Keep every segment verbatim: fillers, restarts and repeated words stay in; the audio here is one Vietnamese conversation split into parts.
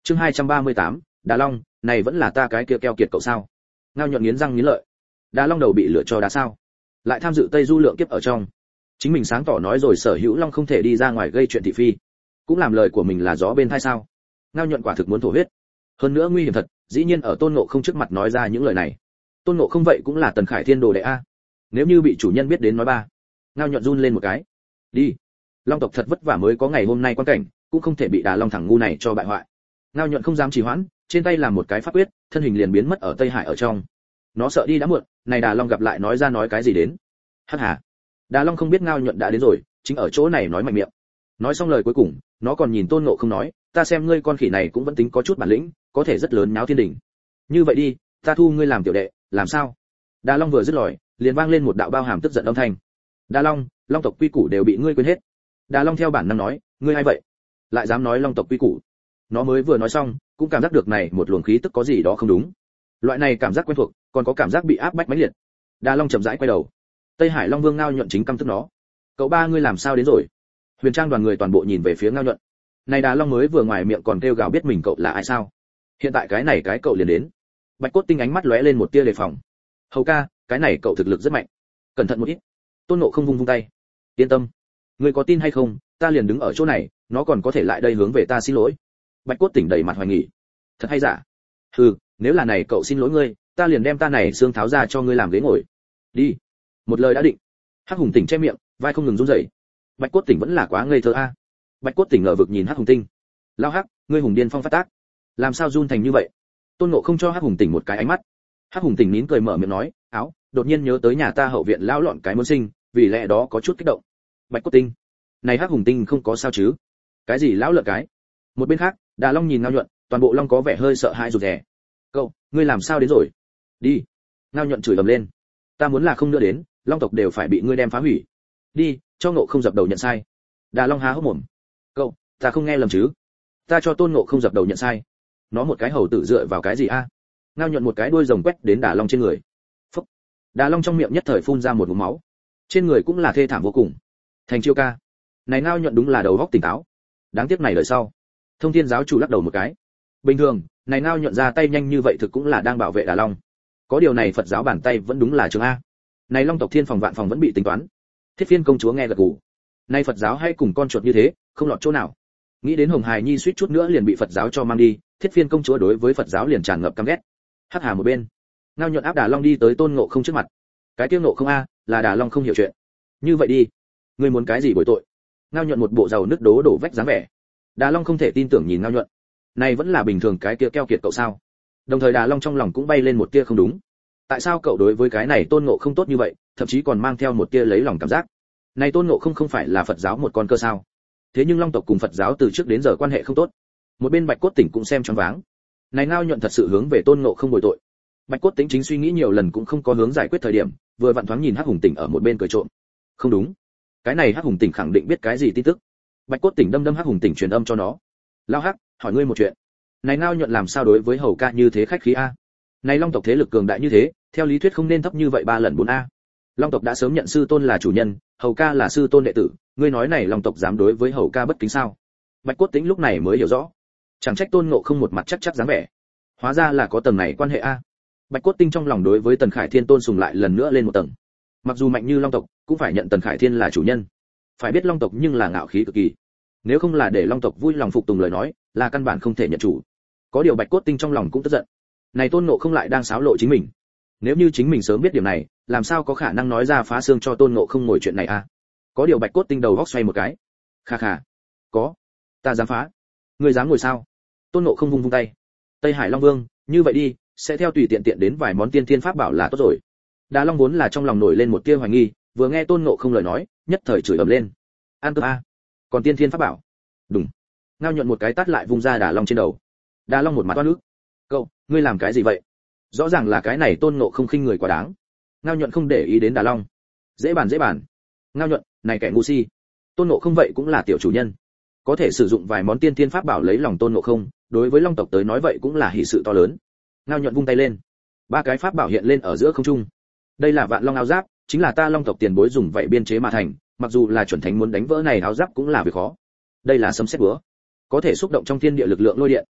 chương hai trăm ba mươi tám, Đà Long, này vẫn là ta cái kia keo kiệt cậu sao? Ngao nhuận nghiến răng nghiến lợi. Đà Long đầu bị lửa cho đá sao? Lại tham dự Tây Du lượng kiếp ở trong. Chính mình sáng tỏ nói rồi Sở Hữu Long không thể đi ra ngoài gây chuyện thị phi, cũng làm lời của mình là gió bên tai sao? Ngao nhuận quả thực muốn thổ huyết. Hơn nữa nguy hiểm thật, dĩ nhiên ở Tôn Ngộ Không trước mặt nói ra những lời này. Tôn Ngộ Không vậy cũng là Tần Khải Thiên đồ đệ a. Nếu như bị chủ nhân biết đến nói ba. Ngao nhuận run lên một cái. Đi. Long tộc thật vất vả mới có ngày hôm nay quan cảnh, cũng không thể bị Đà Long thằng ngu này cho bại hoại. Ngao nhuận không dám trì hoãn, trên tay làm một cái pháp quyết, thân hình liền biến mất ở Tây Hải ở trong. Nó sợ đi đã muộn, này Đà Long gặp lại nói ra nói cái gì đến. Hắc hà. Đà Long không biết Ngao nhuận đã đến rồi, chính ở chỗ này nói mạnh miệng. Nói xong lời cuối cùng, nó còn nhìn Tôn Ngộ Không nói, ta xem ngươi con khỉ này cũng vẫn tính có chút bản lĩnh, có thể rất lớn náo thiên đỉnh. Như vậy đi, ta thu ngươi làm tiểu đệ, làm sao? Đà Long vừa dứt lời, liền vang lên một đạo bao hàm tức giận âm thanh. Đà Long, Long tộc quy củ đều bị ngươi quên hết. Đà Long theo bản năng nói, ngươi ai vậy? Lại dám nói Long tộc quy củ? Nó mới vừa nói xong, cũng cảm giác được này một luồng khí tức có gì đó không đúng. Loại này cảm giác quen thuộc, còn có cảm giác bị áp bách mãnh liệt. Đà Long chậm rãi quay đầu. Tây Hải Long Vương Ngao nhuận chính căm tức nó. Cậu ba ngươi làm sao đến rồi? Huyền Trang đoàn người toàn bộ nhìn về phía Ngao nhuận. Này Đà Long mới vừa ngoài miệng còn kêu gào biết mình cậu là ai sao? Hiện tại cái này cái cậu liền đến. Bạch Cốt Tinh ánh mắt lóe lên một tia đề phòng. Hầu ca, cái này cậu thực lực rất mạnh. Cẩn thận một ít. Tôn Ngộ Không vung vung tay. Yên tâm, ngươi có tin hay không, ta liền đứng ở chỗ này, nó còn có thể lại đây hướng về ta xin lỗi. Bạch Cốt Tỉnh đầy mặt hoài nghi. Thật hay giả? Hừ, nếu là này cậu xin lỗi ngươi, ta liền đem ta này xương tháo ra cho ngươi làm ghế ngồi. Đi. Một lời đã định. Hắc Hùng Tỉnh che miệng, vai không ngừng run rẩy. Bạch Cốt Tỉnh vẫn là quá ngây thơ a. Bạch Cốt Tỉnh ngờ vực nhìn Hắc Hùng Tinh. Lao Hắc, ngươi hùng điên phong phát tác, làm sao run thành như vậy? Tôn Ngộ Không cho Hắc Hùng Tỉnh một cái ánh mắt. Hắc Hùng Tỉnh nín cười mở miệng nói, áo, đột nhiên nhớ tới nhà ta hậu viện lão lọn cái muốn sinh, vì lẽ đó có chút kích động. Bạch Cốt Tinh, này Hắc Hùng Tinh không có sao chứ? Cái gì lão lợn cái? Một bên khác, Đà Long nhìn Ngao nhuận, toàn bộ long có vẻ hơi sợ hãi rụt rè. Cậu, ngươi làm sao đến rồi? Đi. Ngao nhuận chửi ầm lên. Ta muốn là không đưa đến, long tộc đều phải bị ngươi đem phá hủy. Đi, cho Ngộ Không dập đầu nhận sai. Đà Long há hốc mồm. Cậu, ta không nghe lầm chứ? Ta cho Tôn Ngộ Không dập đầu nhận sai. Nó một cái hầu tử dựa vào cái gì a? Ngao nhuận một cái đuôi rồng quét đến Đà Long trên người. Phúc. Đà Long trong miệng nhất thời phun ra một ngụm máu. Trên người cũng là thê thảm vô cùng. Thành Chiêu ca, này Ngao nhuận đúng là đầu óc tỉnh táo. Đáng tiếc này đời sau. Thông Thiên giáo chủ lắc đầu một cái. Bình thường, này Ngao nhuận ra tay nhanh như vậy thực cũng là đang bảo vệ Đà Long. Có điều này Phật giáo bàn tay vẫn đúng là trường a. Này Long tộc thiên phòng vạn phòng vẫn bị tính toán. Thiết Phiên công chúa nghe gật gù. Này Phật giáo hay cùng con chuột như thế, không lọt chỗ nào. Nghĩ đến Hồng Hải Nhi suýt chút nữa liền bị Phật giáo cho mang đi, Thiết Phiên công chúa đối với Phật giáo liền tràn ngập căm ghét. Hắc Hà một bên, Ngao nhuận áp Đà Long đi tới Tôn Ngộ Không trước mặt. Cái tiêu Ngộ Không a, là Đà Long không hiểu chuyện. Như vậy đi, ngươi muốn cái gì bồi tội? Ngao nhuận một bộ giàu nứt đố đổ vách dáng vẻ. Đà Long không thể tin tưởng nhìn Ngao nhuận. Này vẫn là bình thường cái kia keo kiệt cậu sao? Đồng thời Đà Long trong lòng cũng bay lên một tia không đúng. Tại sao cậu đối với cái này Tôn Ngộ Không tốt như vậy, thậm chí còn mang theo một tia lấy lòng cảm giác? Này Tôn Ngộ Không không phải là Phật giáo một con cơ sao? Thế nhưng Long tộc cùng Phật giáo từ trước đến giờ quan hệ không tốt. Một bên Bạch Cốt Tỉnh cũng xem choáng váng. Này Ngao nhuận thật sự hướng về Tôn Ngộ Không bồi tội. Bạch Cốt Tỉnh chính suy nghĩ nhiều lần cũng không có hướng giải quyết thời điểm, vừa vặn thoáng nhìn Hắc Hùng Tỉnh ở một bên cười trộm. Không đúng, cái này Hắc Hùng Tỉnh khẳng định biết cái gì tin tức. Bạch Cốt Tỉnh đâm đâm Hắc Hùng Tỉnh truyền âm cho nó. Lao Hắc, hỏi ngươi một chuyện. Này Ngao nhuận làm sao đối với hầu ca như thế khách khí a? Này Long tộc thế lực cường đại như thế, theo lý thuyết không nên thấp như vậy ba lần bốn a. Long tộc đã sớm nhận sư tôn là chủ nhân, hầu ca là sư tôn đệ tử, ngươi nói này Long tộc dám đối với hầu ca bất kính sao? Bạch Cốt Tĩnh lúc này mới hiểu rõ, chẳng trách Tôn Ngộ Không một mặt chắc chắc dáng vẻ, hóa ra là có tầng này quan hệ a. Bạch Cốt Tinh trong lòng đối với Tần Khải Thiên tôn sùng lại lần nữa lên một tầng. Mặc dù mạnh như Long tộc, cũng phải nhận Tần Khải Thiên là chủ nhân. Phải biết Long tộc nhưng là ngạo khí cực kỳ, nếu không là để Long tộc vui lòng phục tùng lời nói, là căn bản không thể nhận chủ. Có điều Bạch Cốt Tinh trong lòng cũng tức giận, này Tôn Ngộ Không lại đang xáo lộ chính mình. Nếu như chính mình sớm biết điểm này, làm sao có khả năng nói ra phá xương cho Tôn Ngộ Không ngồi chuyện này a? Có điều Bạch Cốt Tinh đầu góc xoay một cái. Kha kha, có, ta dám phá. Ngươi dám ngồi sao? Tôn Ngộ Không vung vung tay. Tây Hải Long Vương, như vậy đi, sẽ theo tùy tiện tiện đến vài món tiên thiên pháp bảo là tốt rồi. Đà Long vốn là trong lòng nổi lên một tia hoài nghi, vừa nghe Tôn Ngộ Không lời nói, nhất thời chửi ầm lên. An cướp a, còn tiên thiên pháp bảo? Đúng. Ngao nhuận một cái tát lại vung ra Đà Long trên đầu. Đà Long một mặt oan ức. Cậu, ngươi làm cái gì vậy? Rõ ràng là cái này Tôn Ngộ Không khinh người quá đáng. Ngao nhuận không để ý đến Đà Long. Dễ bàn dễ bàn. Ngao nhuận, này kẻ ngu si. Tôn Ngộ Không vậy cũng là tiểu chủ nhân, có thể sử dụng vài món tiên thiên pháp bảo lấy lòng Tôn Ngộ Không, đối với Long tộc tới nói vậy cũng là hỷ sự to lớn. Ngao nhuận vung tay lên, ba cái pháp bảo hiện lên ở giữa không trung. Đây là Vạn Long áo giáp, chính là ta Long tộc tiền bối dùng vậy biên chế mà thành, mặc dù là chuẩn thánh muốn đánh vỡ này áo giáp cũng là việc khó. Đây là sấm sét búa, có thể xúc động trong thiên địa lực lượng lôi điện.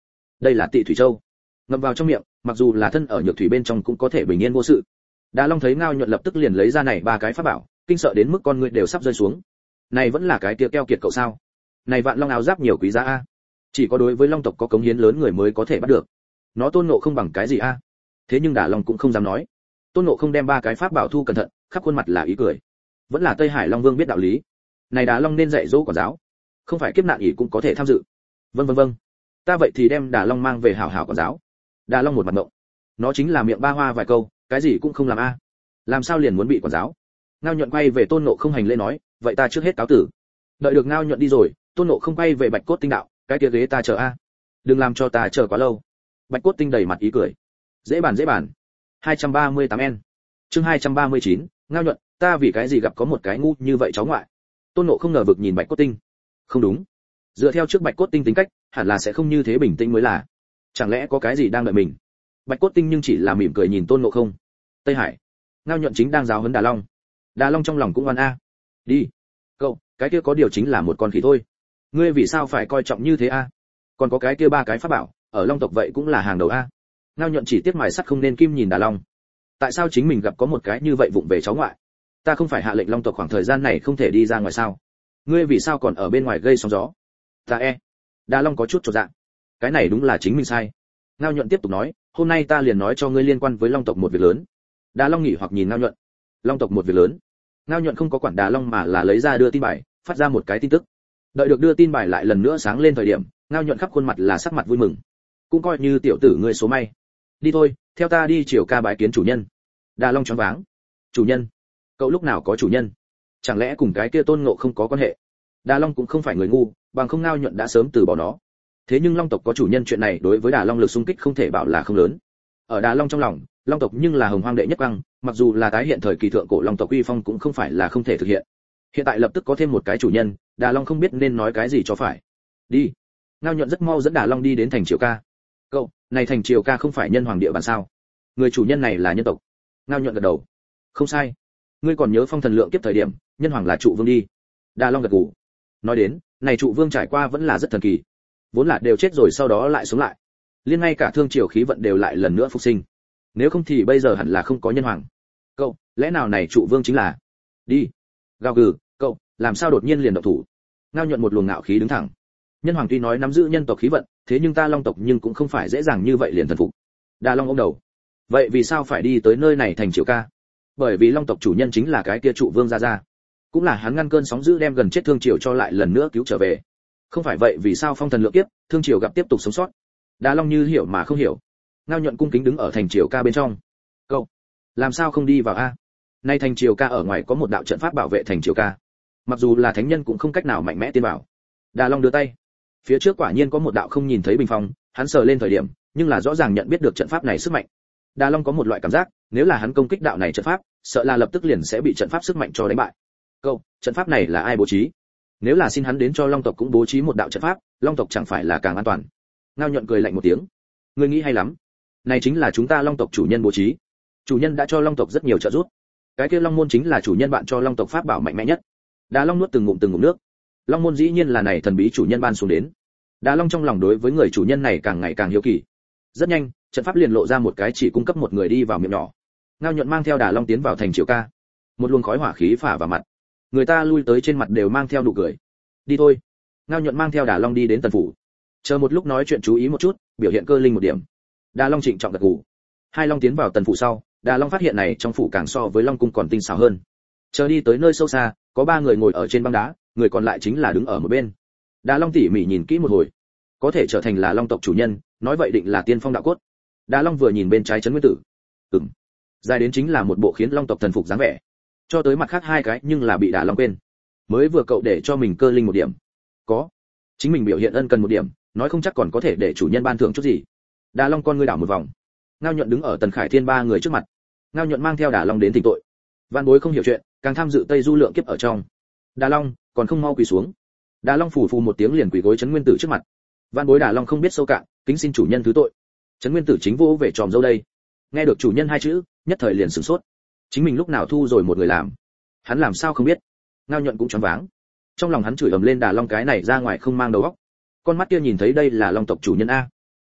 đây là Tị Thủy Châu. Ngậm vào trong miệng, mặc dù là thân ở nhược thủy bên trong cũng có thể bình yên vô sự. Đà Long thấy Ngao Nhuận lập tức liền lấy ra này ba cái pháp bảo, kinh sợ đến mức con người đều sắp rơi xuống. Này vẫn là cái kia keo kiệt cậu sao? Này vạn long áo giáp nhiều quý giá a. Chỉ có đối với long tộc có cống hiến lớn người mới có thể bắt được. Nó tôn ngộ không bằng cái gì a? Thế nhưng Đà Long cũng không dám nói. Tôn ngộ không đem ba cái pháp bảo thu cẩn thận, khắp khuôn mặt là ý cười. Vẫn là Tây Hải Long Vương biết đạo lý. Này Đà Long nên dạy dỗ quản giáo, không phải kiếp nạn ỷ cũng có thể tham dự. Vâng vâng vâng. Ta vậy thì đem Đà Long mang về hảo hảo quản giáo. Đà Long một mặt ngộng. Nó chính là miệng ba hoa vài câu, cái gì cũng không làm a. Làm sao liền muốn bị quản giáo? Ngao Nhuận quay về Tôn Ngộ không hành lễ nói, vậy ta trước hết cáo tử. Đợi được Ngao Nhuận đi rồi, Tôn Ngộ không quay về Bạch Cốt Tinh đạo, cái kia ghế ta chờ a. Đừng làm cho ta chờ quá lâu. Bạch Cốt Tinh đầy mặt ý cười. Dễ bàn dễ bàn. hai trăm ba mươi tám N. Chương hai trăm ba mươi chín, Ngao Nhuận, ta vì cái gì gặp có một cái ngu như vậy cháu ngoại? Tôn Ngộ không ngờ vực nhìn Bạch Cốt Tinh. Không đúng. Dựa theo trước Bạch Cốt Tinh tính cách, hẳn là sẽ không như thế bình tĩnh mới là. Chẳng lẽ có cái gì đang đợi mình? Bạch Cốt Tinh nhưng chỉ là mỉm cười nhìn Tôn Ngộ không. Tây Hải. Ngao Nhuận chính đang giáo huấn Đà Long. Đà Long trong lòng cũng oan a. Đi. Cậu, cái kia có điều chính là một con khỉ thôi. Ngươi vì sao phải coi trọng như thế a? Còn có cái kia ba cái pháp bảo, ở Long tộc vậy cũng là hàng đầu a. Ngao Nhuận chỉ tiếc mài sắt không nên kim nhìn Đà Long. Tại sao chính mình gặp có một cái như vậy vụng về cháu ngoại? Ta không phải hạ lệnh Long tộc khoảng thời gian này không thể đi ra ngoài sao? Ngươi vì sao còn ở bên ngoài gây sóng gió? Ta e. Đà Long có chút chột dạ. Cái này đúng là chính mình sai. Ngao Nhuận tiếp tục nói, hôm nay ta liền nói cho ngươi liên quan với Long tộc một việc lớn. Đà Long nghỉ hoặc nhìn Ngao Nhuận. Long tộc một việc lớn. Ngao Nhuận không có quản Đà Long mà là lấy ra đưa tin bài, phát ra một cái tin tức. Đợi được đưa tin bài lại lần nữa sáng lên thời điểm, Ngao Nhuận khắp khuôn mặt là sắc mặt vui mừng. Cũng coi như tiểu tử ngươi số may. Đi thôi, theo ta đi chiều ca bái kiến chủ nhân. Đà Long choáng váng. Chủ nhân? Cậu lúc nào có chủ nhân? Chẳng lẽ cùng cái kia Tôn Ngộ không có quan hệ? Đà Long cũng không phải người ngu, bằng không Ngao Nhuận đã sớm từ bỏ nó. Thế nhưng Long tộc có chủ nhân chuyện này đối với Đà Long lực xung kích không thể bảo là không lớn. Ở Đà Long trong lòng, Long tộc nhưng là hồng hoang đệ nhất băng, mặc dù là tái hiện thời kỳ thượng cổ Long tộc uy phong cũng không phải là không thể thực hiện. Hiện tại lập tức có thêm một cái chủ nhân, Đà Long không biết nên nói cái gì cho phải. Đi. Ngao Nhuận rất mau dẫn Đà Long đi đến thành Triều Ca. Cậu, này thành Triều Ca không phải nhân hoàng địa bàn sao? Người chủ nhân này là nhân tộc. Ngao Nhuận gật đầu. Không sai. Ngươi còn nhớ phong thần lượng kiếp thời điểm, nhân hoàng là trụ vương đi. Đà Long gật gù. Nói đến, này trụ vương trải qua vẫn là rất thần kỳ. Vốn là đều chết rồi sau đó lại sống lại. Liên ngay cả thương triều khí vận đều lại lần nữa phục sinh. Nếu không thì bây giờ hẳn là không có nhân hoàng. Cậu, lẽ nào này trụ vương chính là? Đi. Gào gừ, cậu, làm sao đột nhiên liền động thủ? Ngao Nhuận một luồng ngạo khí đứng thẳng. Nhân hoàng tuy nói nắm giữ nhân tộc khí vận, thế nhưng ta Long tộc nhưng cũng không phải dễ dàng như vậy liền thần phục. Đà Long ôm đầu. Vậy vì sao phải đi tới nơi này thành Triều Ca? Bởi vì Long tộc chủ nhân chính là cái kia trụ vương gia gia. Cũng là hắn ngăn cơn sóng dữ đem gần chết thương triều cho lại lần nữa cứu trở về. Không phải vậy vì sao phong thần lượng kiếp, thương triều gặp tiếp tục sống sót? Đà Long như hiểu mà không hiểu. Ngao Nhuận cung kính đứng ở thành Triều Ca bên trong. Cậu, làm sao không đi vào a? Nay thành Triều Ca ở ngoài có một đạo trận pháp bảo vệ thành Triều Ca. Mặc dù là thánh nhân cũng không cách nào mạnh mẽ tiến vào. Đà Long đưa tay. Phía trước quả nhiên có một đạo không nhìn thấy bình phong, hắn sờ lên thời điểm, nhưng là rõ ràng nhận biết được trận pháp này sức mạnh. Đà Long có một loại cảm giác, nếu là hắn công kích đạo này trận pháp, sợ là lập tức liền sẽ bị trận pháp sức mạnh cho đánh bại. Cậu, trận pháp này là ai bố trí? Nếu là xin hắn đến cho Long tộc cũng bố trí một đạo trận pháp, Long tộc chẳng phải là càng an toàn? Ngao Nhuận cười lạnh một tiếng. Ngươi nghĩ hay lắm. Này chính là chúng ta Long tộc chủ nhân bố trí. Chủ nhân đã cho Long tộc rất nhiều trợ giúp. Cái kia Long môn chính là chủ nhân bạn cho Long tộc pháp bảo mạnh mẽ nhất. Đà Long nuốt từng ngụm từng ngụm nước. Long môn dĩ nhiên là này thần bí chủ nhân ban xuống đến. Đà Long trong lòng đối với người chủ nhân này càng ngày càng hiếu kỳ. Rất nhanh, trận pháp liền lộ ra một cái chỉ cung cấp một người đi vào miệng nhỏ. Ngao Nhuận mang theo Đà Long tiến vào thành Triều Ca. Một luồng khói hỏa khí phả vào mặt. Người ta lui tới trên mặt đều mang theo nụ cười. Đi thôi. Ngao Nhuận mang theo Đà Long đi đến tần phủ. Chờ một lúc nói chuyện chú ý một chút, biểu hiện cơ linh một điểm. Đà Long trịnh trọng gật gù. Hai Long tiến vào tần phủ sau, Đà Long phát hiện này trong phủ càng so với Long cung còn tinh xảo hơn. Chờ đi tới nơi sâu xa, có ba người ngồi ở trên băng đá, người còn lại chính là đứng ở một bên. Đà Long tỉ mỉ nhìn kỹ một hồi, có thể trở thành là Long tộc chủ nhân, nói vậy định là tiên phong đạo cốt. Đà Long vừa nhìn bên trái Trấn Nguyên Tử, ừm, dài đến chính là một bộ khiến Long tộc thần phục dáng vẻ. Cho tới mặt khác hai cái nhưng là bị Đà Long quên. Mới vừa cậu để cho mình cơ linh một điểm, có, chính mình biểu hiện ân cần một điểm, nói không chắc còn có thể để chủ nhân ban thưởng chút gì. Đà Long con ngươi đảo một vòng. Ngao Nhuận đứng ở Tần Khải Thiên ba người trước mặt. Ngao Nhuận mang theo Đà Long đến tỉnh tội. Vạn bối không hiểu chuyện, càng tham dự Tây Du lượng kiếp ở trong. Đà Long, còn không mau quỳ xuống. Đà Long phủ phù một tiếng liền quỳ gối Trấn Nguyên Tử trước mặt. Vạn bối Đà Long không biết sâu cạn, kính xin chủ nhân thứ tội. Trấn Nguyên Tử chính vô về tròm dâu đây. Nghe được chủ nhân hai chữ, nhất thời liền sửng sốt. Chính mình lúc nào thu rồi một người làm? Hắn làm sao không biết? Ngao Nhuận cũng choáng váng. Trong lòng hắn chửi ầm lên Đà Long cái này ra ngoài không mang đầu óc. Con mắt kia nhìn thấy đây là Long tộc chủ nhân a.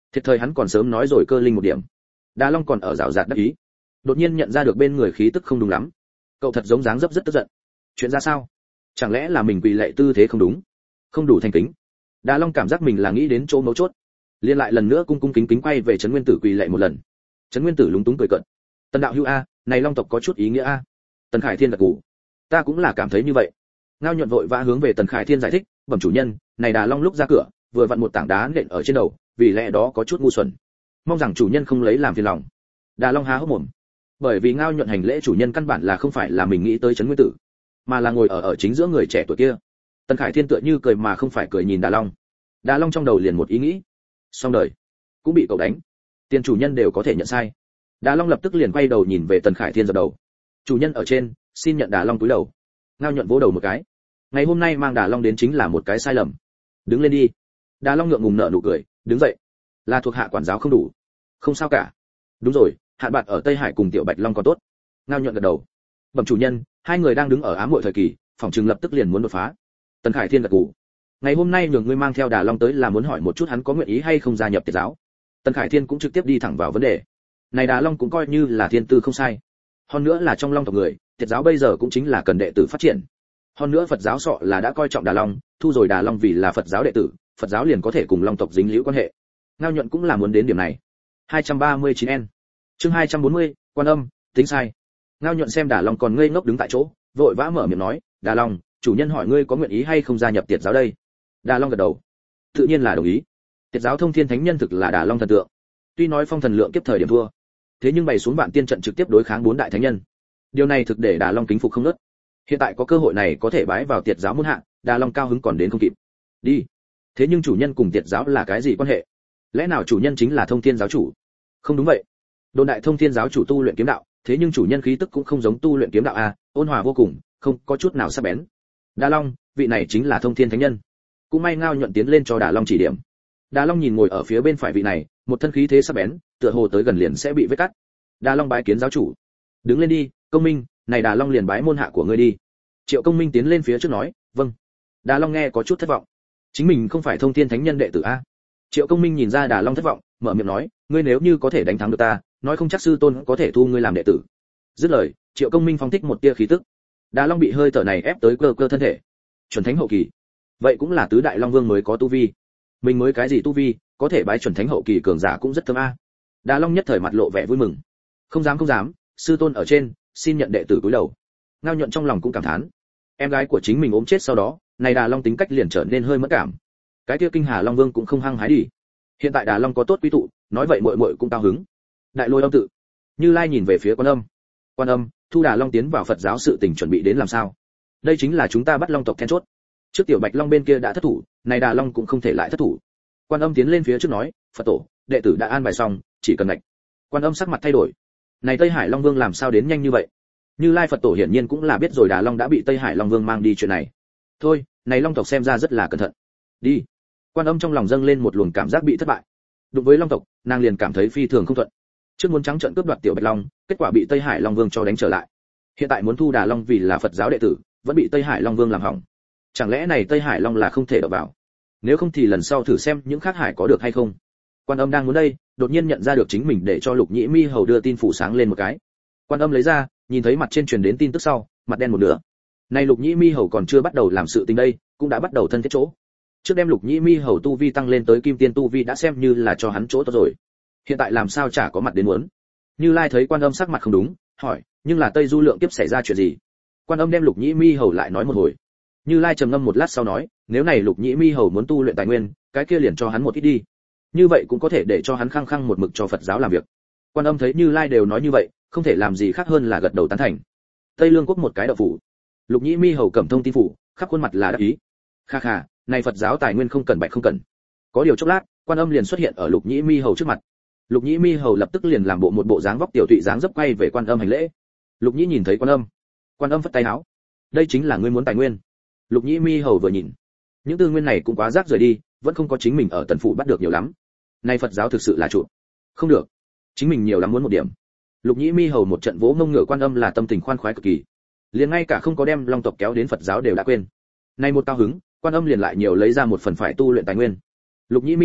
Thiệt thời hắn còn sớm nói rồi cơ linh một điểm. Đà Long còn ở rào rạt đắc ý, đột nhiên nhận ra được bên người khí tức không đúng lắm. Cậu thật giống dáng dấp rất tức giận. Chuyện ra sao? Chẳng lẽ là mình quỳ lạy tư thế không đúng, không đủ thành kính? Đà Long cảm giác mình là nghĩ đến chỗ mấu chốt, liên lại lần nữa cung cung kính kính quay về Trấn Nguyên Tử quỳ lạy một lần. Trấn Nguyên Tử lúng túng cười cợt. Tần đạo hữu a, này Long tộc có chút ý nghĩa a. Tần Khải Thiên gật gù. Ta cũng là cảm thấy như vậy. Ngao Nhuận vội vã hướng về Tần Khải Thiên giải thích, bẩm chủ nhân, này Đà Long lúc ra cửa, vừa vặn một tảng đá nện ở trên đầu, vì lẽ đó có chút ngu xuẩn. Mong rằng chủ nhân không lấy làm phiền lòng. Đà Long há hốc mồm. Bởi vì Ngao Nhuận hành lễ chủ nhân căn bản là không phải là mình nghĩ tới Trấn Nguyên Tử, mà là ngồi ở ở chính giữa người trẻ tuổi kia. Tần Khải Thiên tựa như cười mà không phải cười nhìn Đà Long. Đà Long trong đầu liền một ý nghĩ, xong đời, cũng bị cậu đánh. Tiền chủ nhân đều có thể nhận sai. Đà Long lập tức liền quay đầu nhìn về Tần Khải Thiên dập đầu. Chủ nhân ở trên, xin nhận Đà Long cúi đầu. Ngao Nhuận vỗ đầu một cái. Ngày hôm nay mang Đà Long đến chính là một cái sai lầm. Đứng lên đi. Đà Long ngượng ngùng nở nụ cười, đứng dậy. Là thuộc hạ quản giáo không đủ. Không sao cả. Đúng rồi, hạn bạc ở Tây Hải cùng Tiểu Bạch Long còn tốt. Ngao Nhuận gật đầu. Bẩm chủ nhân, hai người đang đứng ở ám muội thời kỳ, phòng trường lập tức liền muốn đột phá. Tần Khải Thiên gật gù. Ngày hôm nay nhường ngươi mang theo Đà Long tới là muốn hỏi một chút hắn có nguyện ý hay không gia nhập Tiệt giáo. Tần Khải Thiên cũng trực tiếp đi thẳng vào vấn đề. Này Đà Long cũng coi như là thiên tư không sai. Hơn nữa là trong Long tộc người, Tiệt giáo bây giờ cũng chính là cần đệ tử phát triển. Hơn nữa Phật giáo sọ là đã coi trọng Đà Long, thu rồi Đà Long vì là Phật giáo đệ tử, Phật giáo liền có thể cùng Long tộc dính liễu quan hệ. Ngao Nhuận cũng là muốn đến điểm này. hai trăm ba mươi chín N. Chương hai trăm bốn mươi, Quan Âm, tính sai. Ngao Nhuận xem Đà Long còn ngây ngốc đứng tại chỗ, vội vã mở miệng nói, "Đà Long, chủ nhân hỏi ngươi có nguyện ý hay không gia nhập Tiệt giáo đây?" Đà Long gật đầu. Tự nhiên là đồng ý. Tiệt giáo Thông Thiên Thánh Nhân thực là Đà Long thần tượng. Tuy nói phong thần lượng kiếp thời điểm thua, thế nhưng bày xuống vạn tiên trận trực tiếp đối kháng bốn đại thánh nhân. Điều này thực để Đà Long kính phục không ngớt. Hiện tại có cơ hội này có thể bái vào Tiệt giáo môn hạ, Đà Long cao hứng còn đến không kịp. Đi. Thế nhưng chủ nhân cùng Tiệt giáo là cái gì quan hệ? Lẽ nào chủ nhân chính là Thông Thiên giáo chủ? Không đúng vậy. Đồn đại Thông Thiên giáo chủ tu luyện kiếm đạo, thế nhưng chủ nhân khí tức cũng không giống tu luyện kiếm đạo a, ôn hòa vô cùng, không có chút nào sắc bén. Đà Long, vị này chính là Thông Thiên Thánh Nhân. Cũng may Ngao Nhuận tiến lên cho Đà Long chỉ điểm. Đà Long nhìn ngồi ở phía bên phải vị này, một thân khí thế sắc bén, tựa hồ tới gần liền sẽ bị vết cắt. Đà Long bái kiến giáo chủ. Đứng lên đi, Công Minh, này Đà Long liền bái môn hạ của ngươi đi. Triệu Công Minh tiến lên phía trước nói, vâng. Đà Long nghe có chút thất vọng. Chính mình không phải Thông Thiên Thánh Nhân đệ tử a. Triệu Công Minh nhìn ra Đà Long thất vọng, mở miệng nói, ngươi nếu như có thể đánh thắng được ta, nói không chắc sư tôn có thể thu ngươi làm đệ tử. Dứt lời, Triệu Công Minh phóng thích một tia khí tức. Đà Long bị hơi thở này ép tới cơ cơ thân thể. Chuẩn thánh hậu kỳ. Vậy cũng là tứ đại long vương mới có tu vi. Mình mới cái gì tu vi, có thể bái chuẩn thánh hậu kỳ cường giả cũng rất thơm a. Đà Long nhất thời mặt lộ vẻ vui mừng. Không dám không dám, sư tôn ở trên, xin nhận đệ tử cúi đầu. Ngao Nhuận trong lòng cũng cảm thán. Em gái của chính mình ốm chết sau đó, này Đà Long tính cách liền trở nên hơi mất cảm. Cái kia Kinh Hà Long Vương cũng không hăng hái đi. Hiện tại Đà Long có tốt quý tụ, nói vậy muội muội cũng cao hứng. Đại Lôi Âm tự. Như Lai nhìn về phía Quan Âm. Quan Âm, thu Đà Long tiến vào Phật giáo sự tình chuẩn bị đến làm sao? Đây chính là chúng ta bắt Long tộc then chốt. Trước Tiểu Bạch Long bên kia đã thất thủ, này Đà Long cũng không thể lại thất thủ. Quan Âm tiến lên phía trước nói, Phật tổ, đệ tử đã an bài xong, chỉ cần ngạch. Quan Âm sắc mặt thay đổi. Này Tây Hải Long Vương làm sao đến nhanh như vậy? Như Lai Phật tổ hiển nhiên cũng là biết rồi Đà Long đã bị Tây Hải Long Vương mang đi chuyện này. Thôi, này Long tộc xem ra rất là cẩn thận. Đi. Quan Âm trong lòng dâng lên một luồng cảm giác bị thất bại. Đối với Long tộc, nàng liền cảm thấy phi thường không thuận. Trước muốn trắng trợn cướp đoạt Tiểu Bạch Long, kết quả bị Tây Hải Long Vương cho đánh trở lại. Hiện tại muốn thu Đà Long vì là Phật giáo đệ tử, vẫn bị Tây Hải Long Vương làm hỏng. Chẳng lẽ này Tây Hải Long là không thể đụng vào? Nếu không thì lần sau thử xem những khác hải có được hay không. Quan Âm đang muốn đây, đột nhiên nhận ra được chính mình để cho Lục Nhĩ Mi hầu đưa tin phủ sáng lên một cái. Quan Âm lấy ra, nhìn thấy mặt trên truyền đến tin tức sau, mặt đen một nửa. Này Lục Nhĩ Mi hầu còn chưa bắt đầu làm sự tình đây, cũng đã bắt đầu thân thiết chỗ. Trước đem Lục Nhĩ Mi hầu tu vi tăng lên tới kim tiên tu vi đã xem như là cho hắn chỗ tốt rồi. Hiện tại làm sao chả có mặt đến muốn. Như Lai thấy Quan Âm sắc mặt không đúng, hỏi, nhưng là Tây Du lượng kiếp xảy ra chuyện gì? Quan Âm đem Lục Nhĩ Mi hầu lại nói một hồi. Như Lai trầm ngâm một lát sau nói, nếu này Lục Nhĩ Mi hầu muốn tu luyện tài nguyên, cái kia liền cho hắn một ít đi. Như vậy cũng có thể để cho hắn khăng khăng một mực cho Phật giáo làm việc. Quan Âm thấy Như Lai đều nói như vậy, không thể làm gì khác hơn là gật đầu tán thành. Tây Lương quốc một cái đậu phủ. Lục Nhĩ Mi hầu cầm thông tin phủ, khắp khuôn mặt là đắc ý. Kha kha, này Phật giáo tài nguyên không cần bạch không cần. Có điều chốc lát, Quan Âm liền xuất hiện ở Lục Nhĩ Mi hầu trước mặt. Lục Nhĩ Mi hầu lập tức liền làm bộ một bộ dáng vóc tiểu tụy dáng dấp quay về Quan Âm hành lễ. Lục Nhĩ nhìn thấy Quan Âm, Quan Âm phất tay áo. Đây chính là ngươi muốn tài nguyên. Lục Nhĩ Mi hầu vừa nhìn, những tư nguyên này cũng quá rác rời đi, vẫn không có chính mình ở Tần phủ bắt được nhiều lắm. Nay Phật giáo thực sự là trụ. Không được, chính mình nhiều lắm muốn một điểm. Lục Nhĩ Mi hầu một trận vỗ mông ngựa Quan Âm là tâm tình khoan khoái cực kỳ, liền ngay cả không có đem Long tộc kéo đến Phật giáo đều đã quên. Nay một cao hứng, Quan Âm liền lại nhiều lấy ra một phần phải tu luyện tài nguyên. Lục Nhĩ Mi hầu,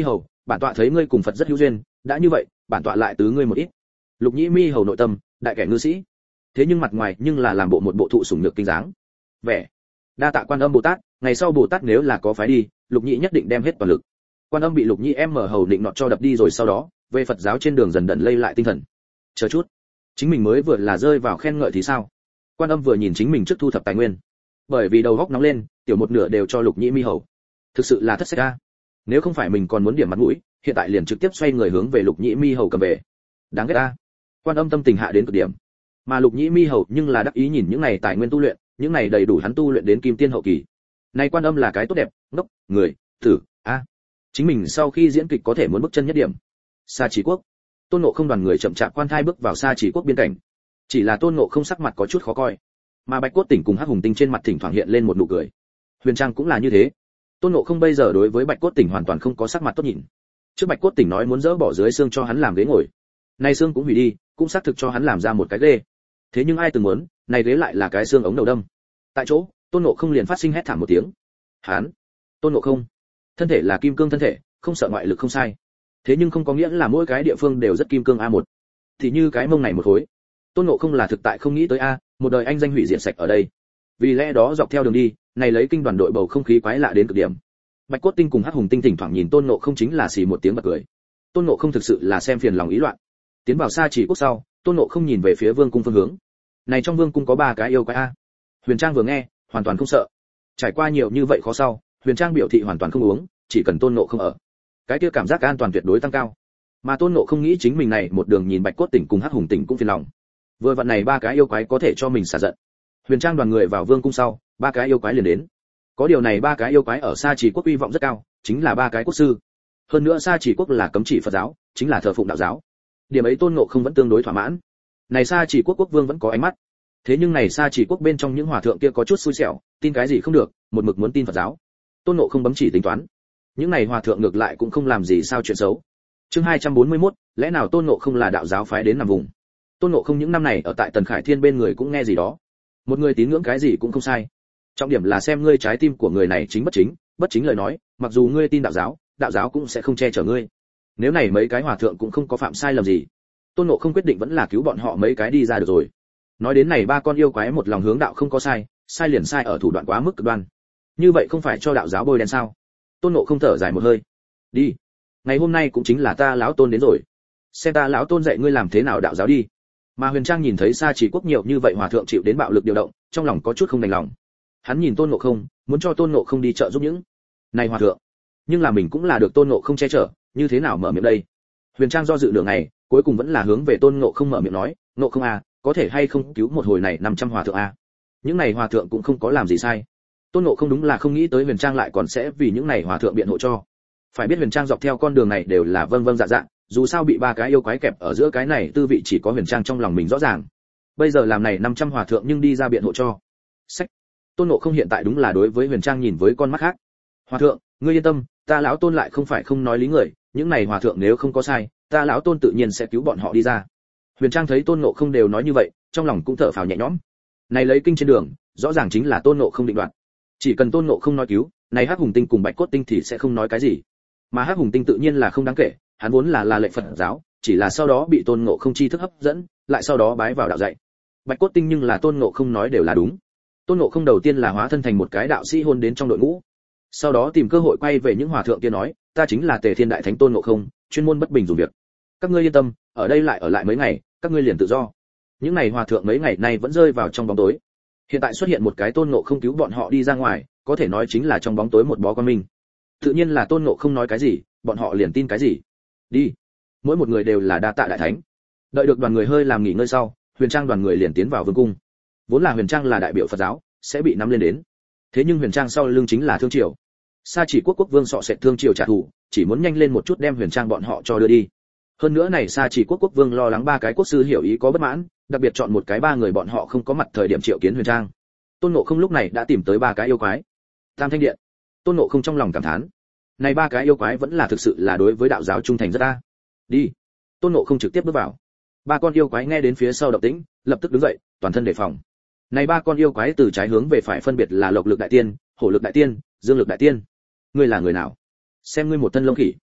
bản tọa thấy ngươi cùng Phật rất hữu duyên, đã như vậy, bản tọa lại tứ ngươi một ít. Lục Nhĩ Mi hầu nội tâm, đại kẻ ngư sĩ. Thế nhưng mặt ngoài nhưng là làm bộ một bộ thụ sủng nhược kinh dáng. Vẻ. Đa tạ Quan Âm Bồ Tát, ngày sau Bồ Tát nếu là có phái đi, Lục Nhĩ nhất định đem hết toàn lực. Quan Âm bị Lục Nhĩ em mở hầu định nọt cho đập đi rồi sau đó, về Phật giáo trên đường dần dần lây lại tinh thần. Chờ chút, chính mình mới vừa là rơi vào khen ngợi thì sao? Quan Âm vừa nhìn chính mình trước thu thập tài nguyên, bởi vì đầu góc nóng lên, tiểu một nửa đều cho Lục Nhĩ Mi hầu. Thực sự là thất sách a. Nếu không phải mình còn muốn điểm mặt mũi, hiện tại liền trực tiếp xoay người hướng về Lục Nhĩ Mi hầu cầm về. Đáng ghét a. Quan Âm tâm tình hạ đến cực điểm. Mà Lục Nhĩ Mi hầu nhưng là đắc ý nhìn những này tài nguyên tu luyện, những này đầy đủ hắn tu luyện đến kim tiên hậu kỳ. Này Quan Âm là cái tốt đẹp, ngốc, người, tử, a. Chính mình sau khi diễn kịch có thể muốn bước chân nhất điểm. Sa Chỉ Quốc. Tôn Ngộ Không đoàn người chậm chạp quan thai bước vào Sa Chỉ Quốc biên cảnh. Chỉ là Tôn Ngộ Không sắc mặt có chút khó coi, mà Bạch Cốt Tỉnh cùng Hắc Hùng Tinh trên mặt thỉnh thoảng hiện lên một nụ cười. Huyền Trang cũng là như thế. Tôn Ngộ Không bây giờ đối với Bạch Cốt Tỉnh hoàn toàn không có sắc mặt tốt nhìn. Trước Bạch Cốt Tỉnh nói muốn dỡ bỏ dưới xương cho hắn làm ghế ngồi, nay xương cũng hủy đi, cũng xác thực cho hắn làm ra một cái ghế. Thế nhưng ai từng muốn, này ghế lại là cái xương ống đầu đâm. Tại chỗ, Tôn Ngộ Không liền phát sinh hét thảm một tiếng. Hắn, Tôn Ngộ Không, thân thể là kim cương thân thể, không sợ ngoại lực không sai. Thế nhưng không có nghĩa là mỗi cái địa phương đều rất kim cương a một. Thì như cái mông này một khối. Tôn Ngộ Không là thực tại không nghĩ tới a, một đời anh danh hủy diệt sạch ở đây. Vì lẽ đó dọc theo đường đi, này lấy kinh đoàn đội bầu không khí quái lạ đến cực điểm. Bạch Cốt Tinh cùng Hắc Hùng Tinh thỉnh thoảng nhìn Tôn Ngộ Không chính là xì một tiếng bật cười. Tôn Ngộ Không thực sự là xem phiền lòng ý loạn. Tiến vào Sa Chỉ Quốc sau, Tôn Ngộ Không nhìn về phía vương cung phương hướng. Này trong vương cung có ba cái yêu quái a. Huyền Trang vừa nghe, hoàn toàn không sợ. Trải qua nhiều như vậy khó sau, Huyền Trang biểu thị hoàn toàn không uống, chỉ cần Tôn Ngộ Không ở, cái kia cảm giác an toàn tuyệt đối tăng cao. Mà Tôn Ngộ Không nghĩ chính mình này một đường nhìn Bạch Cốt Tỉnh cùng Hắc Hùng Tỉnh cũng phiền lòng. Vừa vặn này ba cái yêu quái có thể cho mình xả giận. Huyền Trang đoàn người vào vương cung sau, ba cái yêu quái liền đến. Có điều này ba cái yêu quái ở Sa Chỉ Quốc uy vọng rất cao, chính là ba cái quốc sư. Hơn nữa Sa Chỉ Quốc là cấm chỉ Phật giáo, chính là thờ phụng đạo giáo. Điểm ấy Tôn Ngộ Không vẫn tương đối thỏa mãn. Này Sa Chỉ Quốc quốc vương vẫn có ánh mắt. Thế nhưng này Sa Chỉ Quốc bên trong những hòa thượng kia có chút xui xẻo, tin cái gì không được, một mực muốn tin Phật giáo. Tôn Ngộ Không bấm chỉ tính toán. Những này hòa thượng ngược lại cũng không làm gì sao chuyện xấu. Chương hai trăm bốn mươi mốt, lẽ nào Tôn Ngộ Không là đạo giáo phái đến nằm vùng? Tôn Ngộ Không những năm này ở tại Tần Khải Thiên bên người cũng nghe gì đó. Một người tín ngưỡng cái gì cũng không sai. Trọng điểm là xem ngươi trái tim của người này chính bất chính, bất chính lời nói, mặc dù ngươi tin đạo giáo, đạo giáo cũng sẽ không che chở ngươi. Nếu này mấy cái hòa thượng cũng không có phạm sai lầm gì, Tôn Ngộ Không quyết định vẫn là cứu bọn họ mấy cái đi ra được rồi. Nói đến này ba con yêu quái một lòng hướng đạo không có sai, sai liền sai ở thủ đoạn quá mức cực đoan. Như vậy không phải cho đạo giáo bôi đen sao? Tôn Ngộ Không thở dài một hơi. Đi, ngày hôm nay cũng chính là ta lão Tôn đến rồi. Xem ta lão Tôn dạy ngươi làm thế nào đạo giáo đi. Mà Huyền Trang nhìn thấy Sa Chỉ Quốc nhiều như vậy hòa thượng chịu đến bạo lực điều động, trong lòng có chút không đành lòng. Hắn nhìn Tôn Ngộ Không, muốn cho Tôn Ngộ Không đi trợ giúp những này hòa thượng. Nhưng là mình cũng là được Tôn Ngộ Không che chở, như thế nào mở miệng đây? Huyền Trang do dự nửa ngày, cuối cùng vẫn là hướng về Tôn Ngộ Không mở miệng nói, "Ngộ Không à, có thể hay không cứu một hồi này năm trăm hòa thượng à? Những này hòa thượng cũng không có làm gì sai." Tôn Ngộ Không đúng là không nghĩ tới Huyền Trang lại còn sẽ vì những này hòa thượng biện hộ cho. Phải biết Huyền Trang dọc theo con đường này đều là vâng vâng dạ dạ, dù sao bị ba cái yêu quái kẹp ở giữa cái này tư vị chỉ có Huyền Trang trong lòng mình rõ ràng. Bây giờ làm này năm trăm hòa thượng nhưng đi ra biện hộ cho. Sách. Tôn Ngộ Không hiện tại đúng là đối với Huyền Trang nhìn với con mắt khác. "Hòa thượng, ngươi yên tâm, ta lão Tôn lại không phải không nói lý người, những này hòa thượng nếu không có sai, ta lão Tôn tự nhiên sẽ cứu bọn họ đi ra." Huyền Trang thấy Tôn Ngộ Không đều nói như vậy, trong lòng cũng thở phào nhẹ nhõm. Này lấy kinh trên đường, rõ ràng chính là Tôn Ngộ Không định đoạt. Chỉ cần Tôn Ngộ Không nói cứu, này Hắc Hùng Tinh cùng Bạch Cốt Tinh thì sẽ không nói cái gì. Mà Hắc Hùng Tinh tự nhiên là không đáng kể, hắn vốn là là lệnh Phật giáo, chỉ là sau đó bị Tôn Ngộ Không chi thức hấp dẫn, lại sau đó bái vào đạo dạy. Bạch Cốt Tinh nhưng là Tôn Ngộ Không nói đều là đúng. Tôn Ngộ Không đầu tiên là hóa thân thành một cái đạo sĩ hôn đến trong đội ngũ, sau đó tìm cơ hội quay về những hòa thượng kia nói, "Ta chính là Tề Thiên Đại Thánh Tôn Ngộ Không, chuyên môn bất bình dùng việc. Các ngươi yên tâm, ở đây lại ở lại mấy ngày, các ngươi liền tự do." Những này hòa thượng mấy ngày nay vẫn rơi vào trong bóng tối. Hiện tại xuất hiện một cái Tôn Ngộ Không cứu bọn họ đi ra ngoài, có thể nói chính là trong bóng tối một bó quan minh. Tự nhiên là Tôn Ngộ Không nói cái gì, bọn họ liền tin cái gì. Đi. Mỗi một người đều là đa tạ đại thánh. Đợi được đoàn người hơi làm nghỉ ngơi sau, Huyền Trang đoàn người liền tiến vào vương cung. Vốn là Huyền Trang là đại biểu Phật giáo, sẽ bị nắm lên đến. Thế nhưng Huyền Trang sau lưng chính là Thương Triều. Sa Chỉ Quốc quốc vương sọ sệt Thương Triều trả thù, chỉ muốn nhanh lên một chút đem Huyền Trang bọn họ cho đưa đi. Hơn nữa này Sa Chỉ Quốc quốc vương lo lắng ba cái quốc sư hiểu ý có bất mãn, đặc biệt chọn một cái ba người bọn họ không có mặt thời điểm triệu kiến Huyền Trang. Tôn Ngộ Không lúc này đã tìm tới ba cái yêu quái. Tam Thanh Điện. Tôn Ngộ Không trong lòng cảm thán, này ba cái yêu quái vẫn là thực sự là đối với đạo giáo trung thành rất a. Đi. Tôn Ngộ Không trực tiếp bước vào. Ba con yêu quái nghe đến phía sau động tĩnh, lập tức đứng dậy, toàn thân đề phòng. Này ba con yêu quái từ trái hướng về phải phân biệt là Lộc Lực Đại Tiên, Hổ Lực Đại Tiên, Dương Lực Đại Tiên. Ngươi là người nào? Xem ngươi một thân lông khỉ,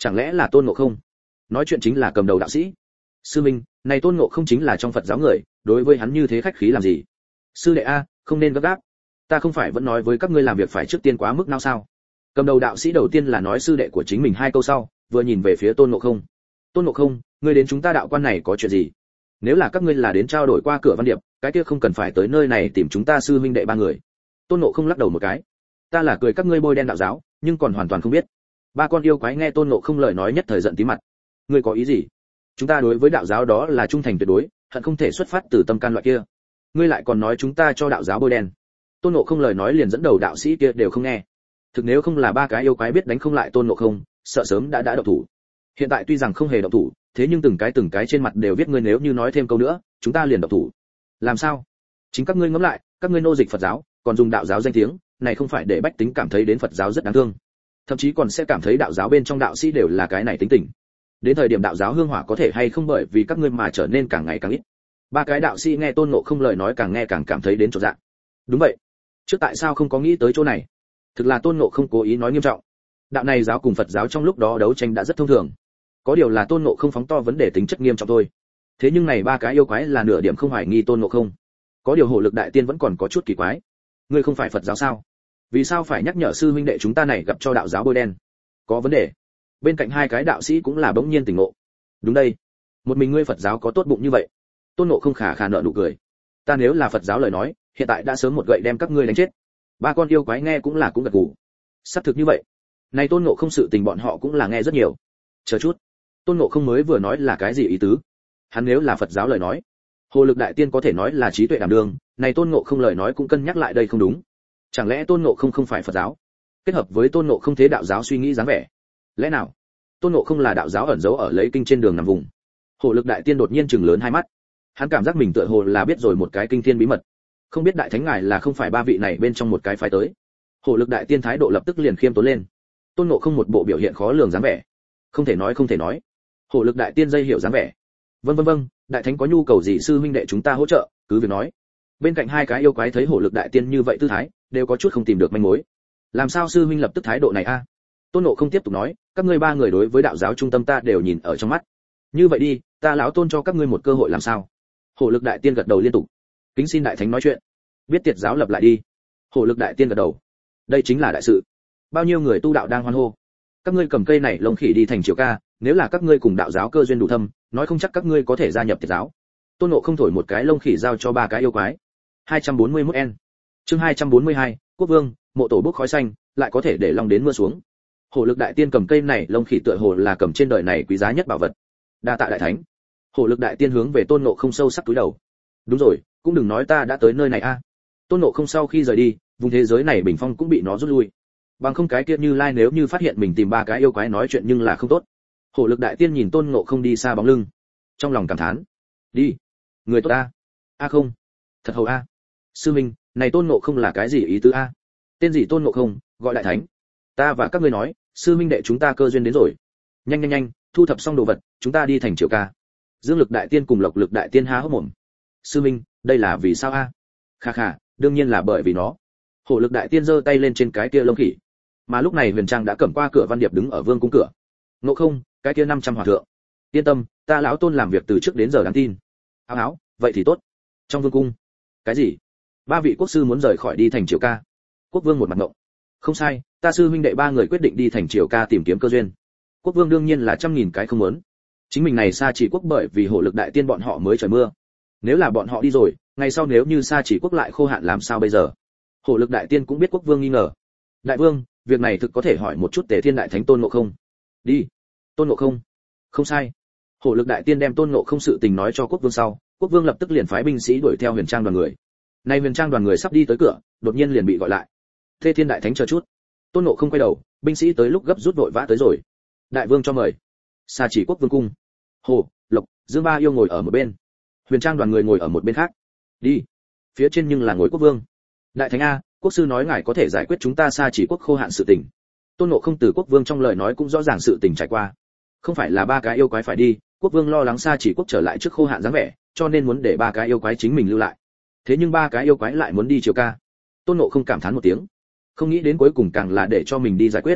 Chẳng lẽ là Tôn Ngộ Không? Nói chuyện chính là cầm đầu đạo sĩ. Sư minh, này Tôn Ngộ Không chính là trong Phật giáo người, đối với hắn như thế khách khí làm gì? Sư đệ a, không nên gấp gáp. Ta không phải vẫn nói với các ngươi làm việc phải trước tiên quá mức nào sao? Cầm đầu đạo sĩ đầu tiên là nói sư đệ của chính mình hai câu sau, vừa nhìn về phía Tôn Ngộ Không. Tôn Ngộ Không, ngươi đến chúng ta đạo quan này có chuyện gì? Nếu là các ngươi là đến trao đổi qua cửa văn điệp, cái kia không cần phải tới nơi này tìm chúng ta sư huynh đệ ba người. Tôn Ngộ Không lắc đầu một cái. Ta là cười các ngươi bôi đen đạo giáo, nhưng còn hoàn toàn không biết. Ba con yêu quái nghe Tôn Ngộ Không lời nói nhất thời giận tí mặt. Ngươi có ý gì? Chúng ta đối với đạo giáo đó là trung thành tuyệt đối, hận không thể xuất phát từ tâm can loại kia. Ngươi lại còn nói chúng ta cho đạo giáo bôi đen. Tôn Ngộ Không lời nói liền dẫn đầu đạo sĩ kia đều không nghe. Thực nếu không là ba cái yêu quái biết đánh không lại Tôn Ngộ Không, sợ sớm đã đã động thủ. Hiện tại tuy rằng không hề động thủ, thế nhưng từng cái từng cái trên mặt đều viết ngươi nếu như nói thêm câu nữa, chúng ta liền động thủ. Làm sao? Chính các ngươi ngẫm lại, các ngươi nô dịch Phật giáo, còn dùng đạo giáo danh tiếng, này không phải để bách tính cảm thấy đến Phật giáo rất đáng thương, thậm chí còn sẽ cảm thấy đạo giáo bên trong đạo sĩ đều là cái này tính tình. Đến thời điểm đạo giáo hương hỏa có thể hay không bởi vì các ngươi mà trở nên càng ngày càng ít. Ba cái đạo sĩ nghe Tôn Ngộ Không lời nói càng nghe càng cảm thấy đến chột dạ. Đúng vậy, trước tại sao không có nghĩ tới chỗ này? Thực là Tôn Ngộ Không cố ý nói nghiêm trọng. Đạo này giáo cùng Phật giáo trong lúc đó đấu tranh đã rất thông thường, có điều là Tôn Ngộ Không phóng to vấn đề tính chất nghiêm trọng thôi. Thế nhưng này ba cái yêu quái là nửa điểm không hoài nghi Tôn Ngộ Không. Có điều Hổ Lực Đại Tiên vẫn còn có chút kỳ quái. Ngươi không phải Phật giáo sao? Vì sao phải nhắc nhở sư huynh đệ chúng ta này gặp cho đạo giáo bôi đen? Có vấn đề. Bên cạnh hai cái đạo sĩ cũng là bỗng nhiên tỉnh ngộ. Đúng đây, một mình ngươi Phật giáo có tốt bụng như vậy? Tôn Ngộ Không khả khả nợ nụ cười. Ta nếu là Phật giáo lời nói, hiện tại đã sớm một gậy đem các ngươi đánh chết. Ba con yêu quái nghe cũng là cũng gật gù. Xác thực như vậy. Này Tôn Ngộ Không sự tình bọn họ cũng là nghe rất nhiều. Chờ chút, Tôn Ngộ Không mới vừa nói là cái gì ý tứ? Hắn nếu là Phật giáo lời nói, Hồ Lực Đại Tiên có thể nói là trí tuệ đảm đương, này Tôn Ngộ Không lời nói cũng cân nhắc lại đây không đúng. Chẳng lẽ Tôn Ngộ Không không phải Phật giáo? Kết hợp với Tôn Ngộ Không thế đạo giáo suy nghĩ dáng vẻ. Lẽ nào Tôn Ngộ Không là đạo giáo ẩn giấu ở lấy kinh trên đường nằm vùng? Hồ Lực Đại Tiên đột nhiên trừng lớn hai mắt. Hắn cảm giác mình tựa hồ là biết rồi một cái kinh thiên bí mật. Không biết đại thánh ngài là không phải ba vị này bên trong một cái phái tới. Hồ Lực Đại Tiên thái độ lập tức liền khiêm tốn lên. Tôn Ngộ Không một bộ biểu hiện khó lường dáng vẻ. Không thể nói không thể nói. Hồ Lực Đại Tiên dây hiểu dáng vẻ. Vâng vâng vâng, đại thánh có nhu cầu gì sư huynh đệ chúng ta hỗ trợ, cứ việc nói. Bên cạnh hai cái yêu quái thấy Hổ Lực Đại Tiên như vậy tư thái, đều có chút không tìm được manh mối. Làm sao sư huynh lập tức thái độ này a? Tôn Ngộ Không tiếp tục nói, các ngươi ba người đối với đạo giáo trung tâm ta đều nhìn ở trong mắt. Như vậy đi, ta lão Tôn cho các ngươi một cơ hội làm sao? Hổ Lực Đại Tiên gật đầu liên tục. Kính xin đại thánh nói chuyện. Biết tiệt giáo lập lại đi. Hổ Lực Đại Tiên gật đầu. Đây chính là đại sự. Bao nhiêu người tu đạo đang hoan hô. Các ngươi cầm cây này lông khỉ đi thành Triều Ca, nếu là các ngươi cùng đạo giáo cơ duyên đủ thâm, nói không chắc các ngươi có thể gia nhập tiệt giáo. Tôn Ngộ Không thổi một cái lông khỉ giao cho ba cái yêu quái. hai trăm bốn mươi mốt N. Chương hai trăm bốn mươi hai, Quốc Vương, mộ tổ bốc khói xanh, lại có thể để long đến mưa xuống. Hổ Lực Đại Tiên cầm cây này lông khỉ tựa hồ là cầm trên đời này quý giá nhất bảo vật. Đa tạ đại thánh. Hổ Lực Đại Tiên hướng về Tôn Ngộ Không sâu sắc cúi đầu. Đúng rồi, cũng đừng nói ta đã tới nơi này a. Tôn Ngộ Không sau khi rời đi, vùng thế giới này bình phong cũng bị nó rút lui. Bằng không cái kia Như Lai nếu như phát hiện mình tìm ba cái yêu quái nói chuyện nhưng là không tốt. Hổ Lực Đại Tiên nhìn Tôn Ngộ Không đi xa bóng lưng, trong lòng cảm thán. Đi, người tốt a. A không, thật hầu a. Sư minh, này Tôn Ngộ Không là cái gì ý tứ a? Tên gì Tôn Ngộ Không, gọi đại thánh. Ta và các ngươi nói, sư minh đệ chúng ta cơ duyên đến rồi. Nhanh nhanh nhanh, thu thập xong đồ vật, chúng ta đi thành Triều Ca. Dương Lực Đại Tiên cùng Lộc Lực Đại Tiên há hốc mồm. Sư minh, đây là vì sao a? Kha kha, đương nhiên là bởi vì nó. Hổ Lực Đại Tiên giơ tay lên trên cái kia lông khỉ. Mà lúc này Huyền Trang đã cầm qua cửa văn điệp đứng ở vương cung cửa. Ngộ Không, cái kia năm trăm hòa thượng. Yên tâm, ta lão Tôn làm việc từ trước đến giờ đáng tin. Áo áo, vậy thì tốt. Trong vương cung. Cái gì? Ba vị quốc sư muốn rời khỏi đi thành Triều Ca. Quốc vương một mặt ngộng. Không sai, ta sư huynh đệ ba người quyết định đi thành Triều Ca tìm kiếm cơ duyên. Quốc vương đương nhiên là trăm nghìn cái không muốn. Chính mình này Sa Chỉ quốc bởi vì Hổ Lực Đại Tiên bọn họ mới trời mưa. Nếu là bọn họ đi rồi, ngày sau nếu như Sa Chỉ quốc lại khô hạn làm sao bây giờ? Hổ Lực Đại Tiên cũng biết quốc vương nghi ngờ. Đại vương, việc này thực có thể hỏi một chút Tề Thiên Đại Thánh Tôn Ngộ Không. Đi. Tôn Ngộ Không. Không sai. Hổ Lực Đại Tiên đem Tôn Ngộ Không sự tình nói cho quốc vương sau, quốc vương lập tức liền phái binh sĩ đuổi theo Huyền Trang đoàn người. Nay Huyền Trang đoàn người sắp đi tới cửa, đột nhiên liền bị gọi lại. Tề Thiên Đại Thánh chờ chút. Tôn Ngộ Không quay đầu, binh sĩ tới lúc gấp rút vội vã tới rồi. Đại vương cho mời. Sa Chỉ quốc vương cung. Hồ, Lộc, Dương Ba yêu ngồi ở một bên. Huyền Trang đoàn người ngồi ở một bên khác. Đi. Phía trên nhưng là ngồi quốc vương. Đại thánh a, quốc sư nói ngài có thể giải quyết chúng ta Sa Chỉ quốc khô hạn sự tình. Tôn Ngộ Không từ quốc vương trong lời nói cũng rõ ràng sự tình trải qua. Không phải là ba cái yêu quái phải đi, quốc vương lo lắng Sa Chỉ quốc trở lại trước khô hạn dáng vẻ, cho nên muốn để ba cái yêu quái chính mình lưu lại. Thế nhưng ba cái yêu quái lại muốn đi Triều Ca. Tôn Ngộ Không cảm thán một tiếng, không nghĩ đến cuối cùng càng là để cho mình đi giải quyết.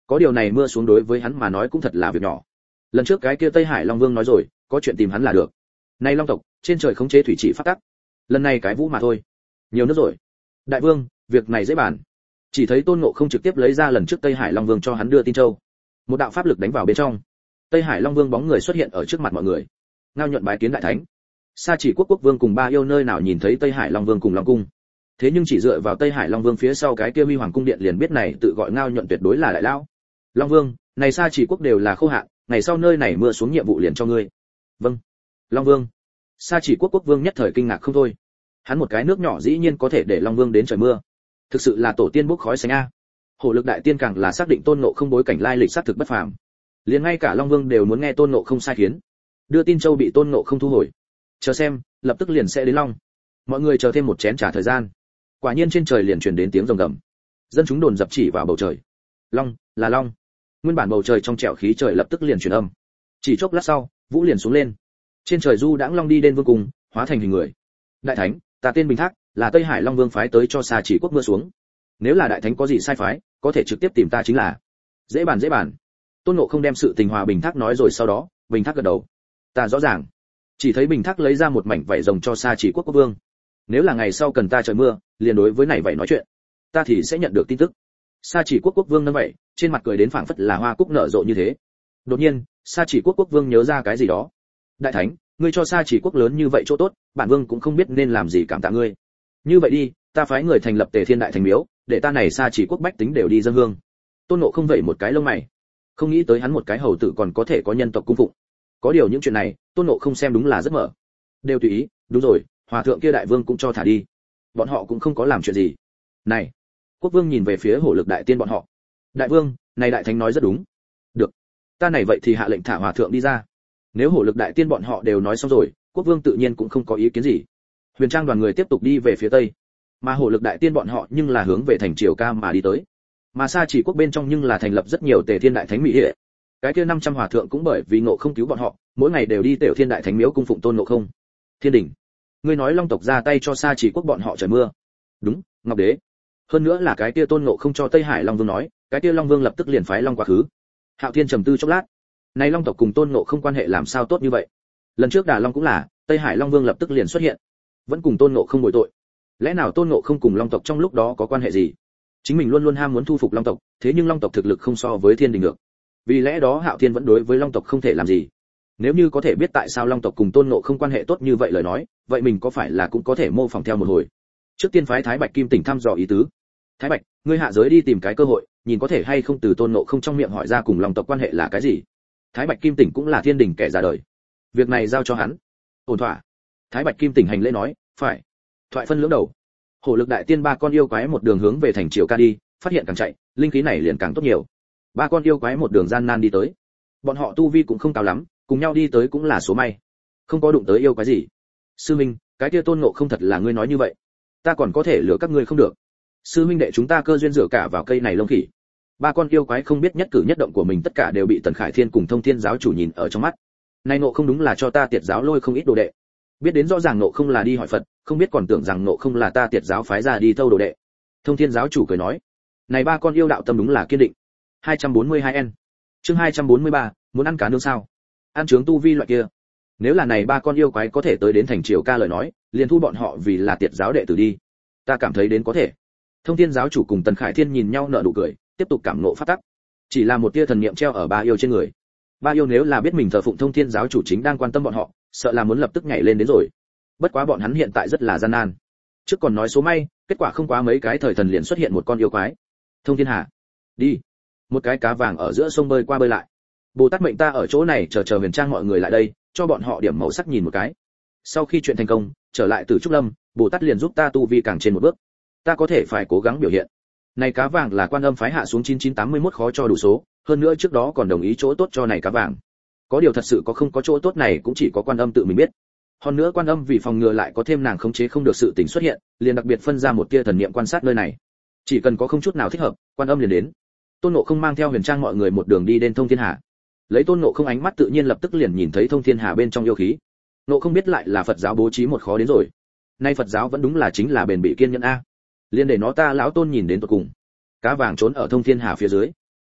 có điều này mưa xuống đối với hắn mà nói cũng thật là việc nhỏ. Lần trước cái kia Tây Hải Long Vương nói rồi, có chuyện tìm hắn là được. Nay Long tộc, trên trời khống chế thủy chỉ phát tắc. Lần này cái vũ mà thôi. Nhiều nước rồi. Đại vương, việc này dễ bàn. Chỉ thấy Tôn Ngộ không trực tiếp lấy ra lần trước Tây Hải Long Vương cho hắn đưa tin châu. Một đạo pháp lực đánh vào bên trong. Tây Hải Long Vương bóng người xuất hiện ở trước mặt mọi người. Ngao nhuận bái kiến đại thánh. Sa Chỉ Quốc Quốc Vương cùng Ba Yêu nơi nào nhìn thấy Tây Hải Long Vương cùng Long cung. Thế nhưng chỉ dựa vào Tây Hải Long Vương phía sau cái kia Huy Hoàng cung điện liền biết này tự gọi Ngao nhuận tuyệt đối là đại lão. Long Vương, này Sa Chỉ Quốc đều là khô hạn, ngày sau nơi này mưa xuống nhiệm vụ liền cho ngươi. Vâng. Long Vương. Sa Chỉ Quốc Quốc Vương nhất thời kinh ngạc không thôi. Hắn một cái nước nhỏ dĩ nhiên có thể để Long Vương đến trời mưa. Thực sự là tổ tiên bốc khói xanh a. Hổ Lực đại tiên càng là xác định Tôn Ngộ không bối cảnh lai lịch xác thực bất phàm. Liền ngay cả Long Vương đều muốn nghe Tôn Ngộ không sai khiến. Đưa tin châu bị Tôn Ngộ không thu hồi. Chờ xem, lập tức liền sẽ đến Long. Mọi người chờ thêm một chén trà thời gian. Quả nhiên trên trời liền truyền đến tiếng rồng gầm. Dân chúng đồn dập chỉ vào bầu trời. Long, là Long. Nguyên bản bầu trời trong trẻo khí trời lập tức liền truyền âm. Chỉ chốc lát sau, vũ liền xuống lên. Trên trời du đãng Long đi đến vương cùng, hóa thành hình người. Đại thánh, ta tên Bình Thác, là Tây Hải Long Vương phái tới cho Sa Chỉ Quốc mưa xuống. Nếu là đại thánh có gì sai phái, có thể trực tiếp tìm ta chính là. Dễ bàn dễ bàn. Tôn Ngộ không đem sự tình hòa Bình Thác nói rồi sau đó, Bình Thác gật đầu. Ta rõ ràng. Chỉ thấy Bình Thác lấy ra một mảnh vảy rồng cho Sa Chỉ Quốc Quốc Vương. Nếu là ngày sau cần ta trời mưa, liền đối với này vậy nói chuyện, ta thì sẽ nhận được tin tức. Sa Chỉ Quốc Quốc Vương nâng vậy, trên mặt cười đến phảng phất là hoa cúc nở rộ như thế. Đột nhiên, Sa Chỉ Quốc Quốc Vương nhớ ra cái gì đó. Đại thánh, ngươi cho Sa Chỉ Quốc lớn như vậy chỗ tốt, bản vương cũng không biết nên làm gì cảm tạ ngươi. Như vậy đi, ta phái người thành lập Tề Thiên Đại Thánh Miếu, để ta này Sa Chỉ Quốc bách tính đều đi dâng hương. Tôn Ngộ không vậy một cái lông mày, không nghĩ tới hắn một cái hầu tử còn có thể có nhân tộc cung phụng. Có điều những chuyện này, Tôn Ngộ không xem đúng là rất mở. Đều tùy ý, đúng rồi, hòa thượng kia đại vương cũng cho thả đi. Bọn họ cũng không có làm chuyện gì. Này, Quốc Vương nhìn về phía Hổ Lực đại tiên bọn họ. Đại vương, này đại thánh nói rất đúng. Được, ta này vậy thì hạ lệnh thả hòa thượng đi ra. Nếu Hổ Lực đại tiên bọn họ đều nói xong rồi, Quốc Vương tự nhiên cũng không có ý kiến gì. Huyền Trang đoàn người tiếp tục đi về phía tây, mà Hổ Lực đại tiên bọn họ nhưng là hướng về thành Triều Ca mà đi tới. Mà Sa Chỉ Quốc bên trong nhưng là thành lập rất nhiều Tề Thiên Đại Thánh mỹ hệ. Cái kia năm trăm hòa thượng cũng bởi vì Ngộ không cứu bọn họ, mỗi ngày đều đi Tiểu Thiên Đại Thánh miếu cung phụng Tôn Ngộ không. Thiên Đình, ngươi nói Long tộc ra tay cho Sa Chỉ Quốc bọn họ trời mưa. Đúng, Ngọc Đế. Hơn nữa là cái kia Tôn Ngộ không cho Tây Hải Long Vương nói, cái kia Long Vương lập tức liền phái Long quá khứ. Hạo Thiên trầm tư chốc lát, này Long tộc cùng Tôn Ngộ không quan hệ làm sao tốt như vậy? Lần trước Đà Long cũng là, Tây Hải Long Vương lập tức liền xuất hiện, vẫn cùng Tôn Ngộ không bồi tội. Lẽ nào Tôn Ngộ không cùng Long tộc trong lúc đó có quan hệ gì? Chính mình luôn luôn ham muốn thu phục Long tộc, thế nhưng Long tộc thực lực không so với Thiên Đình được. Vì lẽ đó Hạo Thiên vẫn đối với Long tộc không thể làm gì. Nếu như có thể biết tại sao Long tộc cùng Tôn Ngộ không quan hệ tốt như vậy lời nói, vậy mình có phải là cũng có thể mô phỏng theo một hồi. Trước tiên phái Thái Bạch Kim Tỉnh thăm dò ý tứ. Thái Bạch, ngươi hạ giới đi tìm cái cơ hội, nhìn có thể hay không từ Tôn Ngộ không trong miệng hỏi ra cùng Long tộc quan hệ là cái gì. Thái Bạch Kim Tỉnh cũng là Thiên Đình kẻ ra đời, việc này giao cho hắn. Ổn thỏa. Thái Bạch Kim Tỉnh hành lễ nói, phải. Thoại phân lưỡng đầu. Hổ Lực đại tiên ba con yêu quái một đường hướng về thành Triều Ca đi, phát hiện càng chạy, linh khí này liền càng tốt nhiều. Ba con yêu quái một đường gian nan đi tới. Bọn họ tu vi cũng không cao lắm, cùng nhau đi tới cũng là số may, không có đụng tới yêu quái gì. Sư minh, cái kia Tôn Ngộ không thật là ngươi nói như vậy, ta còn có thể lừa các ngươi không được. Sư minh đệ chúng ta cơ duyên rửa cả vào cây này lông khỉ. Ba con yêu quái không biết nhất cử nhất động của mình tất cả đều bị Tần Khải Thiên cùng Thông Thiên giáo chủ nhìn ở trong mắt. Này Ngộ không đúng là cho ta Tiệt giáo lôi không ít đồ đệ. Biết đến rõ ràng Ngộ không là đi hỏi Phật, không biết còn tưởng rằng Ngộ không là ta Tiệt giáo phái ra đi thâu đồ đệ. Thông Thiên giáo chủ cười nói, này ba con yêu đạo tâm đúng là kiên định. hai trăm bốn mươi hai N. Chương hai trăm bốn mươi ba, muốn ăn cá nướng sao? Ăn trướng tu vi loại kia. Nếu là này ba con yêu quái có thể tới đến thành Triều Ca lời nói, liền thu bọn họ vì là Tiệt giáo đệ tử đi. Ta cảm thấy đến có thể. Thông Thiên giáo chủ cùng Tần Khải Thiên nhìn nhau nở nụ cười, tiếp tục cảm ngộ phát tắc. Chỉ là một tia thần niệm treo ở ba yêu trên người. Ba yêu nếu là biết mình thờ phụng Thông Thiên giáo chủ chính đang quan tâm bọn họ, sợ là muốn lập tức nhảy lên đến rồi. Bất quá bọn hắn hiện tại rất là gian nan. Trước còn nói số may, kết quả không quá mấy cái thời thần liền xuất hiện một con yêu quái. Thông Thiên Hà, đi. Một cái cá vàng ở giữa sông bơi qua bơi lại. Bồ Tát mệnh ta ở chỗ này chờ chờ Huyền Trang mọi người lại đây, cho bọn họ điểm màu sắc nhìn một cái. Sau khi chuyện thành công, trở lại từ Trúc Lâm, Bồ Tát liền giúp ta tu vi càng trên một bước. Ta có thể phải cố gắng biểu hiện. Này cá vàng là Quan Âm phái hạ xuống chín chín tám mươi mốt khó cho đủ số, hơn nữa trước đó còn đồng ý chỗ tốt cho này cá vàng. Có điều thật sự có không có chỗ tốt này cũng chỉ có Quan Âm tự mình biết. Hơn nữa Quan Âm vì phòng ngừa lại có thêm nàng khống chế không được sự tình xuất hiện, liền đặc biệt phân ra một tia thần niệm quan sát nơi này. Chỉ cần có không chút nào thích hợp, Quan Âm liền đến. Tôn Ngộ không mang theo Huyền Trang mọi người một đường đi đến Thông Thiên Hà. Lấy Tôn Ngộ không ánh mắt tự nhiên lập tức liền nhìn thấy Thông Thiên Hà bên trong yêu khí. Ngộ không biết lại là Phật giáo bố trí một khó đến rồi. Nay Phật giáo vẫn đúng là chính là bền bỉ kiên nhẫn a. Liên để nó ta lão Tôn nhìn đến tận cùng. Cá vàng trốn ở Thông Thiên Hà phía dưới.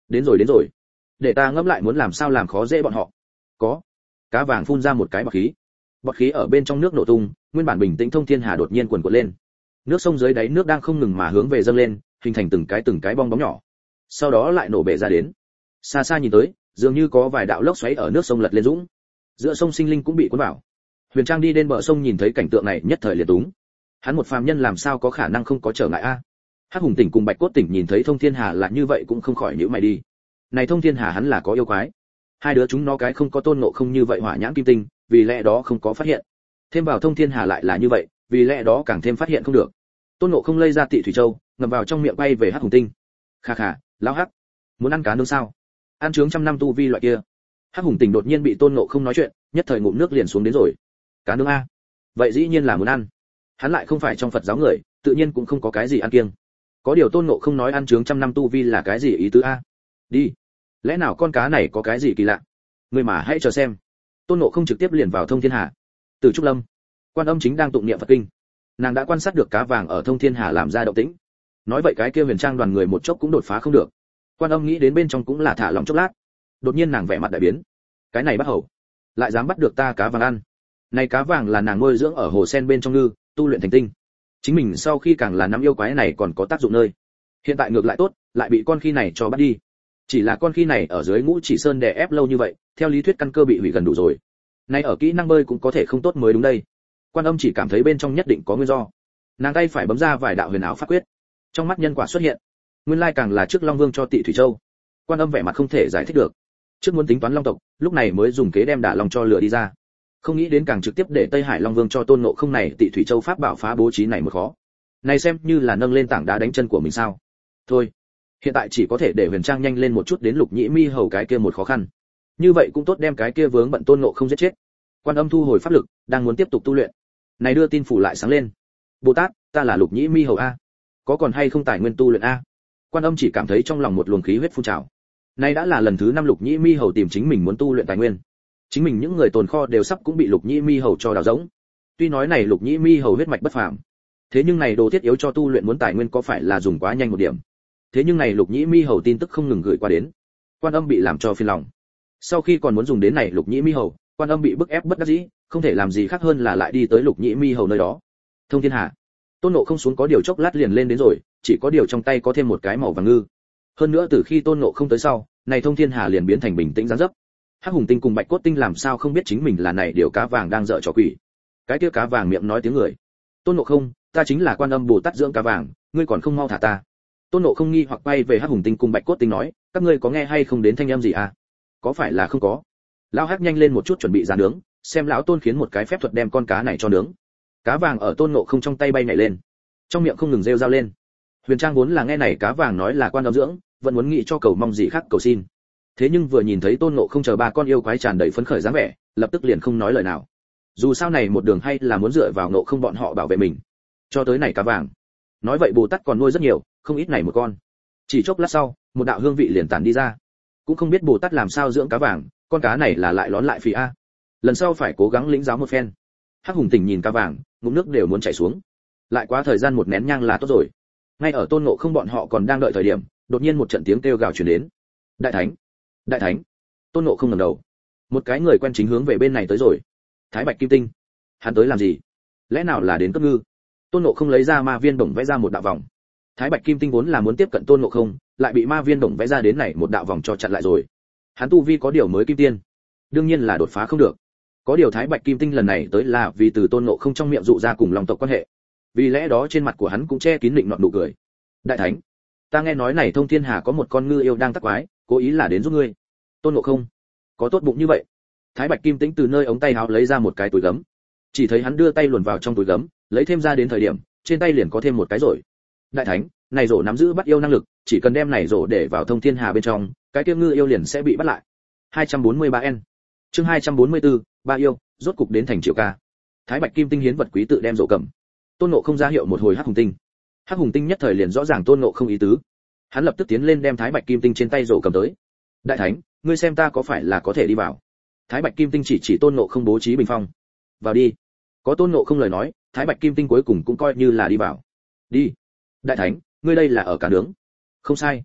đến rồi đến rồi, để ta ngẫm lại muốn làm sao làm khó dễ bọn họ. Có. Cá vàng phun ra một cái bọt khí. Bọt khí ở bên trong nước nổ tung, nguyên bản bình tĩnh thông thiên hà đột nhiên cuồn cuộn lên. Nước sông dưới đáy nước đang không ngừng mà hướng về dâng lên, hình thành từng cái từng cái bong bóng nhỏ. Sau đó lại nổ bể ra đến. Xa xa nhìn tới, dường như có vài đạo lốc xoáy ở nước sông lật lên dũng. Giữa sông sinh linh cũng bị cuốn vào. Huyền Trang đi đến bờ sông nhìn thấy cảnh tượng này nhất thời liền túng. Hắn một phàm nhân làm sao có khả năng không có trở ngại a? Hắc Hùng Tỉnh cùng Bạch Cốt Tỉnh nhìn thấy Thông Thiên Hà là như vậy cũng không khỏi nhíu mày đi. Này Thông Thiên Hà hắn là có yêu quái. Hai đứa chúng nó cái không có tôn ngộ không như vậy hỏa nhãn kim tinh, vì lẽ đó không có phát hiện. Thêm vào Thông Thiên Hà lại là như vậy, vì lẽ đó càng thêm phát hiện không được. Tôn ngộ không lây ra Tị Thủy Châu, ngầm vào trong miệng bay về Hắc Hùng Tinh. Kha kha, lão hắc, muốn ăn cá nướng sao? Ăn chướng trăm năm tu vi loại kia. Hắc Hùng Tỉnh đột nhiên bị Tôn ngộ không nói chuyện, nhất thời ngụm nước liền xuống đến rồi. Cá nướng a? Vậy dĩ nhiên là muốn ăn. Hắn lại không phải trong Phật giáo người, tự nhiên cũng không có cái gì ăn kiêng. Có điều Tôn ngộ không nói ăn chướng trăm năm tu vi là cái gì ý tứ a? Đi. Lẽ nào con cá này có cái gì kỳ lạ? Người mà hãy chờ xem. Tôn ngộ không trực tiếp liền vào Thông Thiên Hà. Từ Trúc Lâm, Quan Âm chính đang tụng niệm Phật kinh. Nàng đã quan sát được cá vàng ở Thông Thiên Hà làm ra động tĩnh. Nói vậy cái kia Huyền Trang đoàn người một chốc cũng đột phá không được. Quan Âm nghĩ đến bên trong cũng là thả lòng chốc lát. Đột nhiên nàng vẻ mặt đại biến. Cái này bắt hầu, lại dám bắt được ta cá vàng ăn. Này cá vàng là nàng nuôi dưỡng ở hồ sen bên trong ngư, tu luyện thành tinh. Chính mình sau khi càng là nắm yêu quái này còn có tác dụng nơi. Hiện tại ngược lại tốt, lại bị con khi này cho bắt đi. Chỉ là con khi này ở dưới Ngũ Chỉ Sơn đè ép lâu như vậy, theo lý thuyết căn cơ bị hủy gần đủ rồi. Nay ở kỹ năng bơi cũng có thể không tốt mới đúng đây. Quan Âm chỉ cảm thấy bên trong nhất định có nguyên do. Nàng tay phải bấm ra vài đạo huyền ảo pháp quyết. Trong mắt nhân quả xuất hiện. Nguyên lai càng là trước Long Vương cho Tị Thủy Châu. Quan Âm vẻ mặt không thể giải thích được. Trước muốn tính toán Long tộc, lúc này mới dùng kế đem đả Long cho lửa đi ra. Không nghĩ đến càng trực tiếp để Tây Hải Long Vương cho Tôn Ngộ Không này Tị Thủy Châu pháp bảo phá bố trí này một khó. Này xem như là nâng lên tảng đá đánh chân của mình sao? Thôi, hiện tại chỉ có thể để Huyền Trang nhanh lên một chút đến Lục Nhĩ Mi hầu cái kia một khó khăn. Như vậy cũng tốt đem cái kia vướng bận Tôn Ngộ Không giết chết. Quan Âm thu hồi pháp lực, đang muốn tiếp tục tu luyện. Này đưa tin phủ lại sáng lên. Bồ Tát, ta là Lục Nhĩ Mi hầu a. Có còn hay không tài nguyên tu luyện a? Quan Âm chỉ cảm thấy trong lòng một luồng khí huyết phun trào. Nay đã là lần thứ năm Lục Nhĩ Mi hầu tìm chính mình muốn tu luyện tài nguyên. Chính mình những người tồn kho đều sắp cũng bị Lục Nhĩ Mi hầu cho đào rỗng. Tuy nói này Lục Nhĩ Mi hầu huyết mạch bất phàm, thế nhưng này đồ thiết yếu cho tu luyện muốn tài nguyên có phải là dùng quá nhanh một điểm. Thế nhưng này Lục Nhĩ Mi hầu tin tức không ngừng gửi qua đến. Quan Âm bị làm cho phiền lòng. Sau khi còn muốn dùng đến này Lục Nhĩ Mi hầu, Quan Âm bị bức ép bất đắc dĩ, không thể làm gì khác hơn là lại đi tới Lục Nhĩ Mi hầu nơi đó. Thông Thiên Hà. Tôn Ngộ không xuống có điều chốc lát liền lên đến rồi, chỉ có điều trong tay có thêm một cái màu vàng ngư. Hơn nữa từ khi Tôn Ngộ không tới sau, này Thông Thiên Hà liền biến thành bình tĩnh dáng dấp. Hắc Hùng Tinh cùng Bạch Cốt Tinh làm sao không biết chính mình là này điều cá vàng đang dở trò quỷ. Cái kia cá vàng miệng nói tiếng người. Tôn Ngộ không, ta chính là Quan Âm Bồ Tát dưỡng cá vàng, ngươi còn không mau thả ta. Tôn Ngộ không nghi hoặc bay về Hắc Hùng Tinh cùng Bạch Cốt Tinh nói, các ngươi có nghe hay không đến thanh âm gì à? Có phải là không có? Lão Hắc nhanh lên một chút chuẩn bị ra nướng, xem lão Tôn khiến một cái phép thuật đem con cá này cho nướng. Cá vàng ở Tôn Ngộ không trong tay bay nhảy lên, trong miệng không ngừng rêu rao lên. Huyền Trang vốn là nghe này cá vàng nói là Quan Âm dưỡng, vẫn muốn nghĩ cho cầu mong gì khác cầu xin. Thế nhưng vừa nhìn thấy Tôn Ngộ không chờ ba con yêu quái tràn đầy phấn khởi dáng vẻ, lập tức liền không nói lời nào. Dù sao này một đường hay là muốn dựa vào Ngộ không bọn họ bảo vệ mình. Cho tới này cá vàng, nói vậy Bồ Tát còn nuôi rất nhiều, không ít này một con. Chỉ chốc lát sau, một đạo hương vị liền tản đi ra. Cũng không biết Bồ Tát làm sao dưỡng cá vàng, con cá này là lại lón lại phì a. Lần sau phải cố gắng lĩnh giáo một phen. Hắc Hùng Tỉnh nhìn cá vàng, ngụm nước đều muốn chảy xuống. Lại quá thời gian một nén nhang là tốt rồi. Ngay ở Tôn Ngộ không bọn họ còn đang đợi thời điểm, đột nhiên một trận tiếng kêu gào truyền đến. Đại thánh, đại thánh. Tôn Ngộ không ngẩng đầu, một cái người quen chính hướng về bên này tới rồi. Thái Bạch Kim Tinh, hắn tới làm gì? Lẽ nào là đến cấp ngư? Tôn Ngộ không lấy ra ma viên đồng vẽ ra một đạo vòng. Thái Bạch Kim Tinh vốn là muốn tiếp cận Tôn Ngộ không, lại bị ma viên đồng vẽ ra đến này một đạo vòng cho chặn lại rồi. Hắn tu vi có điều mới kim tiên, đương nhiên là đột phá không được. Có điều Thái Bạch Kim Tinh lần này tới là vì từ Tôn Ngộ không trong miệng dụ ra cùng Long tộc quan hệ. Vì lẽ đó trên mặt của hắn cũng che kín định nọt nụ cười. Đại thánh, ta nghe nói này Thông Thiên Hà có một con ngư yêu đang tắc quái, cố ý là đến giúp ngươi. Tôn Ngộ không, có tốt bụng như vậy? Thái Bạch Kim Tinh từ nơi ống tay áo lấy ra một cái túi gấm. Chỉ thấy hắn đưa tay luồn vào trong túi gấm, lấy thêm ra đến thời điểm, trên tay liền có thêm một cái rổ. Đại thánh, này rổ nắm giữ bắt yêu năng lực, chỉ cần đem này rổ để vào Thông Thiên Hà bên trong, cái kia ngư yêu liền sẽ bị bắt lại. hai trăm bốn mươi ba N. Chương hai trăm bốn mươi tư, ba yêu, rốt cục đến thành Triệu Ca. Thái Bạch Kim Tinh hiến vật quý tự đem rổ cầm. Tôn Ngộ không ra hiệu một hồi Hắc Hùng Tinh. Hắc Hùng Tinh nhất thời liền rõ ràng Tôn Ngộ không ý tứ. Hắn lập tức tiến lên đem Thái Bạch Kim Tinh trên tay rổ cầm tới. Đại thánh, ngươi xem ta có phải là có thể đi vào? Thái Bạch Kim Tinh chỉ chỉ Tôn Ngộ không bố trí bình phong. Vào đi. Có Tôn Ngộ không lời nói, Thái Bạch Kim Tinh cuối cùng cũng coi như là đi vào. Đi. Đại thánh, ngươi đây là ở cả nướng. Không sai.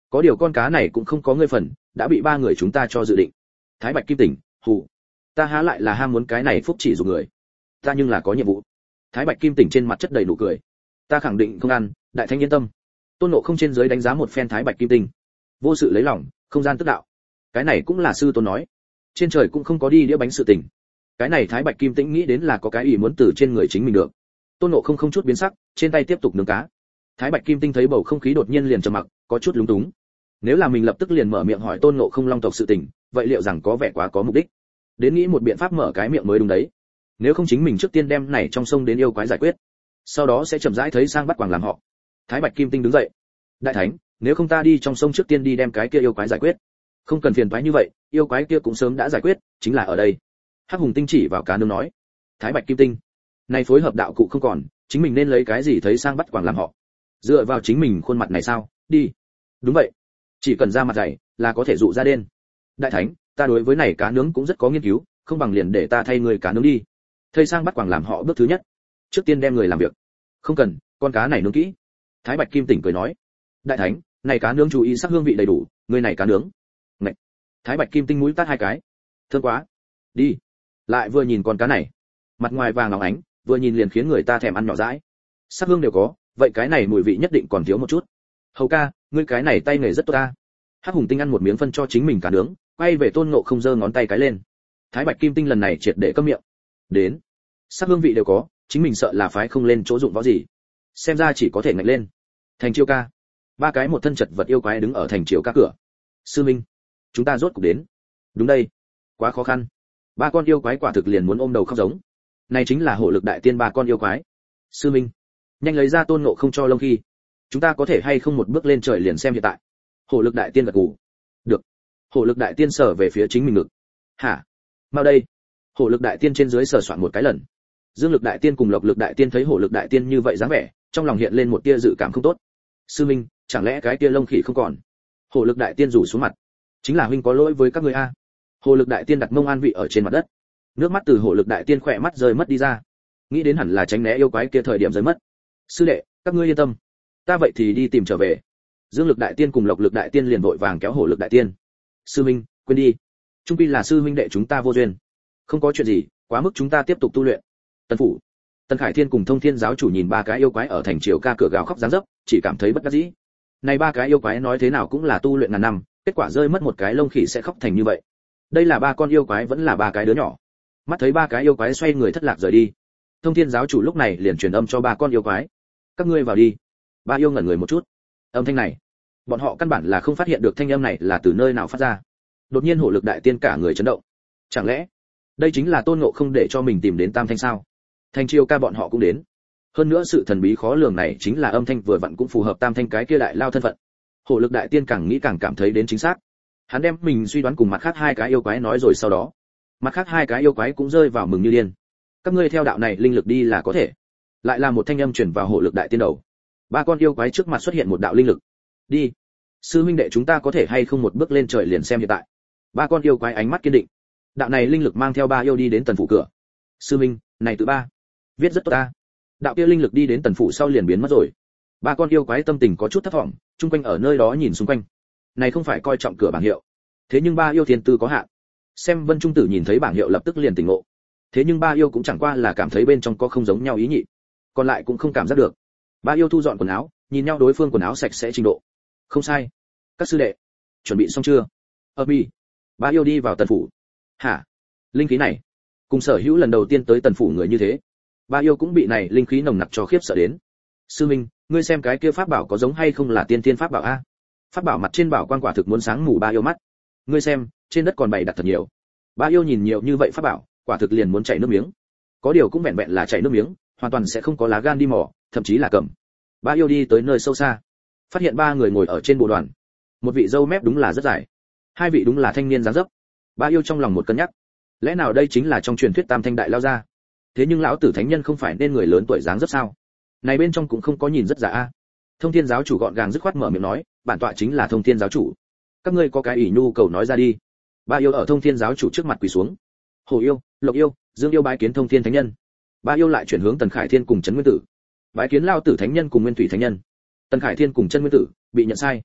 có điều con cá này cũng không có ngươi phần, đã bị ba người chúng ta cho dự định. Thái Bạch Kim Tỉnh, hù, ta há lại là ham muốn cái này phúc chỉ dùng người, ta nhưng là có nhiệm vụ. Thái Bạch Kim Tỉnh trên mặt chất đầy nụ cười, ta khẳng định không ăn, đại thánh yên tâm. Tôn Ngộ Không trên dưới đánh giá một phen Thái Bạch Kim Tinh, vô sự lấy lòng, không gian tức đạo. Cái này cũng là sư tôn nói, trên trời cũng không có đi đĩa bánh sự tình. Cái này Thái Bạch Kim Tinh nghĩ đến là có cái ý muốn từ trên người chính mình được. Tôn Ngộ Không không chút biến sắc, trên tay tiếp tục nướng cá. Thái Bạch Kim Tinh thấy bầu không khí đột nhiên liền trầm mặc, có chút lúng túng. Nếu là mình lập tức liền mở miệng hỏi Tôn Ngộ Không Long tộc sự tình, vậy liệu rằng có vẻ quá có mục đích. Đến nghĩ một biện pháp mở cái miệng mới đúng đấy. Nếu không chính mình trước tiên đem này trong sông đến yêu quái giải quyết, sau đó sẽ chậm rãi thấy sang bắt quàng làm họ. Thái Bạch Kim Tinh đứng dậy, đại thánh, nếu không ta đi trong sông trước tiên đi đem cái kia yêu quái giải quyết. Không cần phiền toái như vậy, yêu quái kia cũng sớm đã giải quyết, chính là ở đây. Hắc Hùng Tinh chỉ vào cá nướng nói, Thái Bạch Kim Tinh, này phối hợp đạo cụ không còn, chính mình nên lấy cái gì thấy sang bắt quàng làm họ. Dựa vào chính mình khuôn mặt này sao? Đi. Đúng vậy, chỉ cần ra mặt dày là có thể dụ ra đen. Đại thánh, ta đối với này cá nướng cũng rất có nghiên cứu, không bằng liền để ta thay người cá nướng đi. Thầy sang bắt quàng làm họ bước thứ nhất, trước tiên đem người làm việc. Không cần, con cá này nướng kỹ. Thái Bạch Kim Tỉnh cười nói, đại thánh, này cá nướng chú ý sắc hương vị đầy đủ, người này cá nướng. Ngậy. Thái Bạch Kim Tinh mũi tát hai cái, thơm quá. Đi. Lại vừa nhìn con cá này, mặt ngoài vàng óng ánh, vừa nhìn liền khiến người ta thèm ăn nhỏ dãi. Sắc hương đều có, vậy cái này mùi vị nhất định còn thiếu một chút. Hầu ca, ngươi cái này tay nghề rất tốt ta. Hắc Hùng Tinh ăn một miếng phân cho chính mình cá nướng, quay về Tôn Ngộ Không giơ ngón tay cái lên. Thái Bạch Kim Tinh lần này triệt để câm miệng. Đến, sắc hương vị đều có, chính mình sợ là phái không lên chỗ dụng võ gì. Xem ra chỉ có thể ngạch lên. Thành Chiêu Ca, ba cái một thân chật vật yêu quái đứng ở Thành Chiêu Ca cửa. Sư Minh, chúng ta rốt cục đến. Đúng đây, quá khó khăn. Ba con yêu quái quả thực liền muốn ôm đầu khóc giống. Này chính là hộ lực đại tiên ba con yêu quái. Sư Minh, nhanh lấy ra Tôn Ngộ Không cho lông khi. Chúng ta có thể hay không một bước lên trời liền xem hiện tại. Hộ lực đại tiên gật gù. Được. Hộ lực đại tiên sờ về phía chính mình ngực. Hả? Mau đây. Hộ lực đại tiên trên dưới sờ soạn một cái lần. Dương lực đại tiên cùng Lộc lực đại tiên thấy hộ lực đại tiên như vậy dáng vẻ, trong lòng hiện lên một tia dự cảm không tốt. Sư Minh, chẳng lẽ cái tia lông khỉ không còn? Hộ lực đại tiên rủ xuống mặt. Chính là huynh có lỗi với các ngươi a. Hộ lực đại tiên đặt mông an vị ở trên mặt đất. Nước mắt từ hộ lực đại tiên khỏe mắt rơi mất đi ra. Nghĩ đến hẳn là tránh né yêu quái kia thời điểm rơi mất. Sư đệ, các ngươi yên tâm, ta vậy thì đi tìm trở về. Dương lực đại tiên cùng Lộc lực đại tiên liền vội vàng kéo hộ lực đại tiên. Sư Minh, quên đi, trung quy là sư huynh đệ chúng ta vô duyên, không có chuyện gì, quá mức chúng ta tiếp tục tu luyện. Tân phủ, Tân Khải Thiên cùng Thông Thiên giáo chủ nhìn ba cái yêu quái ở Thành Triều Ca cửa gào khóc giáng dấp, chỉ cảm thấy bất đắc dĩ. Này ba cái yêu quái nói thế nào cũng là tu luyện ngàn năm, kết quả rơi mất một cái lông khỉ sẽ khóc thành như vậy. Đây là ba con yêu quái vẫn là ba cái đứa nhỏ. Mắt thấy ba cái yêu quái xoay người thất lạc rời đi, Thông Thiên giáo chủ lúc này liền truyền âm cho ba con yêu quái. Các ngươi vào đi. Ba yêu ngẩn người một chút. Âm thanh này, bọn họ căn bản là không phát hiện được thanh âm này là từ nơi nào phát ra. Đột nhiên hộ lực đại tiên cả người chấn động. Chẳng lẽ đây chính là Tôn Ngộ Không để cho mình tìm đến Tam Thanh sao? Thành Chiêu Ca bọn họ cũng đến. Hơn nữa sự thần bí khó lường này chính là âm thanh vừa vặn cũng phù hợp Tam Thanh cái kia đại lao thân phận. Hộ lực đại tiên càng nghĩ càng cảm thấy đến chính xác. Hắn đem mình suy đoán cùng mặt khác hai cái yêu quái nói rồi sau đó, mặt khác hai cái yêu quái cũng rơi vào mừng như điên. Các ngươi theo đạo này linh lực đi là có thể. Lại là một thanh âm truyền vào hộ lực đại tiên đầu. Ba con yêu quái trước mặt xuất hiện một đạo linh lực. Đi. Sư huynh đệ chúng ta có thể hay không một bước lên trời liền xem hiện tại. Ba con yêu quái ánh mắt kiên định. Đạo này linh lực mang theo ba yêu đi đến tần phủ cửa. Sư huynh, này tự ba. Viết rất tốt ta. Đạo kia linh lực đi đến tần phủ sau liền biến mất rồi. Ba con yêu quái tâm tình có chút thất vọng, chung quanh ở nơi đó nhìn xung quanh. Này không phải coi trọng cửa bảng hiệu. Thế nhưng ba yêu thiên tư có hạn. Xem Vân Trung Tử nhìn thấy bảng hiệu lập tức liền tỉnh ngộ. Thế nhưng ba yêu cũng chẳng qua là cảm thấy bên trong có không giống nhau ý nhị, còn lại cũng không cảm giác được. Ba yêu thu dọn quần áo, nhìn nhau đối phương quần áo sạch sẽ trình độ. Không sai. Các sư đệ, chuẩn bị xong chưa? Ở bi. Ba yêu đi vào tần phủ. Hả? Linh khí này, cùng Sở Hữu lần đầu tiên tới tần phủ người như thế. Ba yêu cũng bị này linh khí nồng nặc cho khiếp sợ đến. Sư Minh, ngươi xem cái kia pháp bảo có giống hay không là tiên tiên pháp bảo a? Pháp bảo mặt trên bảo quan quả thực muốn sáng mù ba yêu mắt. Ngươi xem, trên đất còn bày đặt thật nhiều. Ba yêu nhìn nhiều như vậy pháp bảo, quả thực liền muốn chảy nước miếng. Có điều cũng vẹn vẹn là chảy nước miếng, hoàn toàn sẽ không có lá gan đi mò, thậm chí là cầm. Ba yêu đi tới nơi sâu xa, phát hiện ba người ngồi ở trên bộ đoàn. Một vị râu mép đúng là rất dài, hai vị đúng là thanh niên dáng dấp. Ba yêu trong lòng một cân nhắc, lẽ nào đây chính là trong truyền thuyết Tam Thanh đại lao ra? Thế nhưng lão tử thánh nhân không phải nên người lớn tuổi dáng dấp sao? Này bên trong cũng không có nhìn rất già a. Thông Thiên giáo chủ gọn gàng dứt khoát mở miệng nói, bản tọa chính là Thông Thiên giáo chủ. Các ngươi có cái ủy nhu cầu nói ra đi. Ba yêu ở Thông Thiên giáo chủ trước mặt quỳ xuống. Hồ yêu, Lộc yêu, Dương yêu bái kiến Thông Thiên thánh nhân. Ba yêu lại chuyển hướng Tần Khải Thiên cùng Trấn Nguyên Tử. Bái kiến lao tử thánh nhân cùng Nguyên Thủy thánh nhân. Tần Khải Thiên cùng Trấn Nguyên Tử bị nhận sai.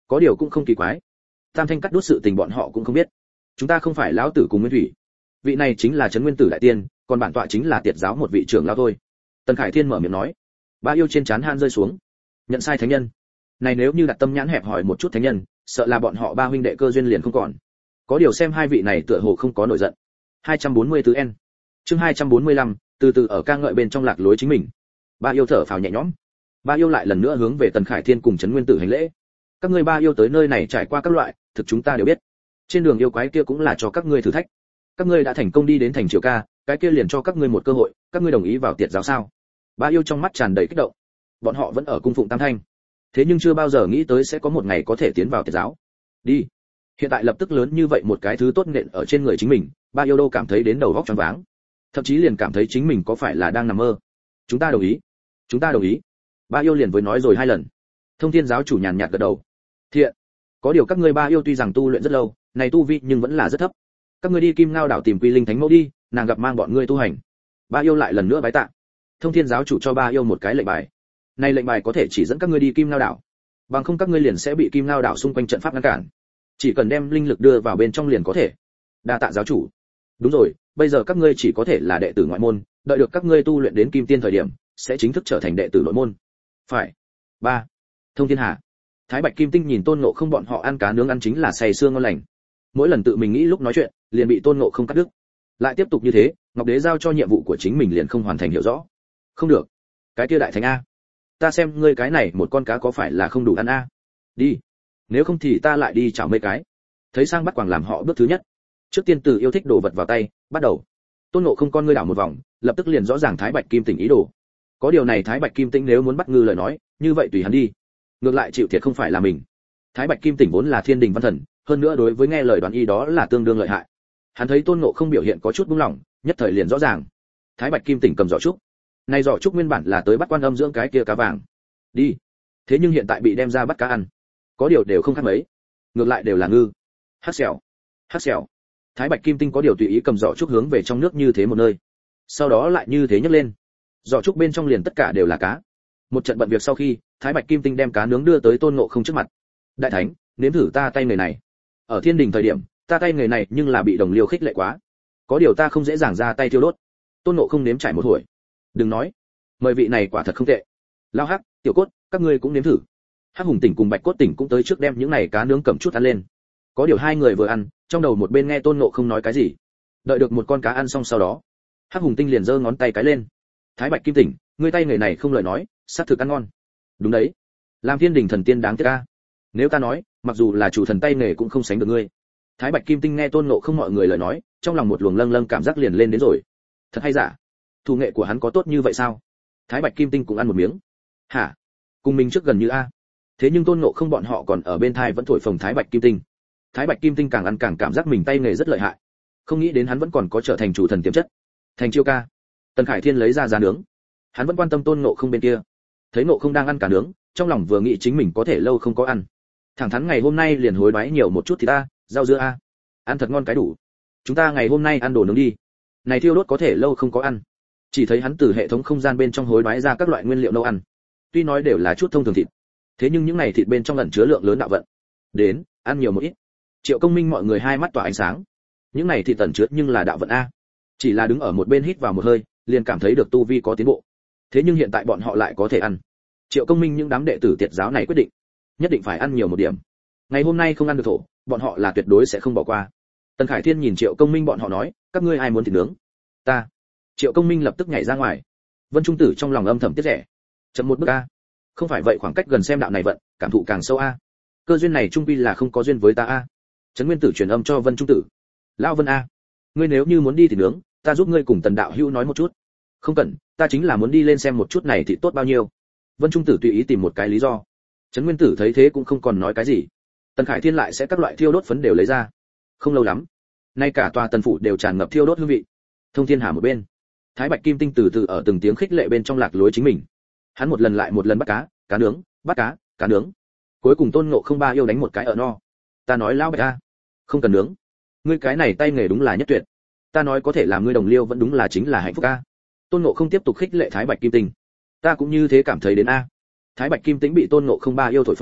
Có điều cũng không kỳ quái, tam thanh cắt đốt sự tình bọn họ cũng không biết. Chúng ta không phải lão tử cùng nguyên thủy, vị này chính là trấn nguyên tử đại tiên, còn bản tọa chính là tiệt giáo một vị trưởng lão thôi. Tần Khải Thiên mở miệng nói. Ba yêu trên trán han rơi xuống. Nhận sai thánh nhân. Này nếu như đặt tâm nhãn hẹp hỏi một chút thánh nhân, sợ là bọn họ ba huynh đệ cơ duyên liền không còn. Có điều xem hai vị này tựa hồ không có nổi giận. hai trăm bốn mươi tư N. Chương hai trăm bốn mươi lăm, từ từ ở ca ngợi bên trong lạc lối chính mình. Ba yêu thở phào nhẹ nhõm. Ba yêu lại lần nữa hướng về Tần Khải Thiên cùng trấn nguyên tử hành lễ. Các ngươi ba yêu tới nơi này trải qua các loại, thực chúng ta đều biết. Trên đường yêu quái kia cũng là cho các ngươi thử thách. Các ngươi đã thành công đi đến thành Triều Ca, cái kia liền cho các ngươi một cơ hội, các ngươi đồng ý vào tiệt giáo sao? Ba yêu trong mắt tràn đầy kích động. Bọn họ vẫn ở cung phụng tam thanh, thế nhưng chưa bao giờ nghĩ tới sẽ có một ngày có thể tiến vào tiệt giáo. Đi. Hiện tại lập tức lớn như vậy một cái thứ tốt nện ở trên người chính mình, ba yêu đô cảm thấy đến đầu óc choáng váng, thậm chí liền cảm thấy chính mình có phải là đang nằm mơ. Chúng ta đồng ý, chúng ta đồng ý. Ba yêu liền với nói rồi hai lần. Thông Thiên giáo chủ nhàn nhạt gật đầu. Thiện. Có điều các ngươi ba yêu tuy rằng tu luyện rất lâu, này tu vi nhưng vẫn là rất thấp. Các ngươi đi Kim Ngao đảo tìm Quy Linh Thánh Mẫu đi, nàng gặp mang bọn ngươi tu hành. Ba yêu lại lần nữa bái tạ. Thông Thiên giáo chủ cho ba yêu một cái lệnh bài. Này lệnh bài có thể chỉ dẫn các ngươi đi Kim Ngao đảo, bằng không các ngươi liền sẽ bị Kim Ngao đảo xung quanh trận pháp ngăn cản. Chỉ cần đem linh lực đưa vào bên trong liền có thể. Đa tạ giáo chủ. Đúng rồi, bây giờ các ngươi chỉ có thể là đệ tử ngoại môn, đợi được các ngươi tu luyện đến Kim Tiên thời điểm, sẽ chính thức trở thành đệ tử nội môn. Phải. Ba. Thông Thiên Hà. Thái Bạch Kim Tinh nhìn Tôn Ngộ Không bọn họ ăn cá nướng ăn chính là say sưa ngon lành. Mỗi lần tự mình nghĩ lúc nói chuyện, liền bị Tôn Ngộ Không cắt đứt. Lại tiếp tục như thế, Ngọc Đế giao cho nhiệm vụ của chính mình liền không hoàn thành hiểu rõ. Không được. Cái kia đại thánh a, ta xem ngươi cái này một con cá có phải là không đủ ăn a? Đi. Nếu không thì ta lại đi chảo mấy cái. Thấy sang bắt quàng làm họ bước thứ nhất. Trước tiên từ yêu thích đồ vật vào tay, bắt đầu. Tôn Ngộ Không con ngươi đảo một vòng, lập tức liền rõ ràng Thái Bạch Kim Tinh ý đồ. Có điều này Thái Bạch Kim Tinh nếu muốn bắt ngư lời nói, như vậy tùy hắn đi. Ngược lại chịu thiệt không phải là mình. Thái Bạch Kim Tinh vốn là thiên đình văn thần, hơn nữa đối với nghe lời đoán y đó là tương đương lợi hại. Hắn thấy Tôn Ngộ Không biểu hiện có chút buông lỏng, nhất thời liền rõ ràng. Thái Bạch Kim Tinh cầm giỏ trúc. Này giỏ trúc nguyên bản là tới bắt quan âm dưỡng cái kia cá vàng. Đi. Thế nhưng hiện tại bị đem ra bắt cá ăn. Có điều đều không khác mấy. Ngược lại đều là ngư. Hắc xẻo. Hắc xẻo. Thái Bạch Kim Tinh có điều tùy ý cầm giỏ trúc hướng về trong nước như thế một nơi. Sau đó lại như thế nhấc lên. Giỏ trúc bên trong liền tất cả đều là cá. Một trận bận việc sau khi, Thái Bạch Kim Tinh đem cá nướng đưa tới Tôn Ngộ Không trước mặt. Đại thánh, nếm thử ta tay người này. Ở thiên đình thời điểm, ta tay người này nhưng là bị đồng liêu khích lệ quá. Có điều ta không dễ dàng ra tay thiêu đốt. Tôn Ngộ Không nếm trải một hồi. Đừng nói, mời vị này quả thật không tệ. Lao Hắc, Tiểu Cốt, các ngươi cũng nếm thử. Hắc Hùng Tỉnh cùng Bạch Cốt Tỉnh cũng tới trước đem những này cá nướng cầm chút ăn lên. Có điều hai người vừa ăn, trong đầu một bên nghe Tôn Ngộ Không nói cái gì. Đợi được một con cá ăn xong sau đó, Hắc Hùng Tinh liền giơ ngón tay cái lên. Thái Bạch Kim Tỉnh, ngươi tay người này không lời nói, sát thực ăn ngon. Đúng đấy, làm thiên đình thần tiên đáng tiếc a. Nếu ta nói, mặc dù là chủ thần tay nghề cũng không sánh được ngươi. Thái Bạch Kim Tinh nghe Tôn Ngộ Không mọi người lời nói, trong lòng một luồng lâng lâng cảm giác liền lên đến rồi. Thật hay giả? Thủ nghệ của hắn có tốt như vậy sao? Thái Bạch Kim Tinh cũng ăn một miếng. Hả? Cùng mình trước gần như a. Thế nhưng Tôn Ngộ Không bọn họ còn ở bên thai vẫn thổi phồng Thái Bạch Kim Tinh. Thái Bạch Kim Tinh càng ăn càng cảm giác mình tay nghề rất lợi hại. Không nghĩ đến hắn vẫn còn có trở thành chủ thần tiềm chất. Thành Chiêu Ca. Tần Khải Thiên lấy ra giá nướng. Hắn vẫn quan tâm Tôn Ngộ Không bên kia. Thấy Ngộ Không đang ăn cả nướng, trong lòng vừa nghĩ chính mình có thể lâu không có ăn. Thẳng thắn ngày hôm nay liền hối đoái nhiều một chút thì ta, rau dưa a. Ăn thật ngon cái đủ. Chúng ta ngày hôm nay ăn đồ nướng đi. Này thiêu đốt có thể lâu không có ăn. Chỉ thấy hắn từ hệ thống không gian bên trong hối đoái ra các loại nguyên liệu nấu ăn. Tuy nói đều là chút thông thường thịt, thế nhưng những này thịt bên trong ẩn chứa lượng lớn đạo vận. Đến, ăn nhiều một ít. Triệu Công Minh mọi người hai mắt tỏa ánh sáng. Những này thịt ẩn chứa nhưng là đạo vận a. Chỉ là đứng ở một bên hít vào một hơi, liền cảm thấy được tu vi có tiến bộ. Thế nhưng hiện tại bọn họ lại có thể ăn. Triệu Công Minh những đám đệ tử tiệt giáo này quyết định, nhất định phải ăn nhiều một điểm. Ngày hôm nay không ăn được thổ, bọn họ là tuyệt đối sẽ không bỏ qua. Tần Khải Thiên nhìn Triệu Công Minh bọn họ nói, các ngươi ai muốn thịt nướng? Ta. Triệu Công Minh lập tức nhảy ra ngoài. Vân Trung Tử trong lòng âm thầm tiếc rẻ. Chậm một bước a. Không phải vậy khoảng cách gần xem đạo này vận, cảm thụ càng sâu a. Cơ duyên này trung quy là không có duyên với ta a. Trấn Nguyên Tử truyền âm cho Vân Trung Tử. Lão Vân a, ngươi nếu như muốn đi thì nướng, ta giúp ngươi cùng Tần đạo hữu nói một chút. Không cần, ta chính là muốn đi lên xem một chút này thì tốt bao nhiêu. Vân Trung Tử tùy ý tìm một cái lý do. Trấn Nguyên Tử thấy thế cũng không còn nói cái gì. Tần Khải Thiên lại sẽ các loại thiêu đốt phấn đều lấy ra. Không lâu lắm, nay cả tòa tần phủ đều tràn ngập thiêu đốt hương vị. Thông Thiên Hà một bên, Thái Bạch Kim Tinh từ từ ở từng tiếng khích lệ bên trong lạc lối chính mình. Hắn một lần lại một lần bắt cá, cá nướng, bắt cá, cá nướng. Cuối cùng Tôn Ngộ Không ba yêu đánh một cái ở no. Ta nói lão Bạch a, không cần nướng. Ngươi cái này tay nghề đúng là nhất tuyệt. Ta nói có thể làm ngươi đồng liêu vẫn đúng là chính là hạnh phúc a. Tôn Ngộ Không tiếp tục khích lệ Thái Bạch Kim Tinh. Ta cũng như thế cảm thấy đến a. Thái Bạch Kim Tinh bị Tôn Ngộ Không ba yêu thổi phồng,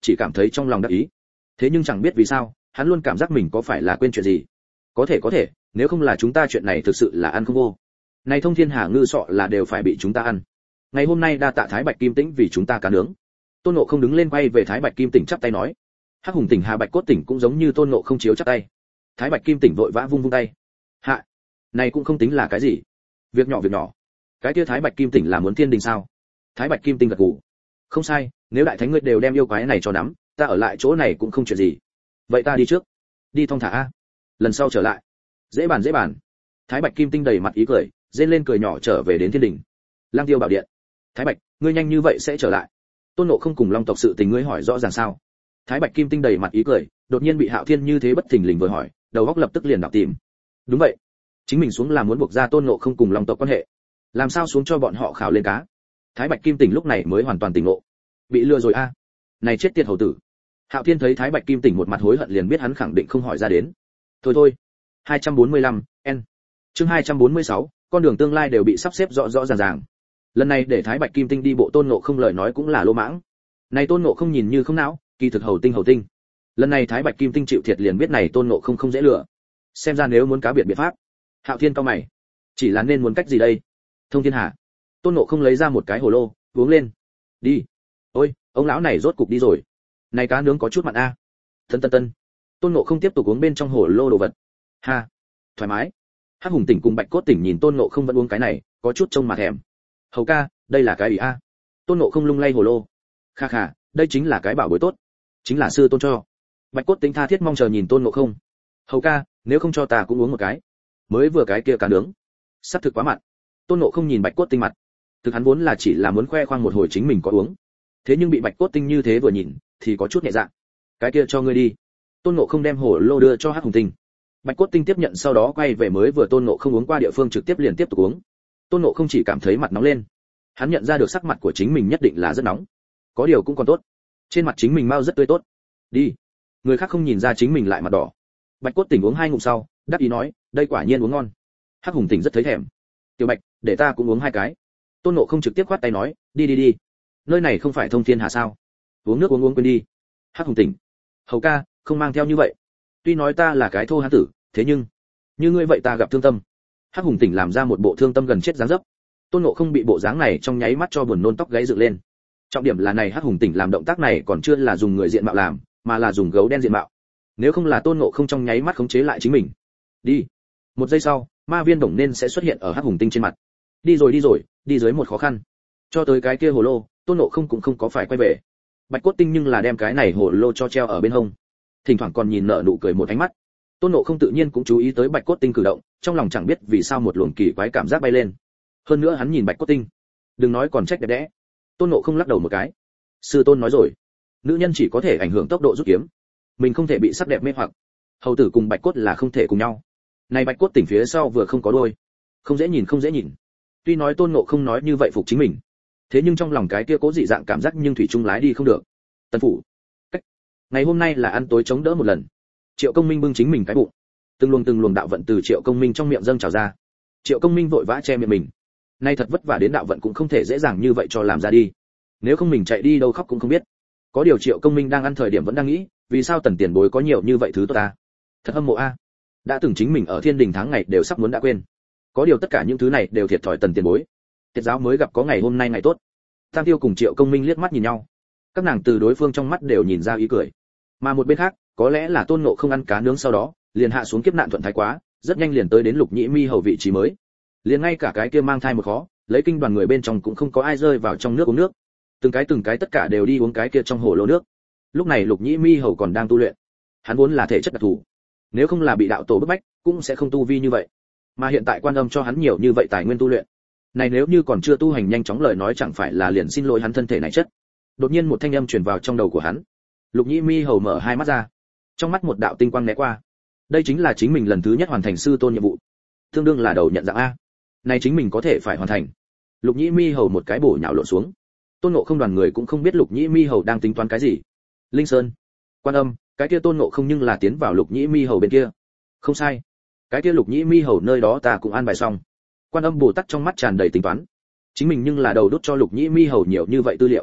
chỉ cảm thấy trong lòng đắc ý. Thế nhưng chẳng biết vì sao, hắn luôn cảm giác mình có phải là quên chuyện gì. Có thể có thể, nếu không là chúng ta chuyện này thực sự là ăn không vô. Này Thông Thiên Hà Ngư sọ là đều phải bị chúng ta ăn. Ngày hôm nay đa tạ Thái Bạch Kim Tĩnh vì chúng ta cá nướng. Tôn Ngộ không đứng lên quay về Thái Bạch Kim Tĩnh chắp tay nói. Hắc Hùng Tỉnh Hà Bạch Cốt Tỉnh cũng giống như Tôn Ngộ không chiếu chắp tay. Thái Bạch Kim Tĩnh vội vã vung vung tay. Hạ, này cũng không tính là cái gì, việc nhỏ việc nhỏ. Cái kia Thái Bạch Kim Tĩnh là muốn thiên đình sao? Thái Bạch Kim Tĩnh gật gù. Không sai, nếu đại thánh ngươi đều đem yêu quái này cho nắm, ta ở lại chỗ này cũng không chuyện gì. Vậy ta đi trước. Đi thong thả a. Lần sau trở lại. Dễ bàn dễ bàn. Thái Bạch Kim Tinh đầy mặt ý cười, rên lên cười nhỏ trở về đến thiên đình. Lang Tiêu bảo điện. Thái Bạch, ngươi nhanh như vậy sẽ trở lại? Tôn Ngộ không cùng Long tộc sự tình ngươi hỏi rõ ràng sao? Thái Bạch Kim Tinh đầy mặt ý cười, đột nhiên bị Hạo Thiên như thế bất thình lình vừa hỏi, đầu óc lập tức liền đảo tìm. Đúng vậy, chính mình xuống là muốn buộc ra Tôn Ngộ không cùng Long tộc quan hệ, làm sao xuống cho bọn họ khảo lên cá? Thái Bạch Kim Tỉnh lúc này mới hoàn toàn tỉnh ngộ, bị lừa rồi a, này chết tiệt hầu tử. Hạo Thiên thấy Thái Bạch Kim Tỉnh một mặt hối hận liền biết hắn khẳng định không hỏi ra đến. Thôi thôi. hai trăm bốn mươi lăm, N. Chương hai trăm bốn mươi sáu, con đường tương lai đều bị sắp xếp rõ rõ ràng ràng. Lần này để Thái Bạch Kim Tinh đi bộ Tôn Ngộ không lời nói cũng là lô mãng. Này Tôn Ngộ không nhìn như không não, kỳ thực hầu tinh hầu tinh. Lần này Thái Bạch Kim Tinh chịu thiệt liền biết này Tôn Ngộ không không dễ lừa. Xem ra nếu muốn cá biệt biện pháp. Hạo Thiên cau mày, chỉ là nên muốn cách gì đây? Thông Thiên Hà. Tôn Ngộ không lấy ra một cái hồ lô, uống lên. Đi. Ôi, ông lão này rốt cục đi rồi. Này cá nướng có chút mặn a. Tân tân tân. Tôn Ngộ không tiếp tục uống bên trong hồ lô đồ vật. Ha, thoải mái. Hắc Hùng Tỉnh cùng Bạch Cốt Tỉnh nhìn Tôn Ngộ không vẫn uống cái này, có chút trông mà thèm. Hầu ca, đây là cái gì a? Tôn Ngộ không lung lay hồ lô. Kha kha, đây chính là cái bảo bối tốt, chính là sư tôn cho. Bạch Cốt Tỉnh tha thiết mong chờ nhìn Tôn Ngộ không. Hầu ca, nếu không cho ta cũng uống một cái. Mới vừa cái kia cá nướng, sắp thực quá mặn. Tôn Ngộ không nhìn Bạch Cốt Tinh mặt, thực hắn vốn là chỉ là muốn khoe khoang một hồi chính mình có uống, thế nhưng bị Bạch Cốt Tinh như thế vừa nhìn, thì có chút nhẹ dạ. Cái kia cho ngươi đi. Tôn Ngộ không đem hồ lô đưa cho Hắc Hùng Tinh. Bạch Cốt Tinh tiếp nhận sau đó quay về mới vừa Tôn Ngộ không uống qua địa phương trực tiếp liền tiếp tục uống. Tôn Ngộ không chỉ cảm thấy mặt nóng lên, hắn nhận ra được sắc mặt của chính mình nhất định là rất nóng. Có điều cũng còn tốt, trên mặt chính mình mau rất tươi tốt. Đi. Người khác không nhìn ra chính mình lại mặt đỏ. Bạch Cốt Tỉnh uống hai ngụm sau, đáp ý nói, đây quả nhiên uống ngon. Hắc Hùng Tỉnh rất thấy thèm. Tiểu Bạch, để ta cũng uống hai cái. Tôn Ngộ không trực tiếp khoát tay nói, đi đi đi. Nơi này không phải Thông Thiên Hà sao? Uống nước uống uống quên đi. Hắc Hùng Tỉnh. Hầu ca, không mang theo như vậy. Tuy nói ta là cái thô hán tử, thế nhưng như ngươi vậy ta gặp thương tâm. Hắc Hùng Tỉnh làm ra một bộ thương tâm gần chết dáng dấp. Tôn Ngộ không bị bộ dáng này trong nháy mắt cho buồn nôn tóc gáy dựng lên. Trọng điểm là này Hắc Hùng Tỉnh làm động tác này còn chưa là dùng người diện mạo làm, mà là dùng gấu đen diện mạo. Nếu không là Tôn Ngộ không trong nháy mắt khống chế lại chính mình. Đi. Một giây sau, ma viên đồng nên sẽ xuất hiện ở Hắc Hùng Tinh trên mặt. Đi rồi đi rồi, đi dưới một khó khăn. Cho tới cái kia hồ lô, Tôn Ngộ không cũng không có phải quay về. Bạch Cốt Tinh nhưng là đem cái này hồ lô cho treo ở bên hông, thỉnh thoảng còn nhìn nở nụ cười một ánh mắt. Tôn Ngộ không tự nhiên cũng chú ý tới Bạch Cốt Tinh cử động, trong lòng chẳng biết vì sao một luồng kỳ quái cảm giác bay lên. Hơn nữa hắn nhìn Bạch Cốt Tinh, đừng nói còn trách đẹp đẽ. Tôn Ngộ không lắc đầu một cái. Sư tôn nói rồi, nữ nhân chỉ có thể ảnh hưởng tốc độ rút kiếm, mình không thể bị sắc đẹp mê hoặc. Hầu tử cùng Bạch Cốt là không thể cùng nhau. Này Bạch Cốt Tỉnh phía sau vừa không có đôi, không dễ nhìn không dễ nhìn. Tuy nói Tôn Ngộ không nói như vậy phục chính mình, thế nhưng trong lòng cái kia cố dị dạng cảm giác nhưng thủy chung lái đi không được. Tân phủ. Cách. Ngày hôm nay là ăn tối chống đỡ một lần. Triệu Công Minh bưng chính mình cái bụng, từng luồng từng luồng đạo vận từ Triệu Công Minh trong miệng dâng trào ra. Triệu Công Minh vội vã che miệng mình. Nay thật vất vả đến đạo vận cũng không thể dễ dàng như vậy cho làm ra đi. Nếu không mình chạy đi đâu khóc cũng không biết. Có điều Triệu Công Minh đang ăn thời điểm vẫn đang nghĩ, vì sao Tần Tiền Bối có nhiều như vậy thứ tốt ta? Thật hâm mộ a. Đã từng chính mình ở Thiên Đình tháng ngày đều sắp muốn đã quên. Có điều tất cả những thứ này đều thiệt thòi Tần Tiền Bối. Tiết giáo mới gặp có ngày hôm nay ngày tốt. Tam Tiêu cùng Triệu Công Minh liếc mắt nhìn nhau. Các nàng từ đối phương trong mắt đều nhìn ra ý cười. Mà một bên khác, có lẽ là Tôn Ngộ không ăn cá nướng sau đó, liền hạ xuống kiếp nạn thuận thái quá, rất nhanh liền tới đến Lục Nhĩ Mi hầu vị trí mới. Liền ngay cả cái kia mang thai một khó, lấy kinh đoàn người bên trong cũng không có ai rơi vào trong nước uống nước. Từng cái từng cái tất cả đều đi uống cái kia trong hồ lô nước. Lúc này Lục Nhĩ Mi hầu còn đang tu luyện. Hắn vốn là thể chất đặc thù, nếu không là bị đạo tổ bức bách, cũng sẽ không tu vi như vậy. Mà hiện tại Quan Âm cho hắn nhiều như vậy tài nguyên tu luyện. Này nếu như còn chưa tu hành nhanh chóng lời nói chẳng phải là liền xin lỗi hắn thân thể này chất. Đột nhiên một thanh âm truyền vào trong đầu của hắn. Lục Nhĩ Mi hầu mở hai mắt ra, trong mắt một đạo tinh quang né qua. Đây chính là chính mình lần thứ nhất hoàn thành sư tôn nhiệm vụ, tương đương là đầu nhận dạng a. Này chính mình có thể phải hoàn thành. Lục Nhĩ Mi hầu một cái bổ nhào lộn xuống. Tôn Ngộ không đoàn người cũng không biết Lục Nhĩ Mi hầu đang tính toán cái gì. Linh Sơn, Quan Âm, cái kia Tôn Ngộ không nhưng là tiến vào Lục Nhĩ Mi hầu bên kia. Không sai, cái kia Lục Nhĩ Mi hầu nơi đó ta cũng an bài xong. Quan Âm Bồ Tát trong mắt tràn đầy tính toán. Chính mình nhưng là đầu đốt cho Lục Nhĩ Mi hầu nhiều như vậy tư liệu.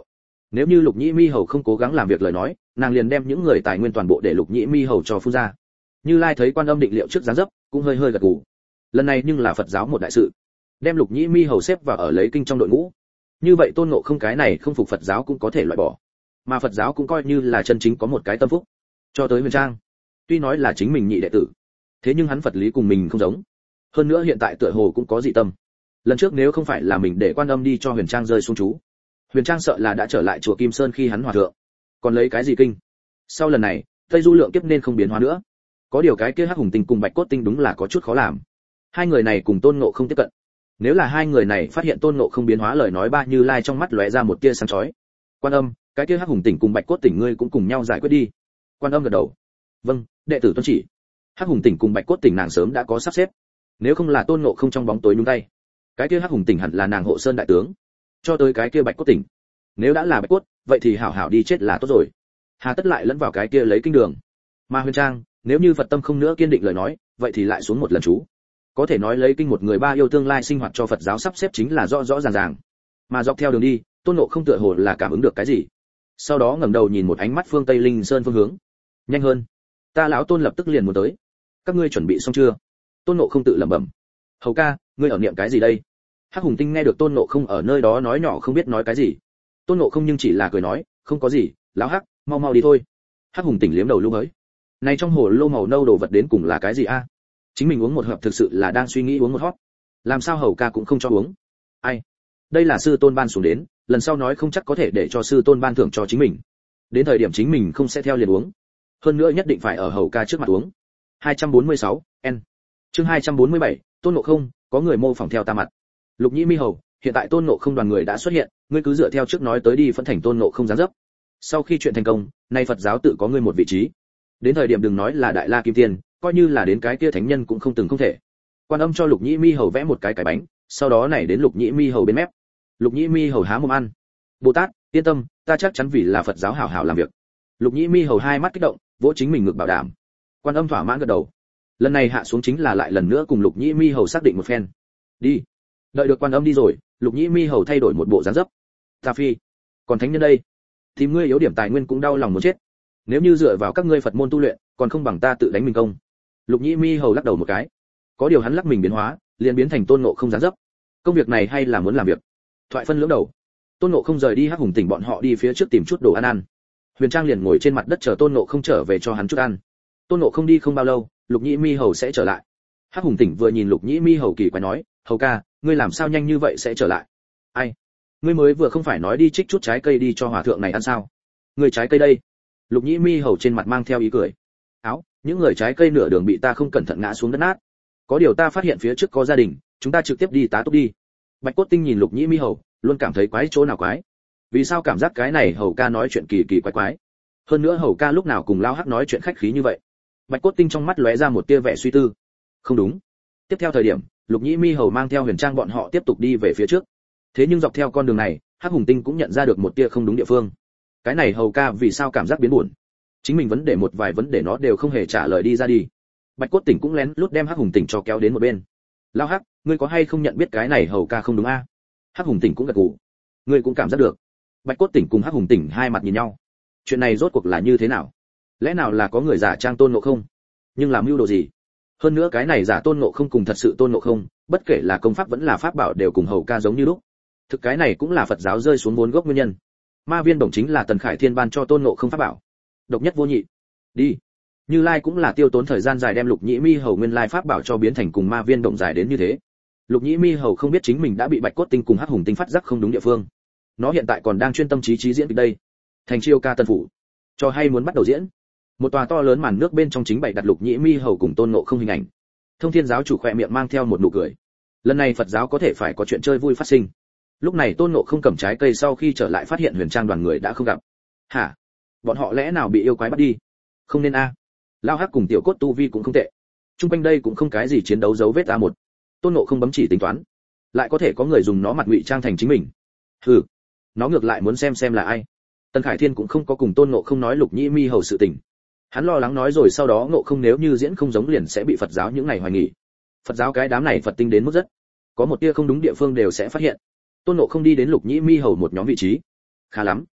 Nếu như Lục Nhĩ Mi Hầu không cố gắng làm việc lời nói, nàng liền đem những người tài nguyên toàn bộ để Lục Nhĩ Mi Hầu cho phun ra. Như Lai thấy Quan Âm định liệu trước dáng dấp, cũng hơi hơi gật gù. Lần này nhưng là Phật giáo một đại sự, đem Lục Nhĩ Mi Hầu xếp vào ở lấy kinh trong đội ngũ. Như vậy Tôn Ngộ Không cái này không phục Phật giáo cũng có thể loại bỏ, mà Phật giáo cũng coi như là chân chính có một cái tâm phúc. Cho tới Huyền Trang, tuy nói là chính mình nhị đệ tử, thế nhưng hắn Phật lý cùng mình không giống. Hơn nữa hiện tại tựa hồ cũng có dị tâm. Lần trước nếu không phải là mình để Quan Âm đi cho Huyền Trang rơi xuống chú, Huyền Trang sợ là đã trở lại chùa Kim Sơn khi hắn hòa thượng. Còn lấy cái gì kinh? Sau lần này, Tây Du lượng kiếp nên không biến hóa nữa. Có điều cái kia Hắc Hùng Tinh cùng Bạch Cốt Tinh đúng là có chút khó làm. Hai người này cùng Tôn Ngộ Không tiếp cận. Nếu là hai người này phát hiện Tôn Ngộ Không biến hóa lời nói ba Như Lai trong mắt lóe ra một tia sáng chói. Quan Âm, cái kia Hắc Hùng Tinh cùng Bạch Cốt Tinh ngươi cũng cùng nhau giải quyết đi. Quan Âm gật đầu. Vâng, đệ tử tuân chỉ. Hắc Hùng Tinh cùng Bạch Cốt Tinh nàng sớm đã có sắp xếp. Nếu không là Tôn Ngộ Không trong bóng tối nhúng tay, cái kia Hắc Hùng Tinh hẳn là nàng hộ sơn đại tướng. Cho tới cái kia Bạch Cốt Tinh, nếu đã là Bạch Cốt, vậy thì hảo hảo đi chết là tốt rồi. Hà tất lại lẫn vào cái kia lấy kinh đường. Mà Huyền Trang, nếu như Phật tâm không nữa kiên định lời nói, vậy thì lại xuống một lần chú. Có thể nói lấy kinh một người ba yêu tương lai sinh hoạt cho Phật giáo sắp xếp chính là rõ rõ ràng ràng. Mà dọc theo đường đi, Tôn Ngộ Không tựa hồ là cảm ứng được cái gì. Sau đó ngẩng đầu nhìn một ánh mắt phương Tây Linh Sơn phương hướng. Nhanh hơn, ta lão Tôn lập tức liền muốn tới. Các ngươi chuẩn bị xong chưa? Tôn Ngộ Không tự lẩm bẩm. Hầu ca, ngươi ở niệm cái gì đây? Hắc Hùng Tinh nghe được Tôn Ngộ Không ở nơi đó nói nhỏ không biết nói cái gì. Tôn Ngộ Không nhưng chỉ là cười nói, không có gì, lão Hắc, mau mau đi thôi. Hắc Hùng Tinh liếm đầu lưu hới. Này trong hồ lô màu nâu đồ vật đến cùng là cái gì a? Chính mình uống một hộp thực sự là đang suy nghĩ uống một hót. Làm sao hầu ca cũng không cho uống? Ai? Đây là sư tôn ban xuống đến, lần sau nói không chắc có thể để cho sư tôn ban thưởng cho chính mình. Đến thời điểm chính mình không sẽ theo liền uống. Hơn nữa nhất định phải ở hầu ca trước mặt uống. hai trăm bốn mươi sáu, N. Chương hai trăm bốn mươi bảy, Tôn Ngộ Không, có người mô phỏng theo ta mặt. Lục Nhĩ Mi Hầu, hiện tại Tôn Ngộ Không đoàn người đã xuất hiện, ngươi cứ dựa theo trước nói tới đi phân thành Tôn Ngộ Không dáng dấp. Sau khi chuyện thành công, nay Phật giáo tự có ngươi một vị trí. Đến thời điểm đừng nói là Đại La Kim Tiên, coi như là đến cái kia thánh nhân cũng không từng không thể. Quan Âm cho Lục Nhĩ Mi Hầu vẽ một cái cái bánh, sau đó này đến Lục Nhĩ Mi Hầu bên mép. Lục Nhĩ Mi Hầu há mồm ăn. Bồ Tát, yên tâm, ta chắc chắn vì là Phật giáo hảo hảo làm việc. Lục Nhĩ Mi Hầu hai mắt kích động, vỗ chính mình ngực bảo đảm. Quan Âm thỏa mãn gật đầu. Lần này hạ xuống chính là lại lần nữa cùng Lục Nhĩ Mi Hầu xác định một phen. Đi. Đợi được Quan Âm đi rồi, Lục Nhĩ Mi Hầu thay đổi một bộ dáng dấp. Ta phi, còn thánh nhân đây, tìm ngươi yếu điểm tài nguyên cũng đau lòng muốn chết. Nếu như dựa vào các ngươi Phật môn tu luyện, còn không bằng ta tự đánh mình công. Lục Nhĩ Mi Hầu lắc đầu một cái. Có điều hắn lắc mình biến hóa, liền biến thành Tôn Ngộ Không dáng dấp. Công việc này hay là muốn làm việc. Thoại phân lưỡng đầu. Tôn Ngộ Không rời đi Hắc Hùng Tỉnh bọn họ đi phía trước tìm chút đồ ăn ăn. Huyền Trang liền ngồi trên mặt đất chờ Tôn Ngộ Không trở về cho hắn chút ăn. Tôn Ngộ Không đi không bao lâu, Lục Nhĩ Mi Hầu sẽ trở lại. Hắc Hùng Tỉnh vừa nhìn Lục Nhĩ Mi Hầu kỳ quái nói, hầu ca, ngươi làm sao nhanh như vậy sẽ trở lại? Ai? Ngươi mới vừa không phải nói đi trích chút trái cây đi cho hòa thượng này ăn sao? Ngươi trái cây đây? Lục Nhĩ Mi Hầu trên mặt mang theo ý cười. Áo, những người trái cây nửa đường bị ta không cẩn thận ngã xuống đất nát. Có điều ta phát hiện phía trước có gia đình, chúng ta trực tiếp đi tá túc đi. Bạch Cốt Tinh nhìn Lục Nhĩ Mi Hầu, luôn cảm thấy quái chỗ nào quái. Vì sao cảm giác cái này hầu ca nói chuyện kỳ kỳ quái quái? Hơn nữa hầu ca lúc nào cùng lao hắc nói chuyện khách khí như vậy. Bạch Cốt Tinh trong mắt lóe ra một tia vẻ suy tư. Không đúng. Tiếp theo thời điểm, Lục Nhĩ Mi Hầu mang theo Huyền Trang bọn họ tiếp tục đi về phía trước. Thế nhưng dọc theo con đường này, Hắc Hùng Tinh cũng nhận ra được một tia không đúng địa phương. Cái này hầu ca vì sao cảm giác biến buồn? Chính mình vấn đề một vài vấn đề nó đều không hề trả lời đi ra đi. Bạch Cốt Tỉnh cũng lén lút đem Hắc Hùng Tỉnh cho kéo đến một bên. Lao Hắc, ngươi có hay không nhận biết cái này hầu ca không đúng a? Hắc Hùng Tỉnh cũng gật gù. Ngươi cũng cảm giác được. Bạch Cốt Tỉnh cùng Hắc Hùng Tỉnh hai mặt nhìn nhau. Chuyện này rốt cuộc là như thế nào? Lẽ nào là có người giả trang Tôn Ngộ Không? Nhưng làm mưu đồ gì? Hơn nữa cái này giả Tôn Ngộ Không cùng thật sự Tôn Ngộ Không, bất kể là công pháp vẫn là pháp bảo đều cùng hầu ca giống như lúc. Thực cái này cũng là Phật giáo rơi xuống vốn gốc nguyên nhân. Ma viên đồng chính là Tần Khải Thiên ban cho Tôn Ngộ Không pháp bảo, độc nhất vô nhị. Đi. Như Lai cũng là tiêu tốn thời gian dài đem Lục Nhĩ Mi Hầu nguyên lai pháp bảo cho biến thành cùng Ma viên đồng dài đến như thế. Lục Nhĩ Mi Hầu không biết chính mình đã bị Bạch Cốt Tinh cùng Hắc Hùng Tinh phát giác không đúng địa phương. Nó hiện tại còn đang chuyên tâm trí trí diễn kịch đây. Thành Chiêu Ca Tân Phủ, cho hay muốn bắt đầu diễn. Một tòa to lớn màn nước bên trong chính bày đặt Lục Nhĩ Mi Hầu cùng Tôn Ngộ Không hình ảnh. Thông Thiên giáo chủ khỏe miệng mang theo một nụ cười. Lần này Phật giáo có thể phải có chuyện chơi vui phát sinh. Lúc này Tôn Ngộ Không cầm trái cây sau khi trở lại phát hiện Huyền Trang đoàn người đã không gặp. Hả? Bọn họ lẽ nào bị yêu quái bắt đi? Không nên a. À. Lao Hắc cùng Tiểu Cốt tu vi cũng không tệ. Trung quanh đây cũng không cái gì chiến đấu dấu vết a một. Tôn Ngộ Không bấm chỉ tính toán, lại có thể có người dùng nó mặt ngụy trang thành chính mình. Hừ, nó ngược lại muốn xem xem là ai. Tần Khải Thiên cũng không có cùng Tôn Ngộ Không nói Lục Nhĩ Mi Hầu sự tình. Hắn lo lắng nói rồi sau đó Ngộ Không nếu như diễn không giống liền sẽ bị Phật giáo những ngày hoài nghi. Phật giáo cái đám này Phật tinh đến mức rất, có một tia không đúng địa phương đều sẽ phát hiện. Tôn Ngộ Không đi đến Lục Nhĩ Mi Hầu một nhóm vị trí. Khá lắm,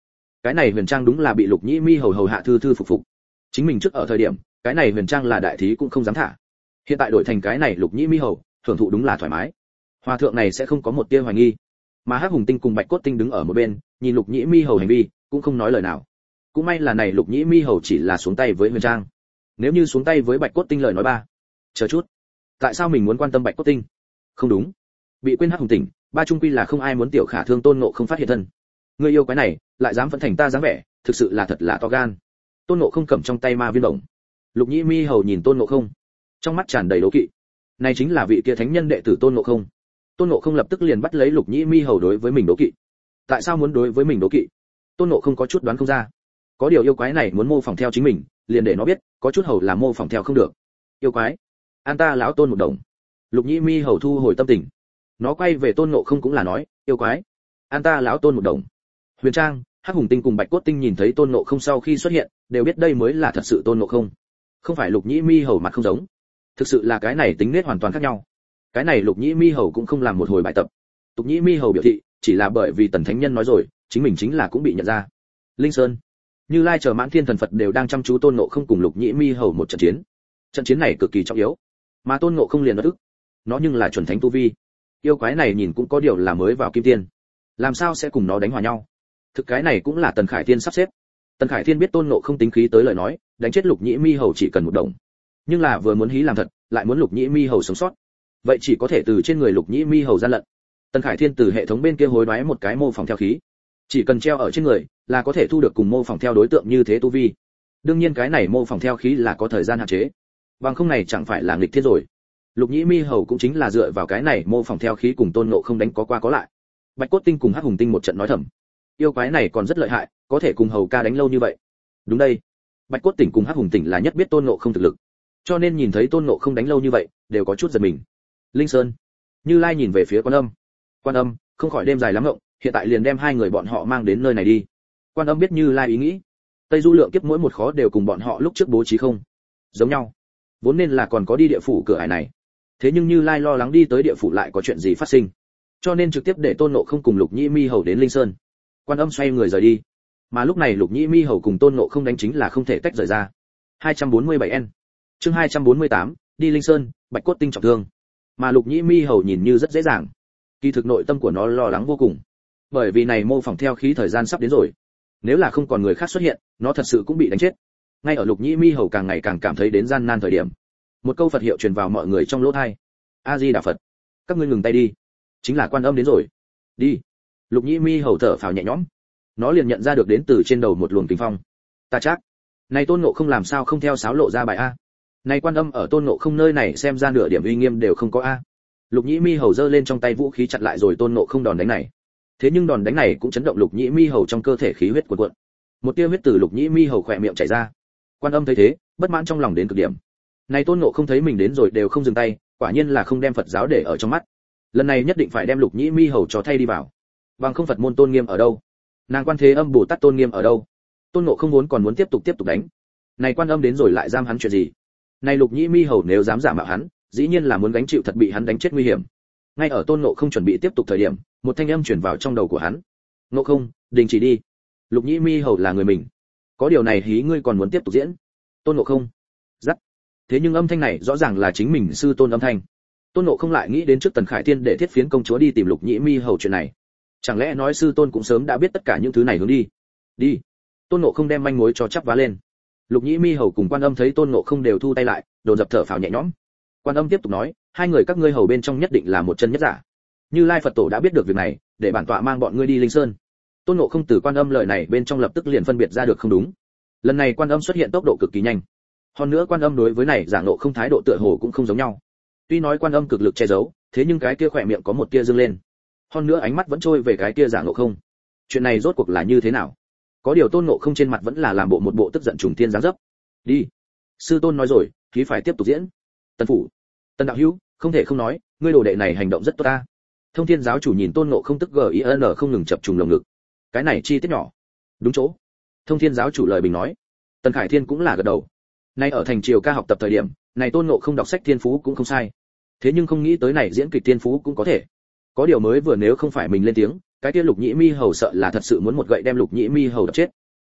cái này huyền trang đúng là bị lục nhĩ mi hầu hầu hạ thư thư phục phục. Chính mình trước ở thời điểm cái này huyền trang là đại thí cũng không dám thả, hiện tại đổi thành cái này lục nhĩ mi hầu, thưởng thụ đúng là thoải mái. Hòa thượng này sẽ không có một tia hoài nghi, mà Hắc Hùng Tinh cùng Bạch Cốt Tinh đứng ở một bên, nhìn lục nhĩ mi hầu hành vi cũng không nói lời nào. Cũng may là này lục nhĩ mi hầu chỉ là xuống tay với huyền trang, nếu như xuống tay với Bạch Cốt Tinh lời nói ba. Chờ chút, tại sao mình muốn quan tâm Bạch Cốt Tinh? Không đúng, bị quên Hắc Hùng Tinh, ba trung quy là không ai muốn tiểu khả thương Tôn Ngộ Không phát hiện thân. Người yêu quái này lại dám phẫn thành ta dáng vẻ, thực sự là thật là to gan. Tôn Ngộ Không cầm trong tay ma viên đồng. Lục nhĩ mi hầu nhìn Tôn Ngộ Không, trong mắt tràn đầy đố kỵ. Này chính là vị kia thánh nhân đệ tử Tôn Ngộ Không. Tôn Ngộ Không lập tức liền bắt lấy lục nhĩ mi hầu đối với mình đố kỵ. Tại sao muốn đối với mình đố kỵ? Tôn Ngộ Không có chút đoán không ra. Có điều yêu quái này muốn mô phỏng theo chính mình, liền để nó biết, có chút hầu là mô phỏng theo không được. Yêu quái, an ta lão Tôn một đồng. Lục nhĩ mi hầu thu hồi tâm tình, nó quay về Tôn Ngộ Không cũng là nói, yêu quái, an ta lão Tôn một đồng. Huyền Trang, Hắc Hùng Tinh cùng Bạch Cốt Tinh nhìn thấy Tôn Ngộ Không sau khi xuất hiện, đều biết đây mới là thật sự Tôn Ngộ Không, không phải lục nhĩ mi hầu mặt không giống. Thực sự là cái này tính nết hoàn toàn khác nhau. Cái này lục nhĩ mi hầu cũng không làm một hồi bài tập. Lục nhĩ mi hầu biểu thị, chỉ là bởi vì Tần Thánh Nhân nói rồi, chính mình chính là cũng bị nhận ra. Linh Sơn, Như Lai chờ Mãn Thiên thần Phật đều đang chăm chú Tôn Ngộ Không cùng lục nhĩ mi hầu một trận chiến. Trận chiến này cực kỳ trọng yếu, mà Tôn Ngộ Không liền bất ức. Nó nhưng là chuẩn thánh tu vi, yêu quái này nhìn cũng có điều là mới vào kim tiên, làm sao sẽ cùng nó đánh hòa nhau? Thực cái này cũng là Tần Khải Thiên sắp xếp. Tần Khải Thiên biết Tôn Ngộ Không tính khí tới lời nói, đánh chết lục nhĩ mi hầu chỉ cần một đồng, nhưng là vừa muốn hí làm thật, lại muốn lục nhĩ mi hầu sống sót, vậy chỉ có thể từ trên người lục nhĩ mi hầu gian lận. Tần Khải Thiên từ hệ thống bên kia hối đoái một cái mô phỏng theo khí, chỉ cần treo ở trên người là có thể thu được cùng mô phỏng theo đối tượng như thế tu vi. Đương nhiên cái này mô phỏng theo khí là có thời gian hạn chế, bằng không này chẳng phải là nghịch thiên rồi. Lục nhĩ mi hầu cũng chính là dựa vào cái này mô phỏng theo khí cùng Tôn Ngộ Không đánh có qua có lại. Bạch Cốt Tinh cùng Hắc Hùng Tinh một trận nói thầm, yêu quái này còn rất lợi hại, có thể cùng hầu ca đánh lâu như vậy. Đúng đây, Bạch Cốt Tỉnh cùng Hắc Hùng Tỉnh là nhất biết Tôn Ngộ Không thực lực, cho nên nhìn thấy Tôn Ngộ Không đánh lâu như vậy, đều có chút giật mình. Linh Sơn, Như Lai nhìn về phía Quan Âm. Quan Âm, không khỏi đêm dài lắm ngộng, hiện tại liền đem hai người bọn họ mang đến nơi này đi. Quan Âm biết Như Lai ý nghĩ, Tây Du lượng kiếp mỗi một khó đều cùng bọn họ lúc trước bố trí không giống nhau, vốn nên là còn có đi địa phủ cửa ải này. Thế nhưng Như Lai lo lắng đi tới địa phủ lại có chuyện gì phát sinh, cho nên trực tiếp để Tôn Ngộ Không cùng Lục Nhĩ Mi hầu đến Linh Sơn. Quan Âm xoay người rời đi, mà lúc này Lục Nhĩ Mi hầu cùng Tôn Ngộ Không đánh chính là không thể tách rời ra. hai trăm bốn mươi bảy N, chương hai trăm bốn mươi tám, đi Linh Sơn, Bạch Cốt Tinh trọng thương. Mà Lục Nhĩ Mi hầu nhìn như rất dễ dàng, kỳ thực nội tâm của nó lo lắng vô cùng, bởi vì này mô phỏng theo khí thời gian sắp đến rồi, nếu là không còn người khác xuất hiện, nó thật sự cũng bị đánh chết. Ngay ở Lục Nhĩ Mi hầu càng ngày càng cảm thấy đến gian nan thời điểm, một câu Phật hiệu truyền vào mọi người trong lỗ tai. A Di Đà Phật, các ngươi ngừng tay đi, chính là Quan Âm đến rồi. Đi. Lục Nhĩ Mi hầu thở phào nhẹ nhõm, nó liền nhận ra được đến từ trên đầu một luồng kinh phong. Ta chắc, này Tôn Ngộ Không làm sao không theo sáo lộ ra bài a? Này Quan Âm ở Tôn Ngộ Không nơi này xem ra nửa điểm uy nghiêm đều không có a. Lục Nhĩ Mi hầu giơ lên trong tay vũ khí chặn lại rồi Tôn Ngộ Không đòn đánh này. Thế nhưng đòn đánh này cũng chấn động Lục Nhĩ Mi hầu trong cơ thể khí huyết cuộn cuộn. Một tia huyết từ Lục Nhĩ Mi hầu khỏe miệng chảy ra. Quan Âm thấy thế, bất mãn trong lòng đến cực điểm. Này Tôn Ngộ Không thấy mình đến rồi đều không dừng tay, quả nhiên là không đem Phật giáo để ở trong mắt. Lần này nhất định phải đem Lục Nhĩ Mi hầu cho thay đi vào. Bằng không Phật môn tôn nghiêm ở đâu? Nàng Quan Thế Âm Bồ Tát tôn nghiêm ở đâu? Tôn Ngộ Không vốn còn muốn tiếp tục tiếp tục đánh. Này Quan Âm đến rồi lại giam hắn chuyện gì? Này Lục Nhĩ Mi hầu nếu dám giả mạo hắn, dĩ nhiên là muốn gánh chịu thật bị hắn đánh chết nguy hiểm. Ngay ở Tôn Ngộ Không chuẩn bị tiếp tục thời điểm, một thanh âm truyền vào trong đầu của hắn. Ngộ Không, đình chỉ đi. Lục Nhĩ Mi hầu là người mình, có điều này hí ngươi còn muốn tiếp tục diễn? Tôn Ngộ Không, dắt. Thế nhưng âm thanh này rõ ràng là chính mình sư tôn âm thanh. Tôn Ngộ Không lại nghĩ đến trước Tần Khải Thiên để Thiết Phiến công chúa đi tìm Lục Nhĩ Mi hầu chuyện này. Chẳng lẽ nói sư tôn cũng sớm đã biết tất cả những thứ này hướng đi? Đi. Tôn Ngộ Không đem manh mối cho chắp vá lên. Lục Nhĩ Mi hầu cùng Quan Âm thấy Tôn Ngộ Không đều thu tay lại, đồn dập thở phào nhẹ nhõm. Quan Âm tiếp tục nói, hai người các ngươi hầu bên trong nhất định là một chân nhất giả. Như Lai Phật tổ đã biết được việc này, để bản tọa mang bọn ngươi đi Linh Sơn. Tôn Ngộ Không từ Quan Âm lời này bên trong lập tức liền phân biệt ra được không đúng. Lần này Quan Âm xuất hiện tốc độ cực kỳ nhanh, hơn nữa Quan Âm đối với này giả Ngộ Không thái độ tựa hồ cũng không giống nhau. Tuy nói Quan Âm cực lực che giấu, thế nhưng cái kia khỏe miệng có một tia dương lên, hơn nữa ánh mắt vẫn trôi về cái kia giả Ngộ Không. Chuyện này rốt cuộc là như thế nào? Có điều Tôn Ngộ Không trên mặt vẫn là làm bộ một bộ tức giận trùng thiên dáng dấp. Đi. Sư tôn nói rồi, thì phải tiếp tục diễn. Tần phủ, Tần đạo hữu, không thể không nói, ngươi đồ đệ này hành động rất tốt ta. Thông Thiên giáo chủ nhìn Tôn Ngộ Không tức gin không ngừng chập trùng lồng ngực. Cái này chi tiết nhỏ, đúng chỗ. Thông Thiên giáo chủ lời bình nói. Tần Khải Thiên cũng là gật đầu. Nay ở thành triều ca học tập thời điểm, này Tôn Ngộ Không đọc sách thiên phú cũng không sai. Thế nhưng không nghĩ tới này diễn kịch thiên phú cũng có thể. Có điều mới vừa nếu không phải mình lên tiếng, cái kia Lục Nhĩ Mi hầu sợ là thật sự muốn một gậy đem Lục Nhĩ Mi hầu đập chết.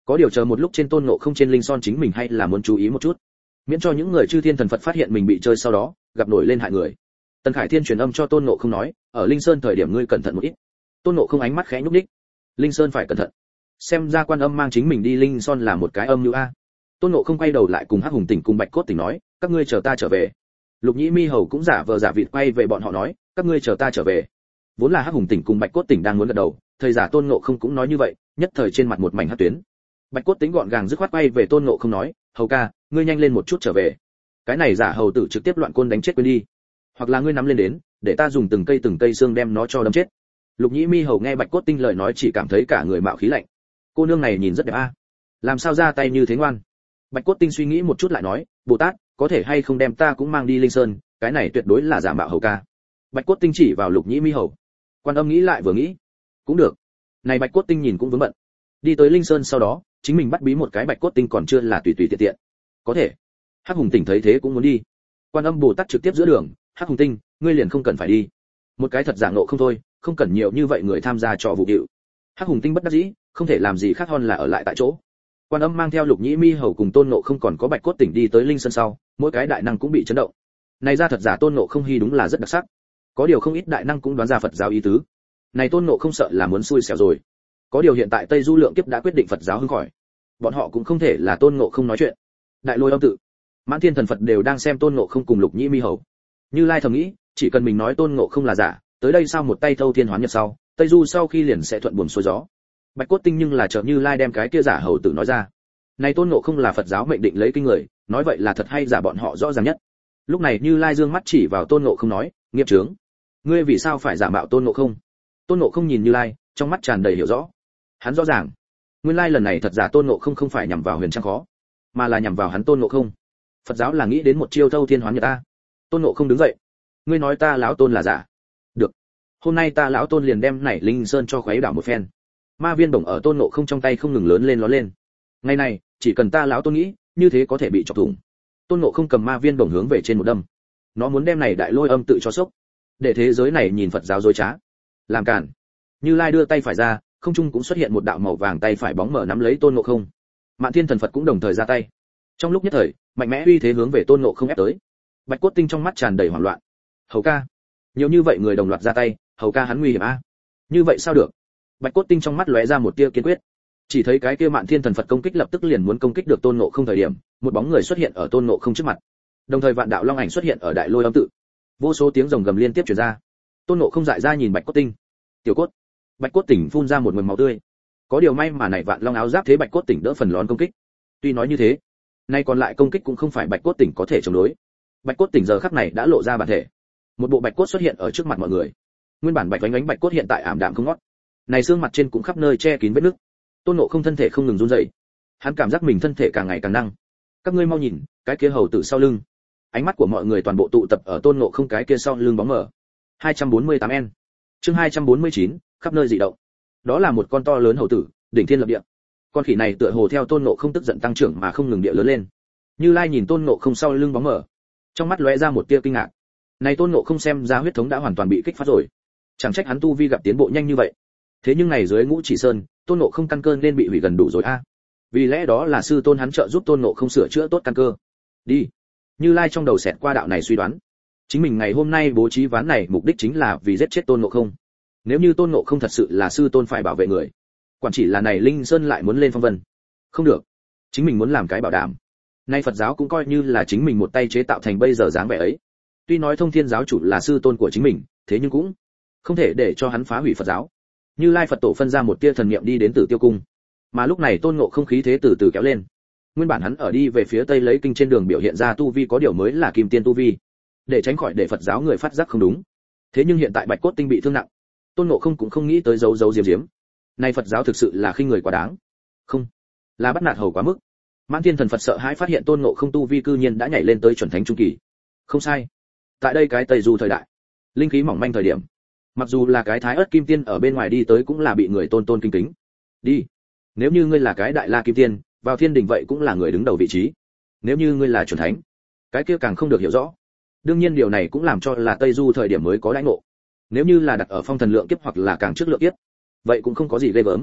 Có điều chờ một lúc trên tôn ngộ không trên linh son chính mình hay là muốn chú ý một chút, miễn cho những người chư thiên thần Phật phát hiện mình bị chơi sau đó gặp nổi lên hại người. Tần Khải Thiên truyền âm cho tôn ngộ không nói, ở linh sơn thời điểm ngươi cẩn thận một ít. Tôn ngộ không ánh mắt khẽ nhúc nhích, linh sơn phải cẩn thận. Xem ra Quan Âm mang chính mình đi linh son là một cái âm mưu a. Tôn ngộ không quay đầu lại cùng Hắc Hùng Tỉnh cùng Bạch Cốt Tỉnh nói, các ngươi chờ ta trở về. Lục Nhĩ Mi Hầu cũng giả vờ giả vịt quay về bọn họ nói, các ngươi chờ ta trở về. Vốn là Hắc Hùng Tỉnh cùng Bạch Cốt Tỉnh đang muốn gật đầu, thầy giả Tôn Ngộ Không cũng nói như vậy, nhất thời trên mặt một mảnh hắc tuyến. Bạch Cốt Tỉnh gọn gàng dứt khoát quay về Tôn Ngộ Không nói, hầu ca, ngươi nhanh lên một chút trở về. Cái này giả hầu tử trực tiếp loạn côn đánh chết quên đi, hoặc là ngươi nắm lên đến, để ta dùng từng cây từng cây xương đem nó cho đâm chết. Lục Nhĩ Mi Hầu nghe Bạch Cốt Tinh lời nói chỉ cảm thấy cả người mạo khí lạnh. Cô nương này nhìn rất đẹp a, làm sao ra tay như thế ngoan. Bạch Cốt Tinh suy nghĩ một chút lại nói, Bồ Tát, có thể hay không đem ta cũng mang đi linh sơn, cái này tuyệt đối là giả mạo hầu ca. Bạch Cốt Tinh chỉ vào Lục Nhĩ Mi Hầu. Quan Âm nghĩ lại vừa nghĩ, cũng được. Này Bạch Cốt Tinh nhìn cũng vướng bận. Đi tới linh sơn sau đó, chính mình bắt bí một cái Bạch Cốt Tinh còn chưa là tùy tùy tiện tiện. Có thể. Hắc Hùng Tỉnh thấy thế cũng muốn đi. Quan Âm Bồ Tát trực tiếp giữa đường, Hắc Hùng Tinh, ngươi liền không cần phải đi. Một cái thật giả ngộ không thôi, không cần nhiều như vậy người tham gia trò vụ điệu. Hắc Hùng Tinh bất đắc dĩ, không thể làm gì khác hơn là ở lại tại chỗ. Quan Âm mang theo Lục Nhĩ Mi Hầu cùng Tôn Ngộ Không còn có Bạch Cốt Tỉnh đi tới linh sơn sau, mỗi cái đại năng cũng bị chấn động. Này ra thật giả Tôn Ngộ Không hy đúng là rất đặc sắc. Có điều không ít đại năng cũng đoán ra Phật giáo ý tứ. Này Tôn Ngộ Không sợ là muốn xui xẻo rồi. Có điều hiện tại Tây Du Lượng Kiếp đã quyết định Phật giáo hưng khỏi, bọn họ cũng không thể là Tôn Ngộ Không nói chuyện. Đại Lôi Âm tự, Mãn Thiên thần Phật đều đang xem Tôn Ngộ Không cùng Lục Nhĩ Mi Hầu. Như Lai thầm nghĩ, chỉ cần mình nói Tôn Ngộ Không là giả, tới đây sau một tay thâu thiên hoán nhật sau, Tây Du sau khi liền sẽ thuận buồm xuôi gió. Bạch Cốt Tinh nhưng là chờ Như Lai đem cái kia giả hầu tử nói ra. Này Tôn Ngộ Không là Phật giáo mệnh định lấy kinh người, nói vậy là thật hay giả bọn họ rõ ràng nhất. Lúc này Như Lai dương mắt chỉ vào Tôn Ngộ Không nói, nghiệp chướng, ngươi vì sao phải giả mạo Tôn Ngộ Không? Tôn Ngộ Không nhìn Như Lai, trong mắt tràn đầy hiểu rõ. Hắn rõ ràng, nguyên lai lần này thật giả Tôn Ngộ Không không phải nhằm vào Huyền Trang Khó, mà là nhằm vào hắn Tôn Ngộ Không. Phật giáo là nghĩ đến một chiêu thâu thiên hoán nhật ta. Tôn Ngộ Không đứng dậy, ngươi nói ta lão Tôn là giả? Được, hôm nay ta lão Tôn liền đem này linh sơn cho khuấy đảo một phen. Ma viên bổng ở Tôn Ngộ Không trong tay không ngừng lớn lên ló lên. Ngày này, chỉ cần ta lão Tôn nghĩ, như thế có thể bị chọc thủng. Tôn Ngộ Không cầm ma viên bổng hướng về trên một đâm. Nó muốn đem này Đại Lôi Âm tự cho sốc, để thế giới này nhìn Phật giáo dối trá. Làm cản. Như Lai đưa tay phải ra, không trung cũng xuất hiện một đạo màu vàng tay phải bóng mở nắm lấy Tôn Ngộ Không. Mạn Thiên thần Phật cũng đồng thời ra tay. Trong lúc nhất thời, mạnh mẽ uy thế hướng về Tôn Ngộ Không ép tới. Bạch Cốt Tinh trong mắt tràn đầy hoảng loạn. Hầu ca, nhiều như vậy người đồng loạt ra tay, hầu ca hắn nguy hiểm a. Như vậy sao được? Bạch Cốt Tinh trong mắt lóe ra một tia kiên quyết. Chỉ thấy cái kia Mạn Thiên thần Phật công kích lập tức liền muốn công kích được Tôn Ngộ Không thời điểm, một bóng người xuất hiện ở Tôn Ngộ Không trước mặt. Đồng thời vạn đạo long ảnh xuất hiện ở Đại Lôi Âm tự. Vô số tiếng rồng gầm liên tiếp truyền ra. Tôn Ngộ Không dại ra nhìn Bạch Cốt Tinh. Tiểu Cốt. Bạch Cốt Tỉnh phun ra một nguồn máu tươi. Có điều may mà này vạn long áo giáp thế Bạch Cốt Tỉnh đỡ phần lớn công kích. Tuy nói như thế, nay còn lại công kích cũng không phải Bạch Cốt Tỉnh có thể chống đối. Bạch Cốt Tỉnh giờ khắc này đã lộ ra bản thể. Một bộ bạch cốt xuất hiện ở trước mặt mọi người. Nguyên bản bạch vánh ánh bạch cốt hiện tại ảm đạm không ngót. Này xương mặt trên cũng khắp nơi che kín vết nứt. Tôn Ngộ Không thân thể không ngừng run rẩy. Hắn cảm giác mình thân thể càng ngày càng năng. Các ngươi mau nhìn, cái kia hầu tử sau lưng. Ánh mắt của mọi người toàn bộ tụ tập ở Tôn Ngộ Không cái kia sau lưng bóng mờ. hai trăm bốn mươi tám N. Chương hai trăm bốn mươi chín, khắp nơi dị động. Đó là một con to lớn hầu tử, đỉnh thiên lập địa. Con khỉ này tựa hồ theo Tôn Ngộ Không tức giận tăng trưởng mà không ngừng địa lớn lên. Như Lai nhìn Tôn Ngộ Không sau lưng bóng mờ, trong mắt lóe ra một tia kinh ngạc. Này Tôn Ngộ Không xem ra huyết thống đã hoàn toàn bị kích phát rồi. Chẳng trách hắn tu vi gặp tiến bộ nhanh như vậy. Thế nhưng này dưới Ngũ Chỉ Sơn, Tôn Ngộ Không căn cơ nên bị hủy gần đủ rồi a. Vì lẽ đó là sư tôn hắn trợ giúp Tôn Ngộ Không sửa chữa tốt căn cơ. Đi. Như Lai trong đầu xẹt qua đạo này suy đoán. Chính mình ngày hôm nay bố trí ván này mục đích chính là vì giết chết Tôn Ngộ Không. Nếu như Tôn Ngộ Không thật sự là sư tôn phải bảo vệ người, quản chỉ là này Linh Sơn lại muốn lên phong vân. Không được. Chính mình muốn làm cái bảo đảm. Nay Phật giáo cũng coi như là chính mình một tay chế tạo thành bây giờ dáng vẻ ấy. Tuy nói Thông Thiên giáo chủ là sư tôn của chính mình, thế nhưng cũng không thể để cho hắn phá hủy Phật giáo. Như Lai Phật tổ phân ra một tia thần niệm đi đến Tử Tiêu cung, mà lúc này Tôn Ngộ Không khí thế từ từ kéo lên. Nguyên bản hắn ở đi về phía tây lấy kinh trên đường biểu hiện ra tu vi có điều mới là kim tiên tu vi, để tránh khỏi để Phật giáo người phát giác không đúng. Thế nhưng hiện tại Bạch Cốt Tinh bị thương nặng, Tôn Ngộ Không cũng không nghĩ tới giấu giấu diếm diếm. Nay Phật giáo thực sự là khinh người quá đáng, không, là bắt nạt hầu quá mức. Mãn Thiên thần Phật sợ hãi phát hiện Tôn Ngộ Không tu vi cư nhiên đã nhảy lên tới chuẩn thánh trung kỳ. Không sai, tại đây cái Tây Du thời đại, linh khí mỏng manh thời điểm, mặc dù là cái Thái Ức Kim Tiên ở bên ngoài đi tới cũng là bị người tôn tôn kính kính. Đi, nếu như ngươi là cái Đại La Kim Tiên, vào thiên đình vậy cũng là người đứng đầu vị trí. Nếu như ngươi là chuẩn thánh, cái kia càng không được hiểu rõ. Đương nhiên điều này cũng làm cho là Tây Du thời điểm mới có đãi ngộ. Nếu như là đặt ở phong thần lượng kiếp hoặc là càng trước lượng kiếp, vậy cũng không có gì ghê gớm.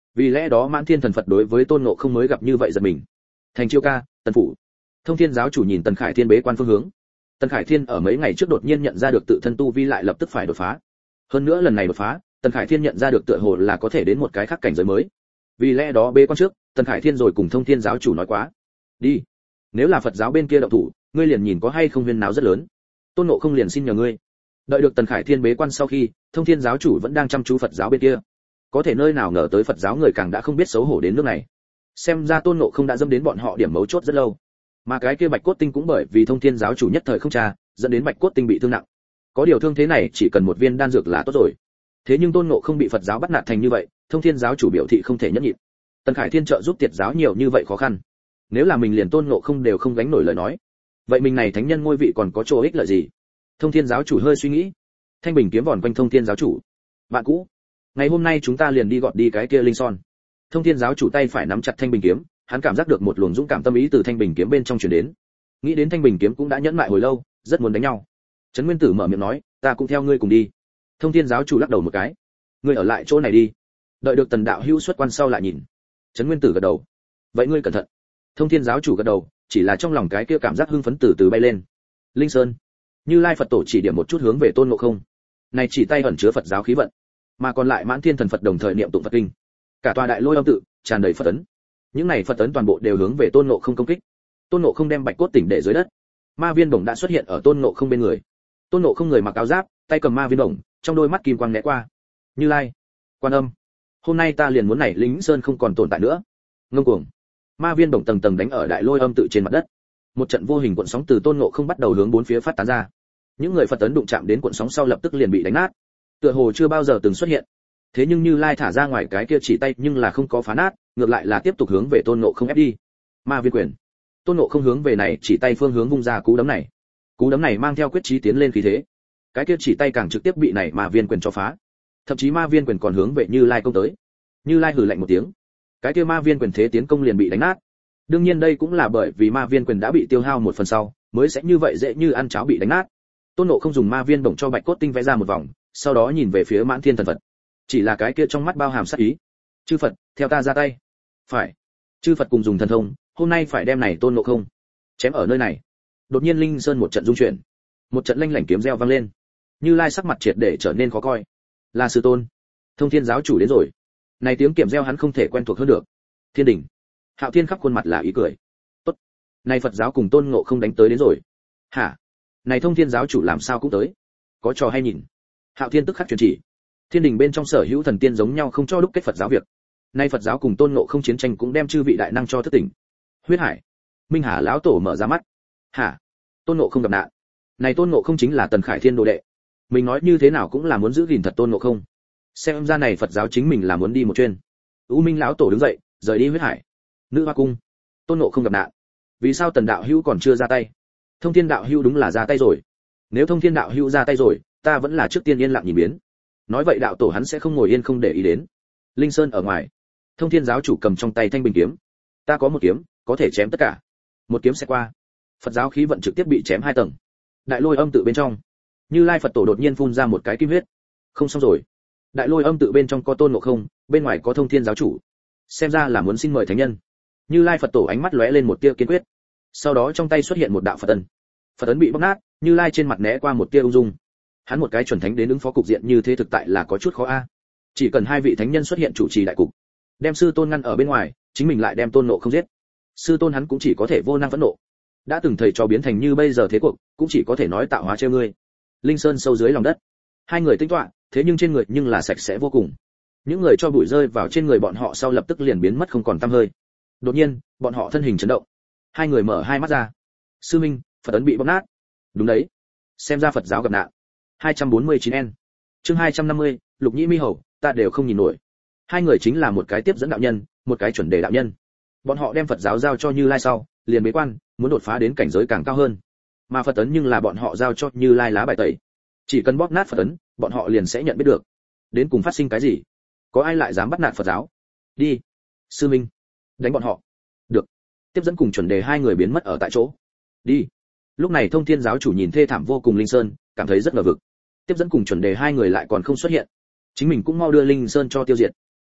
Vì lẽ đó Mãn Thiên Thần Phật đối với Tôn Ngộ Không mới gặp như vậy giật mình. Thành Chiêu Ca, Tần phủ. Thông Thiên giáo chủ nhìn Tần Khải Thiên bế quan phương hướng. Tần Khải Thiên ở mấy ngày trước đột nhiên nhận ra được tự thân tu vi lại lập tức phải đột phá. Hơn nữa lần này đột phá, Tần Khải Thiên nhận ra được tựa hồ là có thể đến một cái khác cảnh giới mới. Vì lẽ đó bế quan trước, Tần Khải Thiên rồi cùng Thông Thiên giáo chủ nói quá. Đi, nếu là Phật giáo bên kia động thủ, ngươi liền nhìn có hay không huyên náo rất lớn. Tôn Ngộ Không liền xin nhờ ngươi. Đợi được Tần Khải Thiên bế quan sau khi, Thông Thiên giáo chủ vẫn đang chăm chú Phật giáo bên kia. Có thể nơi nào ngờ tới Phật giáo người càng đã không biết xấu hổ đến nước này. Xem ra Tôn Ngộ Không đã dâm đến bọn họ điểm mấu chốt rất lâu. Mà cái kia Bạch Cốt Tinh cũng bởi vì Thông Thiên giáo chủ nhất thời không tra, dẫn đến Bạch Cốt Tinh bị thương nặng. Có điều thương thế này chỉ cần một viên đan dược là tốt rồi. Thế nhưng Tôn Ngộ Không bị Phật giáo bắt nạt thành như vậy, Thông Thiên giáo chủ biểu thị không thể nhẫn nhịn. Tần Khải Thiên trợ giúp Tiệt giáo nhiều như vậy khó khăn, nếu là mình liền Tôn Ngộ Không đều không gánh nổi lời nói, vậy mình này thánh nhân ngôi vị còn có chỗ ích lợi gì? Thông Thiên giáo chủ hơi suy nghĩ. Thanh bình kiếm vòn quanh Thông Thiên giáo chủ. Bạn cũ, ngày hôm nay chúng ta liền đi gọt đi cái kia linh son. Thông Thiên giáo chủ tay phải nắm chặt thanh bình kiếm, hắn cảm giác được một luồng dũng cảm tâm ý từ thanh bình kiếm bên trong truyền đến. Nghĩ đến thanh bình kiếm cũng đã nhẫn mại hồi lâu, rất muốn đánh nhau. Trấn Nguyên Tử mở miệng nói, ta cũng theo ngươi cùng đi. Thông Thiên giáo chủ lắc đầu một cái, ngươi ở lại chỗ này đi, đợi được Tần đạo hữu xuất quan sau lại nhìn. Trấn Nguyên Tử gật đầu, vậy ngươi cẩn thận. Thông Thiên giáo chủ gật đầu, chỉ là trong lòng cái kia cảm giác hưng phấn từ từ bay lên. Linh Sơn, Như Lai Phật tổ chỉ điểm một chút hướng về Tôn Ngộ Không. Này chỉ tay ẩn chứa Phật giáo khí vận, mà còn lại Mãn Thiên Thần Phật đồng thời niệm tụng Phật kinh. Cả tòa Đại Lôi Âm tự tràn đầy Phật ấn. Những này Phật ấn toàn bộ đều hướng về Tôn Ngộ Không công kích. Tôn Ngộ Không đem Bạch Cốt Tỉnh để dưới đất. Ma viên bổng đã xuất hiện ở Tôn Ngộ Không bên người. Tôn Ngộ Không người mặc áo giáp, tay cầm ma viên bổng, trong đôi mắt kim quang lóe qua. Như Lai, Quan Âm, hôm nay ta liền muốn này Lính Sơn không còn tồn tại nữa. Ngông cuồng. Ma viên bổng tầng tầng đánh ở Đại Lôi Âm tự trên mặt đất. Một trận vô hình cuộn sóng từ Tôn Ngộ Không bắt đầu hướng bốn phía phát tán ra. Những người Phật ấn đụng chạm đến cuộn sóng sau lập tức liền bị đánh nát. Tựa hồ chưa bao giờ từng xuất hiện. Thế nhưng Như Lai thả ra ngoài cái kia chỉ tay nhưng là không có phá nát, ngược lại là tiếp tục hướng về Tôn Ngộ Không ép đi. Ma viên quyền. Tôn Ngộ Không hướng về này chỉ tay phương hướng vung ra cú đấm này. Cú đấm này mang theo quyết chí tiến lên khí thế. Cái kia chỉ tay càng trực tiếp bị này Ma viên quyền cho phá. Thậm chí Ma viên quyền còn hướng về Như Lai công tới. Như Lai hừ lạnh một tiếng. Cái kia Ma viên quyền thế tiến công liền bị đánh nát. Đương nhiên đây cũng là bởi vì Ma viên quyền đã bị tiêu hao một phần sau, mới sẽ như vậy dễ như ăn cháo bị đánh nát. Tôn Ngộ Không dùng Ma viên bổng cho Bạch Cốt Tinh vẽ ra một vòng, sau đó nhìn về phía Mãn Thiên Thần Phật. Chỉ là cái kia trong mắt bao hàm sát ý. Chư Phật, theo ta ra tay. Phải. Chư Phật cùng dùng thần thông, hôm nay phải đem này Tôn Ngộ Không chém ở nơi này. Đột nhiên Linh Sơn một trận rung chuyển, một trận lanh lảnh kiếm reo vang lên. Như Lai sắc mặt triệt để trở nên khó coi. Là sư tôn, Thông Thiên giáo chủ đến rồi. Này tiếng kiếm reo hắn không thể quen thuộc hơn được. Thiên đình, Hạo Thiên khắp khuôn mặt là ý cười. Tốt, này Phật giáo cùng Tôn Ngộ Không đánh tới đến rồi. Hả? Này Thông Thiên giáo chủ làm sao cũng tới? Có trò hay nhìn. Hạo Thiên tức khắc truyền chỉ. Thiên đình bên trong sở hữu thần tiên giống nhau không cho đúc kết Phật giáo việc. Nay Phật giáo cùng Tôn Ngộ Không chiến tranh cũng đem chư vị đại năng cho thức tỉnh. Huyết Hải, Minh Hà lão tổ mở ra mắt. Hả? Tôn Ngộ Không gặp nạn. Này Tôn Ngộ Không chính là Tần Khải Thiên đồ đệ. Mình nói như thế nào cũng là muốn giữ gìn thật Tôn Ngộ Không. Xem ra này Phật giáo chính mình là muốn đi một chuyến. U Minh lão tổ đứng dậy, rời đi Huyết Hải. Nữ Hoa cung, Tôn Ngộ Không gặp nạn. Vì sao Tần đạo hữu còn chưa ra tay? Thông Thiên đạo hữu đúng là ra tay rồi. Nếu Thông Thiên đạo hữu ra tay rồi, ta vẫn là trước tiên yên lặng nhìn biến. Nói vậy đạo tổ hắn sẽ không ngồi yên không để ý đến. Linh Sơn ở ngoài, Thông Thiên giáo chủ cầm trong tay thanh bình kiếm. Ta có một kiếm, có thể chém tất cả. Một kiếm sẽ qua. Phật giáo khí vận trực tiếp bị chém hai tầng. Đại Lôi Âm tự bên trong, Như Lai Phật tổ đột nhiên phun ra một cái kim huyết. Không xong rồi. Đại Lôi Âm tự bên trong có Tôn Ngộ Không, bên ngoài có Thông Thiên giáo chủ. Xem ra là muốn xin mời thánh nhân. Như Lai Phật tổ ánh mắt lóe lên một tia kiên quyết. Sau đó trong tay xuất hiện một đạo Phật ấn. Phật ấn bị bóc nát, Như Lai trên mặt né qua một tia ung dung. Hắn một cái chuẩn thánh đến ứng phó cục diện như thế thực tại là có chút khó a. Chỉ cần hai vị thánh nhân xuất hiện chủ trì đại cục, đem sư tôn ngăn ở bên ngoài, chính mình lại đem Tôn Ngộ Không giết. Sư tôn hắn cũng chỉ có thể vô năng phẫn nộ. Đã từng thầy trò biến thành như bây giờ thế cuộc, cũng chỉ có thể nói tạo hóa trêu ngươi. Linh Sơn sâu dưới lòng đất, hai người tinh tọa, thế nhưng trên người nhưng là sạch sẽ vô cùng. Những người cho bụi rơi vào trên người bọn họ sau lập tức liền biến mất không còn tăm hơi. Đột nhiên, bọn họ thân hình chấn động. Hai người mở hai mắt ra. Sư Minh, Phật ấn bị bóp nát. Đúng đấy. Xem ra Phật giáo gặp nạn. hai trăm bốn mươi chín N. Chương hai trăm năm mươi, Lục Nhĩ Mi Hầu, ta đều không nhìn nổi. Hai người chính là một cái tiếp dẫn đạo nhân, một cái chuẩn đề đạo nhân. Bọn họ đem Phật giáo giao cho Như Lai sau, liền bế quan, muốn đột phá đến cảnh giới càng cao hơn. Mà Phật ấn nhưng là bọn họ giao cho Như Lai lá bài tẩy. Chỉ cần bóp nát Phật ấn, bọn họ liền sẽ nhận biết được đến cùng phát sinh cái gì. Có ai lại dám bắt nạt Phật giáo? Đi, sư minh, đánh bọn họ. Được. Tiếp dẫn cùng chuẩn đề hai người biến mất ở tại chỗ. Đi. Lúc này Thông Thiên giáo chủ nhìn thê thảm vô cùng Linh Sơn, cảm thấy rất ngờ vực. Tiếp dẫn cùng chuẩn đề hai người lại còn không xuất hiện, chính mình cũng mau đưa Linh Sơn cho tiêu diệt.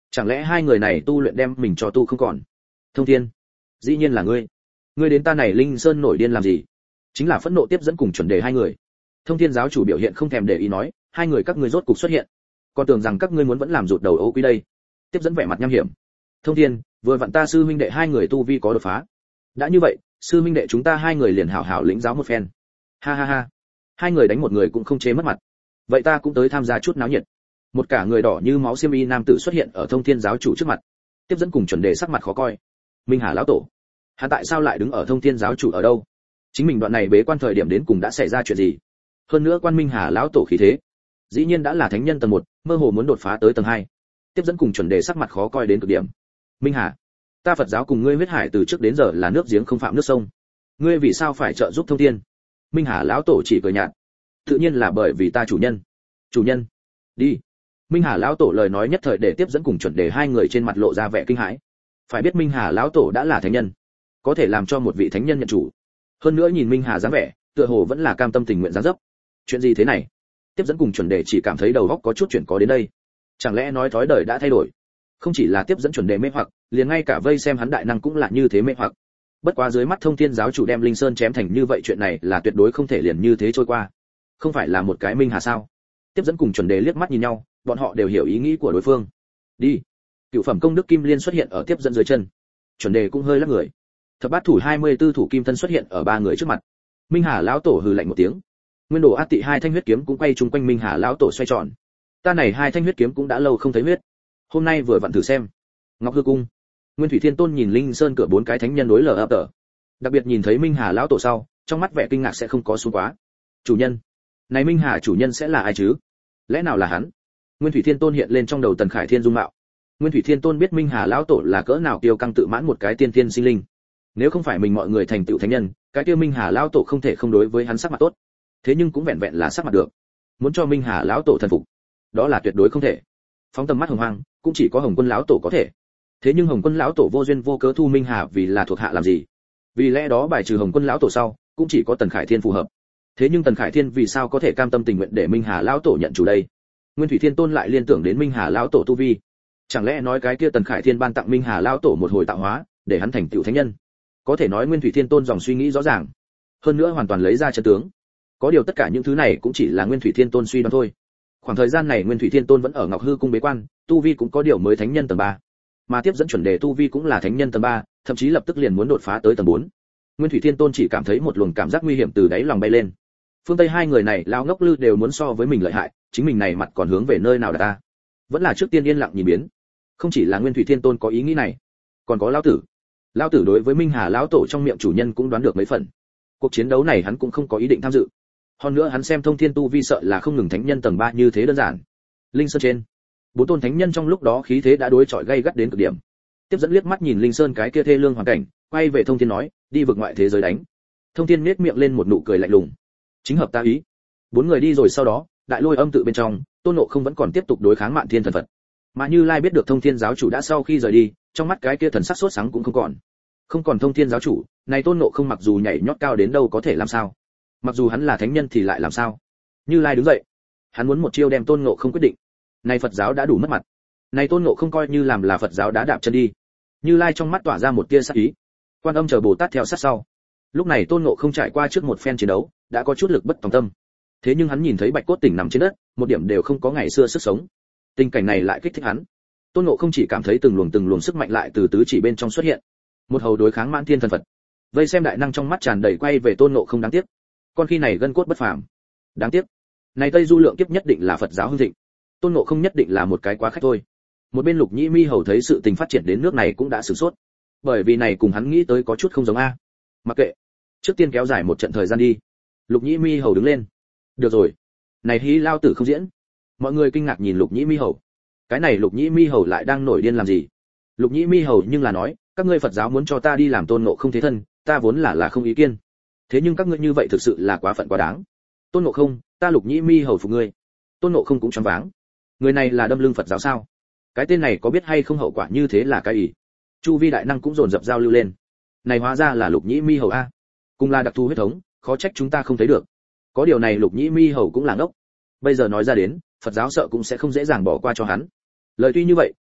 Chẳng lẽ hai người này tu luyện đem mình cho tu không còn? Thông Thiên, dĩ nhiên là ngươi. Ngươi đến ta này Linh Sơn nổi điên làm gì? Chính là phẫn nộ tiếp dẫn cùng chuẩn đề hai người. Thông Thiên giáo chủ biểu hiện không thèm để ý nói, hai người các ngươi rốt cục xuất hiện, còn tưởng rằng các ngươi muốn vẫn làm rụt đầu ấu quý đây. Tiếp dẫn vẻ mặt nham hiểm. Thông Thiên, vừa vặn ta sư huynh đệ hai người tu vi có đột phá. Đã như vậy, sư huynh đệ chúng ta hai người liền hảo hảo lĩnh giáo một phen. Ha ha ha. Hai người đánh một người cũng không chế mất mặt. Vậy ta cũng tới tham gia chút náo nhiệt. Một cả người đỏ như máu xiêm y nam tử xuất hiện ở Thông Thiên giáo chủ trước mặt. Tiếp dẫn cùng chuẩn đề sắc mặt khó coi. Minh Hà lão tổ, hắn tại sao lại đứng ở Thông Thiên giáo chủ ở đâu? Chính mình đoạn này bế quan thời điểm đến cùng đã xảy ra chuyện gì? Hơn nữa quan Minh Hà lão tổ khí thế, dĩ nhiên đã là thánh nhân tầng một, mơ hồ muốn đột phá tới tầng hai. Tiếp dẫn cùng chuẩn đề sắc mặt khó coi đến cực điểm. Minh Hà, ta Phật giáo cùng ngươi huyết hải từ trước đến giờ là nước giếng không phạm nước sông, ngươi vì sao phải trợ giúp Thông Thiên? Minh Hà lão tổ chỉ cười nhạt, tự nhiên là bởi vì ta chủ nhân. Chủ nhân? Đi. Minh Hà lão tổ lời nói nhất thời để tiếp dẫn cùng chuẩn đề hai người trên mặt lộ ra vẻ kinh hãi. Phải biết Minh Hà lão tổ đã là thánh nhân, có thể làm cho một vị thánh nhân nhận chủ. Hơn nữa nhìn Minh Hà dáng vẻ, tựa hồ vẫn là cam tâm tình nguyện dáng dấp. Chuyện gì thế này? Tiếp dẫn cùng chuẩn đề chỉ cảm thấy đầu óc có chút chuyển có đến đây. Chẳng lẽ nói thói đời đã thay đổi? Không chỉ là tiếp dẫn chuẩn đề mê hoặc, liền ngay cả vây xem hắn đại năng cũng là như thế mê hoặc. Bất quá dưới mắt Thông Thiên giáo chủ đem Linh Sơn chém thành như vậy, chuyện này là tuyệt đối không thể liền như thế trôi qua. Không phải là một cái Minh Hà sao? Tiếp dẫn cùng chuẩn đề liếc mắt nhìn nhau, bọn họ đều hiểu ý nghĩ của đối phương. Đi. Cựu phẩm công đức kim liên xuất hiện ở tiếp dẫn dưới chân. Chuẩn đề cũng hơi lắc người. Thập bát thủ hai mươi tư thủ kim thân xuất hiện ở ba người trước mặt. Minh Hà lão tổ hừ lạnh một tiếng. Nguyên đồ át tị hai thanh huyết kiếm cũng quay chung quanh Minh Hà lão tổ xoay tròn. Ta này hai thanh huyết kiếm cũng đã lâu không thấy huyết, hôm nay vừa vặn thử xem. Ngọc Hư cung, Nguyên Thủy Thiên Tôn nhìn Linh Sơn cửa bốn cái thánh nhân đối lờ ập tờ, đặc biệt nhìn thấy Minh Hà lão tổ sau, trong mắt vẻ kinh ngạc sẽ không có xuống quá. Chủ nhân, này Minh Hà chủ nhân sẽ là ai chứ? Lẽ nào là hắn? Nguyên Thủy Thiên Tôn hiện lên trong đầu Tần Khải Thiên dung mạo. Nguyên Thủy Thiên Tôn biết Minh Hà lão tổ là cỡ nào kiêu căng tự mãn một cái tiên tiên sinh linh. Nếu không phải mình mọi người thành tựu thánh nhân, cái kia Minh Hà lão tổ không thể không đối với hắn sắc mặt tốt. Thế nhưng cũng vẹn vẹn là sắc mặt được. Muốn cho Minh Hà lão tổ thần phục, đó là tuyệt đối không thể. Phóng tầm mắt hồng hoang, cũng chỉ có Hồng Quân lão tổ có thể. Thế nhưng Hồng Quân lão tổ vô duyên vô cớ thu Minh Hà vì là thuộc hạ làm gì? Vì lẽ đó bài trừ Hồng Quân lão tổ sau, cũng chỉ có Tần Khải Thiên phù hợp. Thế nhưng Tần Khải Thiên vì sao có thể cam tâm tình nguyện để Minh Hà lão tổ nhận chủ đây? Nguyên Thủy Thiên Tôn lại liên tưởng đến Minh Hà lão tổ tu vi. Chẳng lẽ nói cái kia Tần Khải Thiên ban tặng Minh Hà lão tổ một hồi tạo hóa, để hắn thành tựu thánh nhân? Có thể nói Nguyên Thủy Thiên Tôn dòng suy nghĩ rõ ràng, hơn nữa hoàn toàn lấy ra chân tướng. Có điều tất cả những thứ này cũng chỉ là Nguyên Thủy Thiên Tôn suy đoán thôi. Khoảng thời gian này Nguyên Thủy Thiên Tôn vẫn ở Ngọc Hư cung bế quan, tu vi cũng có điều mới thánh nhân tầng ba, mà tiếp dẫn chuẩn đề tu vi cũng là thánh nhân tầng ba, thậm chí lập tức liền muốn đột phá tới tầng bốn. Nguyên Thủy Thiên Tôn chỉ cảm thấy một luồng cảm giác nguy hiểm từ đáy lòng bay lên. Phương Tây hai người này lao ngốc lư đều muốn so với mình lợi hại, chính mình này mặt còn hướng về nơi nào đã ta? Vẫn là trước tiên yên lặng nhìn biến. Không chỉ là Nguyên Thủy Thiên Tôn có ý nghĩ này, còn có lão tử. Lão tử đối với Minh Hà lão tổ trong miệng chủ nhân cũng đoán được mấy phần. Cuộc chiến đấu này hắn cũng không có ý định tham dự. Hơn nữa hắn xem Thông Thiên tu vi sợ là không ngừng thánh nhân tầng ba như thế đơn giản. Linh Sơn trên, bốn tôn thánh nhân trong lúc đó khí thế đã đối chọi gay gắt đến cực điểm. Tiếp dẫn liếc mắt nhìn Linh Sơn cái kia thê lương hoàn cảnh, quay về Thông Thiên nói, đi vực ngoại thế giới đánh. Thông Thiên nhếch miệng lên một nụ cười lạnh lùng. Chính hợp ta ý. Bốn người đi rồi sau đó, đại lôi âm tự bên trong, Tôn Ngộ Không vẫn còn tiếp tục đối kháng Mạn Thiên thần Phật. Mà Như Lai biết được Thông Thiên giáo chủ đã sau khi rời đi, trong mắt cái kia thần sắc sốt sáng cũng không còn. Không còn Thông Thiên giáo chủ, này Tôn Ngộ Không mặc dù nhảy nhót cao đến đâu có thể làm sao? Mặc dù hắn là thánh nhân thì lại làm sao? Như Lai đứng dậy, hắn muốn một chiêu đem Tôn Ngộ Không quyết định. Này Phật giáo đã đủ mất mặt. Này Tôn Ngộ Không coi như làm là Phật giáo đã đạp chân đi. Như Lai trong mắt tỏa ra một tia sát ý. Quan Âm chờ Bồ Tát theo sát sau. Lúc này Tôn Ngộ Không trải qua trước một phen chiến đấu, đã có chút lực bất tòng tâm. Thế nhưng hắn nhìn thấy Bạch Cốt Tỉnh nằm trên đất, một điểm đều không có ngày xưa sức sống. Tình cảnh này lại kích thích hắn. Tôn Ngộ Không chỉ cảm thấy từng luồng từng luồng sức mạnh lại từ tứ chỉ bên trong xuất hiện. Một hầu đối kháng Mãn Thiên thần Phật. Vây xem đại năng trong mắt tràn đầy quay về Tôn Ngộ Không đáng tiếc. Con khi này gân cốt bất phàm. Đáng tiếc. Này Tây Du lượng kiếp nhất định là Phật giáo hưng thịnh. Tôn Ngộ Không nhất định là một cái quá khách thôi. Một bên Lục Nhĩ Mi hầu thấy sự tình phát triển đến nước này cũng đã sửng sốt. Bởi vì này cùng hắn nghĩ tới có chút không giống a. Mặc kệ, trước tiên kéo dài một trận thời gian đi. Lục Nhĩ Mi hầu đứng lên. Được rồi, này hí lao tử không diễn. Mọi người kinh ngạc nhìn Lục Nhĩ Mi hầu. Cái này Lục Nhĩ Mi hầu lại đang nổi điên làm gì? Lục Nhĩ Mi hầu nhưng là nói, các ngươi Phật giáo muốn cho ta đi làm Tôn Ngộ Không thế thân, ta vốn là là không ý kiến. Thế nhưng các ngươi như vậy thực sự là quá phận quá đáng. Tôn Ngộ Không, ta Lục Nhĩ Mi hầu phục ngươi. Tôn Ngộ Không cũng choáng váng. Người này là đâm lưng Phật giáo sao? Cái tên này có biết hay không hậu quả như thế là cái ý? Chu vi đại năng cũng dồn dập giao lưu lên. Này hóa ra là Lục Nhĩ Mi hầu a. Cùng là đặc thù huyết thống, khó trách chúng ta không thấy được. Có điều này Lục Nhĩ Mi hầu cũng là ngốc. Bây giờ nói ra đến, Phật giáo sợ cũng sẽ không dễ dàng bỏ qua cho hắn. Lời tuy như vậy,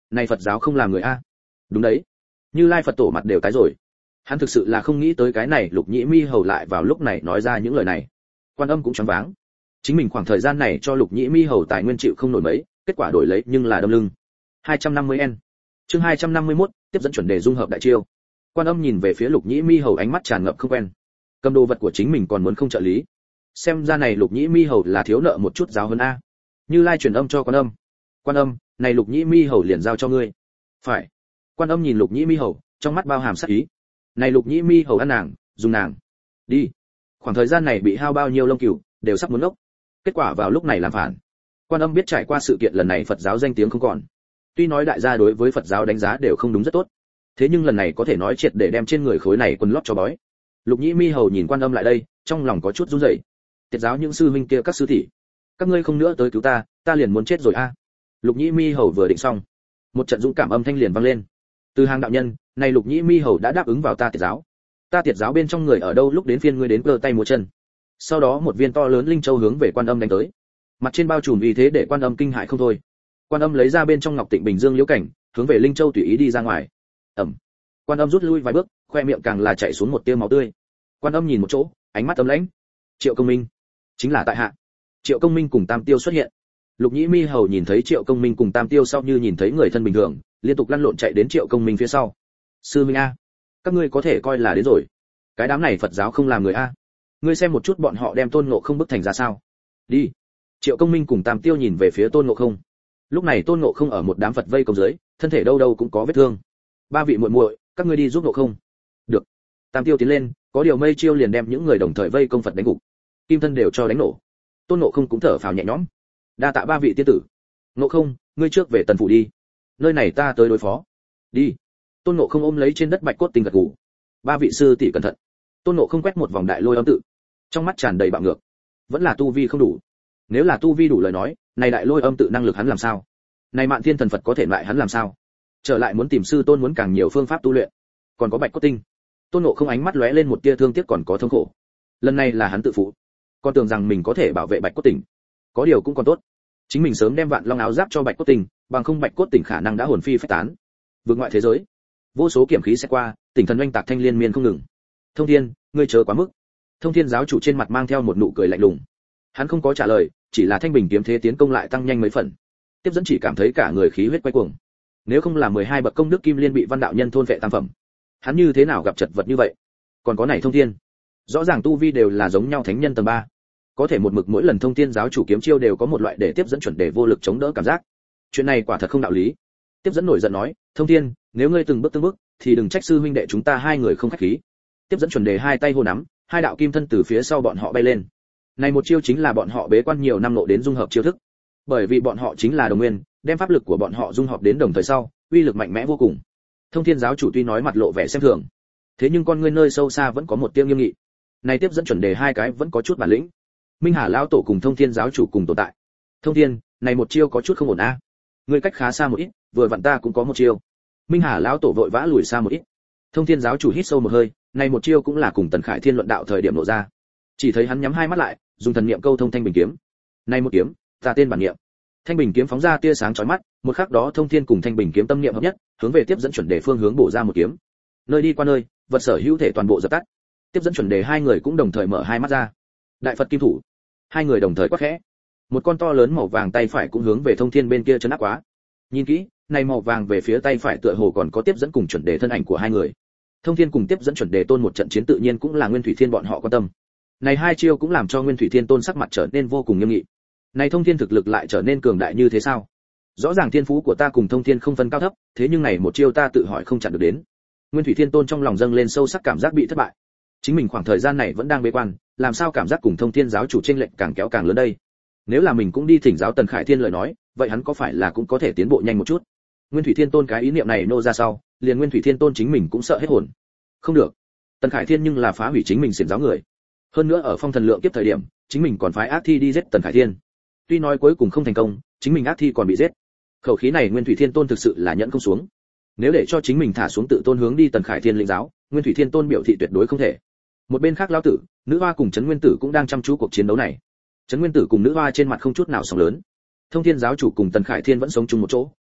này Phật giáo không làm người a. Đúng đấy. Như Lai Phật tổ mặt đều tái rồi. Hắn thực sự là không nghĩ tới cái này Lục Nhĩ Mi hầu lại vào lúc này nói ra những lời này. Quan Âm cũng choáng váng. Chính mình khoảng thời gian này cho Lục Nhĩ Mi hầu tài nguyên chịu không nổi mấy, kết quả đổi lấy nhưng là đâm lưng. hai trăm năm mươi N. Chương hai trăm năm mươi mốt, tiếp dẫn chuẩn đề dung hợp đại chiêu. Quan Âm nhìn về phía Lục Nhĩ Mi hầu ánh mắt tràn ngập không quen. Cầm đồ vật của chính mình còn muốn không trợ lý. Xem ra này Lục Nhĩ Mi hầu là thiếu nợ một chút giáo hơn a. Như Lai truyền âm cho Quan Âm. Quan Âm, này Lục Nhĩ Mi hầu liền giao cho ngươi. Phải. Quan Âm nhìn Lục Nhĩ Mi hầu, trong mắt bao hàm sát ý. Này Lục Nhĩ Mi hầu ăn nàng, dùng nàng. Đi. Khoảng thời gian này bị hao bao nhiêu lông cừu, đều sắp muốn ngốc. Kết quả vào lúc này làm phản. Quan Âm biết trải qua sự kiện lần này Phật giáo danh tiếng không còn. Tuy nói đại gia đối với Phật giáo đánh giá đều không đúng rất tốt, thế nhưng lần này có thể nói triệt để đem trên người khối này quần lót cho bói. Lục Nhĩ Mi hầu nhìn Quan Âm lại đây, trong lòng có chút run rẩy. Tiệt giáo những sư huynh kia các sư tỷ, các ngươi không nữa tới cứu ta, ta liền muốn chết rồi a. Lục Nhĩ Mi hầu vừa định xong, một trận dũng cảm âm thanh liền vang lên. Từ hàng đạo nhân, này Lục Nhĩ Mi hầu đã đáp ứng vào ta Tiệt giáo. Ta Tiệt giáo bên trong người ở đâu lúc đến phiên ngươi đến cơ tay múa chân. Sau đó một viên to lớn linh châu hướng về Quan Âm đánh tới. Mặt trên bao trùm vì thế để Quan Âm kinh hãi không thôi. Quan Âm lấy ra bên trong Ngọc Tịnh Bình Dương liễu cảnh, hướng về linh châu tùy ý đi ra ngoài. Ầm. Quan Âm rút lui vài bước, khoe miệng càng là chảy xuống một tia máu tươi. Quan Âm nhìn một chỗ, ánh mắt ấm lãnh. Triệu Công Minh, chính là tại hạ. Triệu Công Minh cùng Tam Tiêu xuất hiện. Lục Nhĩ Mi hầu nhìn thấy Triệu Công Minh cùng Tam Tiêu sau như nhìn thấy người thân bình thường, liên tục lăn lộn chạy đến Triệu Công Minh phía sau. Sư Minh a, các ngươi có thể coi là đến rồi. Cái đám này Phật giáo không làm người a. Ngươi xem một chút bọn họ đem Tôn Ngộ Không bức thành ra sao. Đi. Triệu Công Minh cùng Tam Tiêu nhìn về phía Tôn Ngộ Không. Lúc này Tôn Ngộ Không ở một đám Phật vây công dưới, thân thể đâu đâu cũng có vết thương. Ba vị muội muội, các ngươi đi giúp Ngộ Không. Được. Tam Tiêu tiến lên, có điều mây chiêu liền đem những người đồng thời vây công Phật đánh gục. Kim thân đều cho đánh nổ. Tôn Ngộ Không cũng thở phào nhẹ nhõm. Đa tạ ba vị tiên tử. Ngộ Không, ngươi trước về Tần phủ đi. Nơi này ta tới đối phó. Đi. Tôn Ngộ Không ôm lấy trên đất bạch cốt tinh gật gù. Ba vị sư tỷ cẩn thận. Tôn Ngộ Không quét một vòng đại lôi âm tự, trong mắt tràn đầy bạo ngược. Vẫn là tu vi không đủ. Nếu là tu vi đủ lời nói, này đại lôi âm tự năng lực hắn làm sao? Này Mạn Thiên thần Phật có thể lại hắn làm sao? Trở lại muốn tìm sư tôn muốn càng nhiều phương pháp tu luyện. Còn có bạch cốt tinh. Tôn Ngộ Không ánh mắt lóe lên một tia thương tiếc còn có thống khổ. Lần này là hắn tự phụ, còn tưởng rằng mình có thể bảo vệ bạch cốt tỉnh. Có điều cũng còn tốt, chính mình sớm đem vạn long áo giáp cho bạch cốt tỉnh, bằng không bạch cốt tỉnh khả năng đã hồn phi phách tán. Vượt ngoại thế giới, vô số kiểm khí sẽ qua, tỉnh thần oanh tạc thanh liên miên không ngừng. Thông Thiên, ngươi chớ quá mức. Thông Thiên giáo chủ trên mặt mang theo một nụ cười lạnh lùng. Hắn không có trả lời, chỉ là thanh bình kiếm thế tiến công lại tăng nhanh mấy phần. Tiếp dẫn chỉ cảm thấy cả người khí huyết quay cuồng. Nếu không là mười hai bậc công đức kim liên bị văn đạo nhân thôn vệ tam phẩm, hắn như thế nào gặp chật vật như vậy? Còn có này Thông Thiên, rõ ràng tu vi đều là giống nhau thánh nhân tầng ba, có thể một mực mỗi lần Thông Thiên giáo chủ kiếm chiêu đều có một loại để tiếp dẫn chuẩn đề vô lực chống đỡ cảm giác. Chuyện này quả thật không đạo lý. Tiếp dẫn nổi giận nói, Thông Thiên, nếu ngươi từng bước từng bước, thì đừng trách sư huynh đệ chúng ta hai người không khách khí. Tiếp dẫn chuẩn đề hai tay hô nắm, hai đạo kim thân từ phía sau bọn họ bay lên. Này một chiêu chính là bọn họ bế quan nhiều năm nộ đến dung hợp chiêu thức. Bởi vì bọn họ chính là đồng nguyên, đem pháp lực của bọn họ dung hợp đến đồng thời sau, uy lực mạnh mẽ vô cùng. Thông Thiên giáo chủ tuy nói mặt lộ vẻ xem thường, thế nhưng con ngươi nơi sâu xa vẫn có một tia nghiêm nghị. Này tiếp dẫn chuẩn đề hai cái vẫn có chút bản lĩnh. Minh Hà lão tổ cùng Thông Thiên giáo chủ cùng tồn tại. Thông Thiên, này một chiêu có chút không ổn a. À. Ngươi cách khá xa một ít, vừa vặn ta cũng có một chiêu. Minh Hà lão tổ vội vã lùi xa một ít. Thông Thiên giáo chủ hít sâu một hơi, này một chiêu cũng là cùng Tần Khải Thiên luận đạo thời điểm nổ ra. Chỉ thấy hắn nhắm hai mắt lại, dùng thần niệm câu thông thanh bình kiếm. Này một kiếm, ta tên bản niệm. Thanh bình kiếm phóng ra tia sáng chói mắt, một khắc đó Thông Thiên cùng thanh bình kiếm tâm niệm hợp nhất, hướng về tiếp dẫn chuẩn đề phương hướng bổ ra một kiếm. Nơi đi qua nơi, vật sở hữu thể toàn bộ dập tắt. Tiếp dẫn chuẩn đề hai người cũng đồng thời mở hai mắt ra. Đại Phật kim thủ. Hai người đồng thời quát khẽ. Một con to lớn màu vàng tay phải cũng hướng về Thông Thiên bên kia chấn áp quá. Nhìn kỹ, này màu vàng về phía tay phải tựa hồ còn có tiếp dẫn cùng chuẩn đề thân ảnh của hai người. Thông Thiên cùng tiếp dẫn chuẩn đề tôn một trận chiến tự nhiên cũng là Nguyên Thủy Thiên bọn họ quan tâm. Này hai chiêu cũng làm cho Nguyên Thủy Thiên tôn sắc mặt trở nên vô cùng nghiêm nghị. Này Thông Thiên thực lực lại trở nên cường đại như thế sao? Rõ ràng thiên phú của ta cùng Thông Thiên không phân cao thấp, thế nhưng này một chiêu ta tự hỏi không chặn được đến. Nguyên Thủy Thiên tôn trong lòng dâng lên sâu sắc cảm giác bị thất bại. Chính mình khoảng thời gian này vẫn đang bế quan, làm sao cảm giác cùng Thông Thiên giáo chủ chênh lệch càng kéo càng lớn đây? Nếu là mình cũng đi thỉnh giáo Tần Khải Thiên lời nói, vậy hắn có phải là cũng có thể tiến bộ nhanh một chút? Nguyên Thủy Thiên tôn cái ý niệm này nô ra sau, liền Nguyên Thủy Thiên tôn chính mình cũng sợ hết hồn. Không được, Tần Khải Thiên nhưng là phá hủy chính mình xiển giáo người. Hơn nữa ở phong thần lượng kiếp thời điểm, chính mình còn phái ác thi đi giết Tần Khải Thiên. Tuy nói cuối cùng không thành công, chính mình ác thi còn bị giết. Khẩu khí này Nguyên Thủy Thiên tôn thực sự là nhẫn không xuống. Nếu để cho chính mình thả xuống tự tôn hướng đi Tần Khải Thiên lĩnh giáo, Nguyên Thủy Thiên tôn biểu thị tuyệt đối không thể. Một bên khác lão tử, nữ hoa cùng Trấn Nguyên Tử cũng đang chăm chú cuộc chiến đấu này. Trấn Nguyên Tử cùng nữ hoa trên mặt không chút nào sóng lớn. Thông Thiên giáo chủ cùng Tần Khải Thiên vẫn sống chung một chỗ,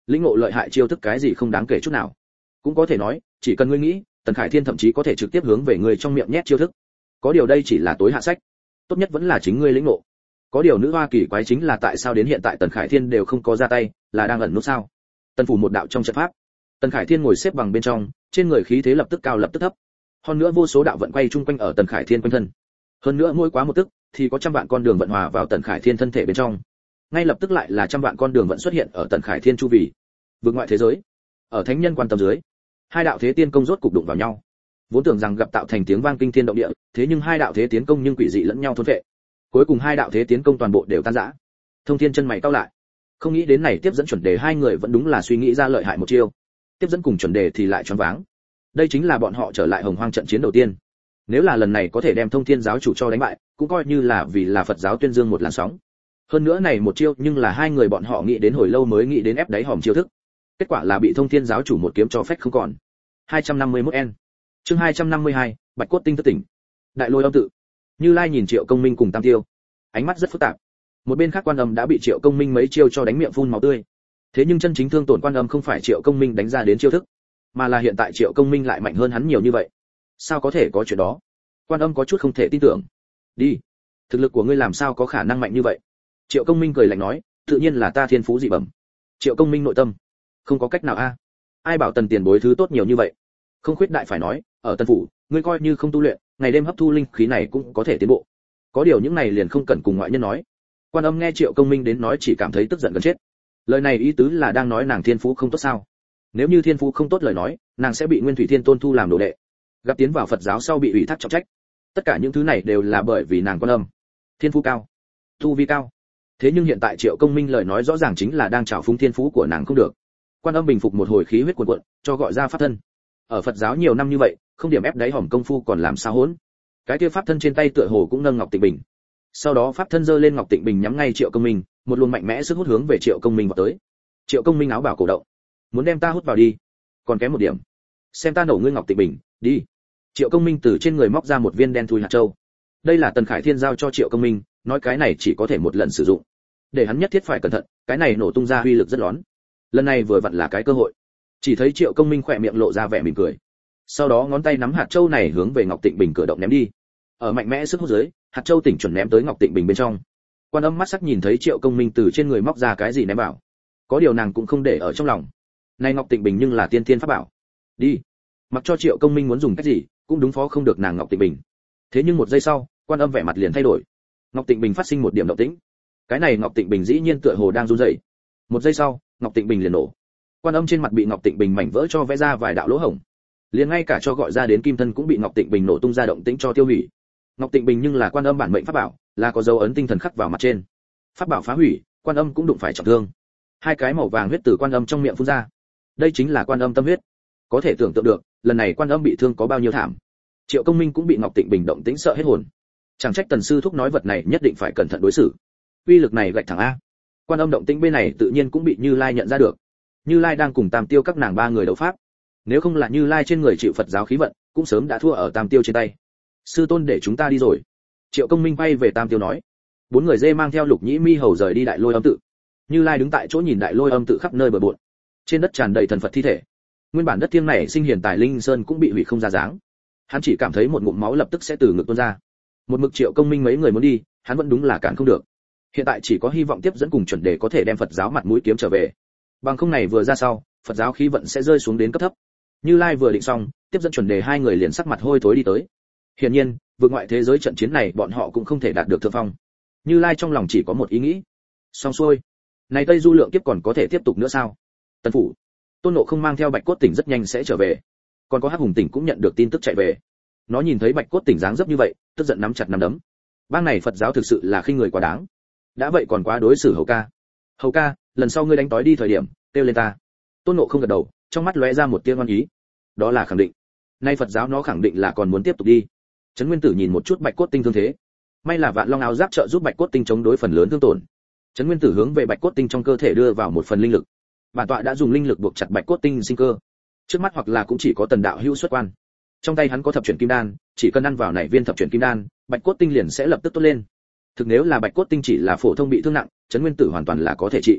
lĩnh ngộ lợi hại chiêu thức cái gì không đáng kể chút nào. Cũng có thể nói, chỉ cần ngươi nghĩ, Tần Khải Thiên thậm chí có thể trực tiếp hướng về người trong miệng nhét chiêu thức. Có điều đây chỉ là tối hạ sách, tốt nhất vẫn là chính ngươi lĩnh ngộ. Có điều nữ hoa kỳ quái chính là tại sao đến hiện tại Tần Khải Thiên đều không có ra tay, là đang ẩn nút sao? Tần phủ một đạo trong trận pháp, Tần Khải Thiên ngồi xếp bằng bên trong, trên người khí thế lập tức cao lập tức thấp. Hơn nữa vô số đạo vận quay chung quanh ở Tần Khải Thiên quanh thân. Hơn nữa mỗi quá một tức thì có trăm vạn con đường vận hòa vào Tần Khải Thiên thân thể bên trong. Ngay lập tức lại là trăm vạn con đường vận xuất hiện ở Tần Khải Thiên chu vi. Vượt ngoại thế giới, ở thánh nhân quan tâm dưới, hai đạo thế tiên công rốt cục đụng vào nhau. Vốn tưởng rằng gặp tạo thành tiếng vang kinh thiên động địa, thế nhưng hai đạo thế tiến công nhưng quỷ dị lẫn nhau thôn phệ. Cuối cùng hai đạo thế tiến công toàn bộ đều tan rã. Thông Thiên chân mày cau lại, không nghĩ đến này tiếp dẫn chuẩn đề hai người vẫn đúng là suy nghĩ ra lợi hại một chiêu. Tiếp dẫn cùng chuẩn đề thì lại choáng váng. Đây chính là bọn họ trở lại Hồng Hoang trận chiến đầu tiên. Nếu là lần này có thể đem Thông Thiên giáo chủ cho đánh bại, cũng coi như là vì là Phật giáo tuyên dương một làn sóng. Hơn nữa này một chiêu nhưng là hai người bọn họ nghĩ đến hồi lâu mới nghĩ đến ép đáy hòm chiêu thức. Kết quả là bị Thông Thiên giáo chủ một kiếm cho phách không còn. hai trăm năm mươi mốt N. Chương hai trăm năm mươi hai, Bạch Cốt Tinh thức tỉnh. Đại Lôi Âm tự. Như Lai nhìn Triệu Công Minh cùng Tam Tiêu, ánh mắt rất phức tạp. Một bên khác Quan Âm đã bị Triệu Công Minh mấy chiêu cho đánh miệng phun máu tươi. Thế nhưng chân chính thương tổn Quan Âm không phải Triệu Công Minh đánh ra đến chiêu thức, mà là hiện tại Triệu Công Minh lại mạnh hơn hắn nhiều như vậy. Sao có thể có chuyện đó? Quan Âm có chút không thể tin tưởng. Đi, thực lực của ngươi làm sao có khả năng mạnh như vậy? Triệu Công Minh cười lạnh nói, tự nhiên là ta thiên phú dị bẩm. Triệu Công Minh nội tâm, không có cách nào a. Ai bảo Tần tiền bối thứ tốt nhiều như vậy? Không khuyết đại phải nói, ở Tần phủ, ngươi coi như không tu luyện, ngày đêm hấp thu linh khí này cũng có thể tiến bộ. Có điều những này liền không cần cùng ngoại nhân nói. Quan Âm nghe Triệu Công Minh đến nói chỉ cảm thấy tức giận gần chết. Lời này ý tứ là đang nói nàng thiên phú không tốt sao? Nếu như thiên phú không tốt lời nói, nàng sẽ bị Nguyên Thủy Thiên Tôn thu làm đồ đệ. Gặp tiến vào Phật giáo sau bị ủy thác trọng trách. Tất cả những thứ này đều là bởi vì nàng Quan Âm. Thiên phú cao, tu vi cao. Thế nhưng hiện tại Triệu Công Minh lời nói rõ ràng chính là đang trào phúng thiên phú của nàng không được. Quan Âm bình phục một hồi khí huyết cuồn cuộn, cho gọi ra pháp thân. Ở Phật giáo nhiều năm như vậy, không điểm ép đáy hòm công phu còn làm sao hỗn. Cái kia pháp thân trên tay tựa hồ cũng nâng ngọc tịnh bình. Sau đó pháp thân giơ lên ngọc tịnh bình nhắm ngay Triệu Công Minh, một luồng mạnh mẽ sức hút hướng về Triệu Công Minh vào tới. Triệu Công Minh áo bảo cổ động, muốn đem ta hút vào đi, còn kém một điểm. Xem ta nổ ngươi ngọc tịnh bình, đi. Triệu Công Minh từ trên người móc ra một viên đen thui hạt châu. Đây là Tần Khải Thiên giao cho Triệu Công Minh, nói cái này chỉ có thể một lần sử dụng, để hắn nhất thiết phải cẩn thận, cái này nổ tung ra uy lực rất lớn. Lần này vừa vặn là cái cơ hội. Chỉ thấy Triệu Công Minh khỏe miệng lộ ra vẻ mỉm cười. Sau đó ngón tay nắm hạt châu này hướng về Ngọc Tịnh Bình cửa động ném đi. Ở mạnh mẽ sức hút dưới, hạt châu tỉnh chuẩn ném tới Ngọc Tịnh Bình bên trong. Quan Âm mắt sắc nhìn thấy Triệu Công Minh từ trên người móc ra cái gì ném vào. Có điều nàng cũng không để ở trong lòng. Này Ngọc Tịnh Bình nhưng là tiên thiên pháp bảo. Đi. Mặc cho Triệu Công Minh muốn dùng cách gì, cũng đúng phó không được nàng Ngọc Tịnh Bình. Thế nhưng một giây sau, Quan Âm vẻ mặt liền thay đổi. Ngọc Tịnh Bình phát sinh một điểm động tĩnh. Cái này Ngọc Tịnh Bình dĩ nhiên tựa hồ đang run rẩy. Một giây sau, Ngọc Tịnh Bình liền nổ. Quan Âm trên mặt bị Ngọc Tịnh Bình mảnh vỡ cho vẽ ra vài đạo lỗ hổng. Liền ngay cả cho gọi ra đến kim thân cũng bị Ngọc Tịnh Bình nổ tung ra động tĩnh cho tiêu hủy. Ngọc Tịnh Bình nhưng là Quan Âm bản mệnh pháp bảo, là có dấu ấn tinh thần khắc vào mặt trên. Pháp bảo phá hủy, Quan Âm cũng đụng phải trọng thương. Hai cái màu vàng huyết từ Quan Âm trong miệng phun ra. Đây chính là Quan Âm tâm huyết. Có thể tưởng tượng được, lần này Quan Âm bị thương có bao nhiêu thảm. Triệu Công Minh cũng bị Ngọc Tịnh Bình động tĩnh sợ hết hồn. Chẳng trách Tần sư thúc nói vật này nhất định phải cẩn thận đối xử. Uy lực này gạch thẳng a. Quan Âm động tĩnh bên này tự nhiên cũng bị Như Lai nhận ra được. Như Lai đang cùng Tam Tiêu các nàng ba người đấu pháp. Nếu không là Như Lai trên người chịu Phật giáo khí vận, cũng sớm đã thua ở Tam Tiêu trên tay. Sư tôn để chúng ta đi rồi. Triệu Công Minh bay về Tam Tiêu nói. Bốn người dê mang theo Lục Nhĩ Mi hầu rời đi Đại Lôi Âm tự. Như Lai đứng tại chỗ nhìn Đại Lôi Âm tự khắp nơi bừa bộn. Trên đất tràn đầy thần Phật thi thể. Nguyên bản đất thiêng này sinh hiền tài linh sơn cũng bị hủy không ra dáng. Hắn chỉ cảm thấy một ngụm máu lập tức sẽ từ ngực tuôn ra. Một mực Triệu Công Minh mấy người muốn đi, hắn vẫn đúng là cản không được. Hiện tại chỉ có hy vọng tiếp dẫn cùng chuẩn đề có thể đem Phật giáo mặt mũi kiếm trở về. Bằng không này vừa ra sau, Phật giáo khí vận sẽ rơi xuống đến cấp thấp. Như Lai vừa định xong, tiếp dẫn chuẩn đề hai người liền sắc mặt hôi thối đi tới. Hiển nhiên, vượt ngoại thế giới trận chiến này bọn họ cũng không thể đạt được thượng phong. Như Lai trong lòng chỉ có một ý nghĩ. Xong xuôi, này Tây Du lượng kiếp còn có thể tiếp tục nữa sao? Tần phủ, Tôn Ngộ Không mang theo Bạch Cốt Tỉnh rất nhanh sẽ trở về. Còn có Hắc Hùng Tỉnh cũng nhận được tin tức chạy về. Nó nhìn thấy Bạch Cốt Tỉnh dáng dấp như vậy, tức giận nắm chặt nắm đấm. Bang này Phật giáo thực sự là khinh người quá đáng. Đã vậy còn quá đối xử Hầu ca. Hầu ca, lần sau ngươi đánh tối đi thời điểm, kêu lên ta. Tôn Ngộ Không gật đầu, trong mắt lóe ra một tia ngoan ý. Đó là khẳng định. Nay Phật giáo nó khẳng định là còn muốn tiếp tục đi. Trấn Nguyên Tử nhìn một chút Bạch Cốt Tinh thương thế. May là Vạn Long áo giáp trợ giúp Bạch Cốt Tinh chống đối phần lớn thương tổn. Trấn Nguyên Tử hướng về Bạch Cốt Tinh trong cơ thể đưa vào một phần linh lực. Bản tọa đã dùng linh lực buộc chặt Bạch Cốt Tinh sinh cơ. Trước mắt hoặc là cũng chỉ có Tần đạo hữu xuất quan. Trong tay hắn có thập chuyển kim đan, chỉ cần ăn vào này viên thập chuyển kim đan, Bạch Cốt Tinh liền sẽ lập tức tốt lên. Thực nếu là Bạch Cốt Tinh chỉ là phổ thông bị thương nặng, Trấn Nguyên Tử hoàn toàn là có thể trị.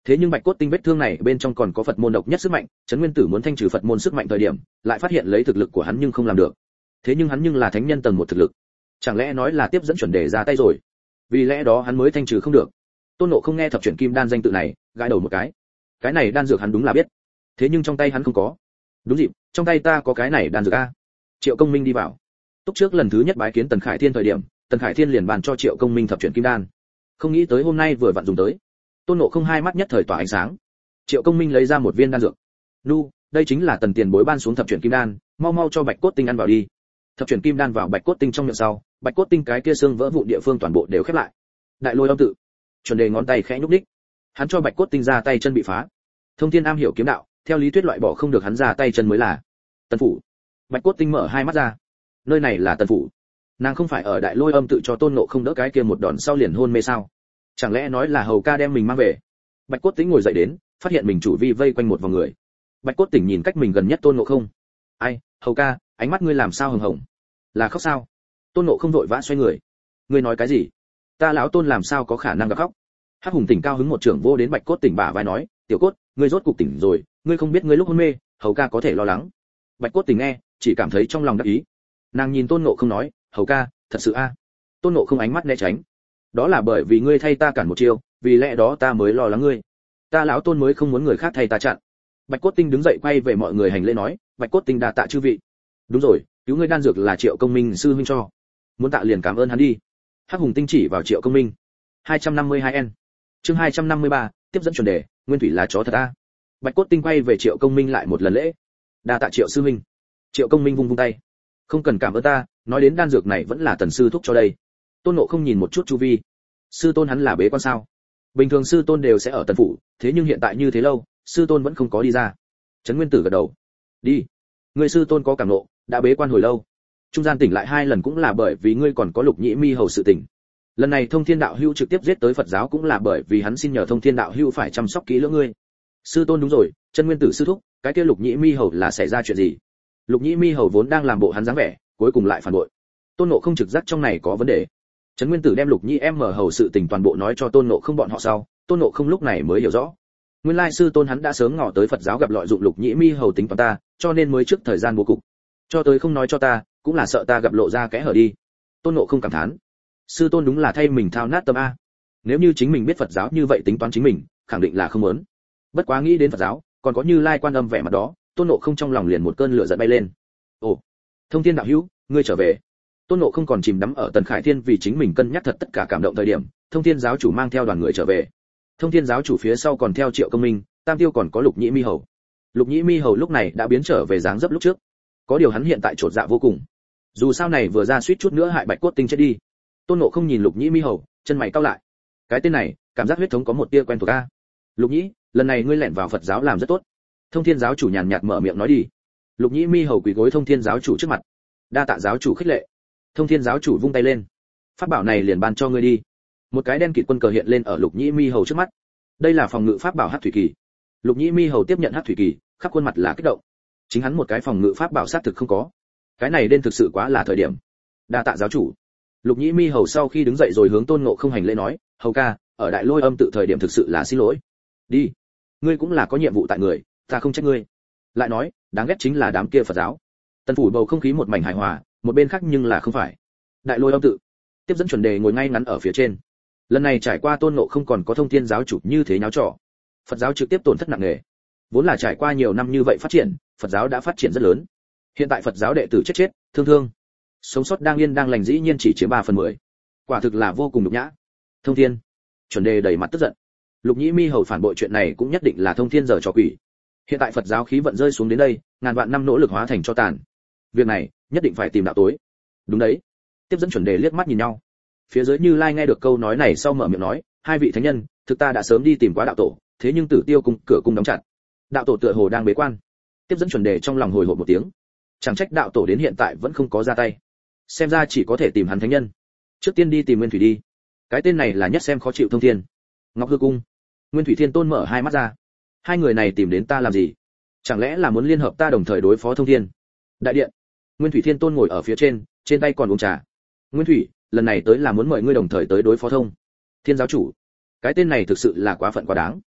Thế nhưng bạch cốt tinh vết thương này bên trong còn có Phật môn độc nhất sức mạnh, Trấn Nguyên Tử muốn thanh trừ Phật môn sức mạnh thời điểm, lại phát hiện lấy thực lực của hắn nhưng không làm được. Thế nhưng hắn nhưng là thánh nhân tầng một thực lực, chẳng lẽ nói là tiếp dẫn chuẩn đề ra tay rồi? Vì lẽ đó hắn mới thanh trừ không được. Tôn Ngộ không nghe thập chuyển kim đan danh tự này, gãi đầu một cái. Cái này đan dược hắn đúng là biết, thế nhưng trong tay hắn không có. Đúng dịp, trong tay ta có cái này đan dược a. Triệu Công Minh đi vào. Túc trước lần thứ nhất bái kiến Tần Khải Thiên thời điểm, Tần Khải Thiên liền bàn cho Triệu Công Minh thập chuyển kim đan. Không nghĩ tới hôm nay vừa vặn dùng tới. Tôn Ngộ không hai mắt nhất thời tỏa ánh sáng. Triệu Công Minh lấy ra một viên đan dược. "Nu, đây chính là Tần tiền bối ban xuống thập chuyển kim đan, mau mau cho Bạch Cốt Tinh ăn vào đi." Thập chuyển kim đan vào Bạch Cốt Tinh trong miệng sau, Bạch Cốt Tinh cái kia xương vỡ vụn địa phương toàn bộ đều khép lại. Đại Lôi Âm tự, Chuẩn Đề ngón tay khẽ nhúc nhích. Hắn cho Bạch Cốt Tinh ra tay chân bị phá. Thông Thiên am hiểu kiếm đạo, theo lý thuyết loại bỏ không được hắn ra tay chân mới là. Tần phủ. Bạch Cốt Tinh mở hai mắt ra. Nơi này là Tần phủ. Nàng không phải ở Đại Lôi Âm tự cho Tôn Ngộ không đỡ cái kia một đòn sau liền hôn mê sao? Chẳng lẽ nói là Hầu ca đem mình mang về? Bạch Cốt Tinh ngồi dậy đến, phát hiện mình chủ vi vây quanh một vòng người. Bạch Cốt Tinh nhìn cách mình gần nhất Tôn Ngộ không. "Ai, Hầu ca, ánh mắt ngươi làm sao hồng hồng? Là khóc sao?" Tôn Ngộ không vội vã xoay người. "Ngươi nói cái gì? Ta lão Tôn làm sao có khả năng gặp khóc?" Hắc Hùng Tỉnh cao hứng một trưởng vô đến Bạch Cốt Tỉnh bả vai nói, "Tiểu Cốt, ngươi rốt cục tỉnh rồi, ngươi không biết ngươi lúc hôn mê, Hầu ca có thể lo lắng." Bạch Cốt Tỉnh nghe, chỉ cảm thấy trong lòng đắc ý. Nàng nhìn Tôn Ngộ không nói, "Hầu ca, thật sự a?" Tôn Ngộ không ánh mắt né tránh. "Đó là bởi vì ngươi thay ta cản một chiêu, vì lẽ đó ta mới lo lắng ngươi. Ta lão Tôn mới không muốn người khác thay ta chặn." Bạch Cốt Tinh đứng dậy quay về mọi người hành lễ nói, "Bạch Cốt Tinh đa tạ chư vị." "Đúng rồi, cứu ngươi đan dược là Triệu Công Minh sư huynh cho, muốn tạ liền cảm ơn hắn đi." Hắc Hùng Tinh chỉ vào Triệu Công Minh. hai trăm năm mươi hai N. Chương hai trăm năm mươi ba, tiếp dẫn chuẩn đề, nguyên thủy là chó thật a. Bạch Cốt Tinh quay về Triệu Công Minh lại một lần lễ. "Đa tạ Triệu sư huynh." Triệu Công Minh vung vung tay. "Không cần cảm ơn ta, nói đến đan dược này vẫn là Tần sư thúc cho đây." Tôn Ngộ không nhìn một chút chu vi. Sư tôn hắn là bế quan sao? Bình thường sư tôn đều sẽ ở Tần phủ, thế nhưng hiện tại như thế lâu, sư tôn vẫn không có đi ra. Trấn Nguyên Tử gật đầu. "Đi. Người sư tôn có cảm nộ, đã bế quan hồi lâu. Trung gian tỉnh lại hai lần cũng là bởi vì ngươi còn có Lục Nhĩ Mi hầu sự tỉnh. Lần này Thông Thiên đạo hữu trực tiếp giết tới Phật giáo cũng là bởi vì hắn xin nhờ Thông Thiên đạo hữu phải chăm sóc kỹ lưỡng ngươi." "Sư tôn đúng rồi, Trấn Nguyên Tử sư thúc, cái kia Lục Nhĩ Mi hầu là xảy ra chuyện gì?" Lục Nhĩ Mi hầu vốn đang làm bộ hắn dáng vẻ, cuối cùng lại phản bội. Tôn Ngộ không trực giác trong này có vấn đề. Trấn Nguyên Tử đem Lục Nhĩ em mở hầu sự tình toàn bộ nói cho Tôn Ngộ không bọn họ sau, Tôn Ngộ không lúc này mới hiểu rõ. Nguyên lai sư tôn hắn đã sớm ngỏ tới Phật giáo gặp lợi dụng Lục Nhĩ Mi hầu tính toán ta, cho nên mới trước thời gian bố cục. Cho tới không nói cho ta, cũng là sợ ta gặp lộ ra kẽ hở đi. Tôn Ngộ không cảm thán. Sư tôn đúng là thay mình thao nát tâm a. Nếu như chính mình biết Phật giáo như vậy tính toán chính mình, khẳng định là không muốn. Bất quá nghĩ đến Phật giáo, còn có Như Lai Quan Âm vẻ mặt đó, Tôn Ngộ không trong lòng liền một cơn lửa giận bay lên. "Ồ, Thông Thiên đạo hữu, ngươi trở về." Tôn Ngộ không còn chìm đắm ở Tần Khải Thiên vì chính mình cân nhắc thật tất cả cảm động thời điểm, Thông Thiên giáo chủ mang theo đoàn người trở về. Thông Thiên giáo chủ phía sau còn theo Triệu Công Minh, Tam Tiêu còn có Lục Nhĩ Mi hầu. Lục Nhĩ Mi hầu lúc này đã biến trở về dáng dấp lúc trước. Có điều hắn hiện tại trột dạ vô cùng. Dù sao này vừa ra suýt chút nữa hại Bạch Cốt Tinh chết đi. Tôn Ngộ không nhìn Lục Nhĩ Mi hầu, chân mày cau lại. Cái tên này, cảm giác huyết thống có một tia quen thuộc a. "Lục Nhĩ, lần này ngươi lẻn vào Phật giáo làm rất tốt." Thông Thiên giáo chủ nhàn nhạt mở miệng nói đi. Lục Nhĩ Mi hầu quỳ gối Thông Thiên giáo chủ trước mặt. "Đa tạ giáo chủ khích lệ." Thông Thiên giáo chủ vung tay lên. "Pháp bảo này liền ban cho ngươi đi." Một cái đen kịt quân cờ hiện lên ở Lục Nhĩ Mi hầu trước mắt. Đây là phòng ngự pháp bảo Hắc Thủy Kỳ. Lục Nhĩ Mi hầu tiếp nhận Hắc Thủy Kỳ, khắp khuôn mặt là kích động. Chính hắn một cái phòng ngự pháp bảo sát thực không có. Cái này đen thực sự quá là thời điểm. "Đa tạ giáo chủ." Lục Nhĩ Mi hầu sau khi đứng dậy rồi hướng Tôn Ngộ không hành lễ nói, "Hầu ca, ở Đại Lôi Âm tự thời điểm thực sự là xin lỗi. Đi, ngươi cũng là có nhiệm vụ tại người, ta không trách ngươi." Lại nói, đáng ghét chính là đám kia Phật giáo. Tần phủ bầu không khí một mảnh hài hòa, một bên khác nhưng là không phải. Đại Lôi Âm tự, tiếp dẫn chuẩn đề ngồi ngay ngắn ở phía trên. Lần này trải qua Tôn Ngộ không còn có Thông Thiên giáo chủ như thế nháo trò, Phật giáo trực tiếp tổn thất nặng nề. Vốn là trải qua nhiều năm như vậy phát triển, Phật giáo đã phát triển rất lớn. Hiện tại Phật giáo đệ tử chết chết, thương thương, sống sót đang yên đang lành dĩ nhiên chỉ chiếm ba phần mười. Quả thực là vô cùng nhục nhã. Thông Thiên, chuẩn đề đầy mặt tức giận. Lục Nhĩ Mi hầu phản bội chuyện này cũng nhất định là Thông Thiên giờ trò quỷ. Hiện tại Phật giáo khí vận rơi xuống đến đây, ngàn vạn năm nỗ lực hóa thành cho tàn. Việc này, nhất định phải tìm đạo tối. Đúng đấy. Tiếp dẫn chuẩn đề liếc mắt nhìn nhau. Phía dưới Như Lai nghe được câu nói này sau mở miệng nói, "Hai vị thánh nhân, thực ta đã sớm đi tìm qua đạo tổ, thế nhưng Tử Tiêu cung cửa cung đóng chặt. Đạo tổ tựa hồ đang bế quan." Tiếp dẫn chuẩn đề trong lòng hồi hộp một tiếng. Chẳng trách đạo tổ đến hiện tại vẫn không có ra tay. Xem ra chỉ có thể tìm hắn thánh nhân. Trước tiên đi tìm Nguyên Thủy đi. Cái tên này là nhất xem khó chịu Thông Thiên. Ngọc Hư cung. Nguyên Thủy Thiên Tôn mở hai mắt ra. Hai người này tìm đến ta làm gì? Chẳng lẽ là muốn liên hợp ta đồng thời đối phó Thông Thiên? Đại điện. Nguyên Thủy Thiên Tôn ngồi ở phía trên, trên tay còn uống trà. "Nguyên Thủy, lần này tới là muốn mời ngươi đồng thời tới đối phó Thông Thiên giáo chủ." Cái tên này thực sự là quá phận quá đáng.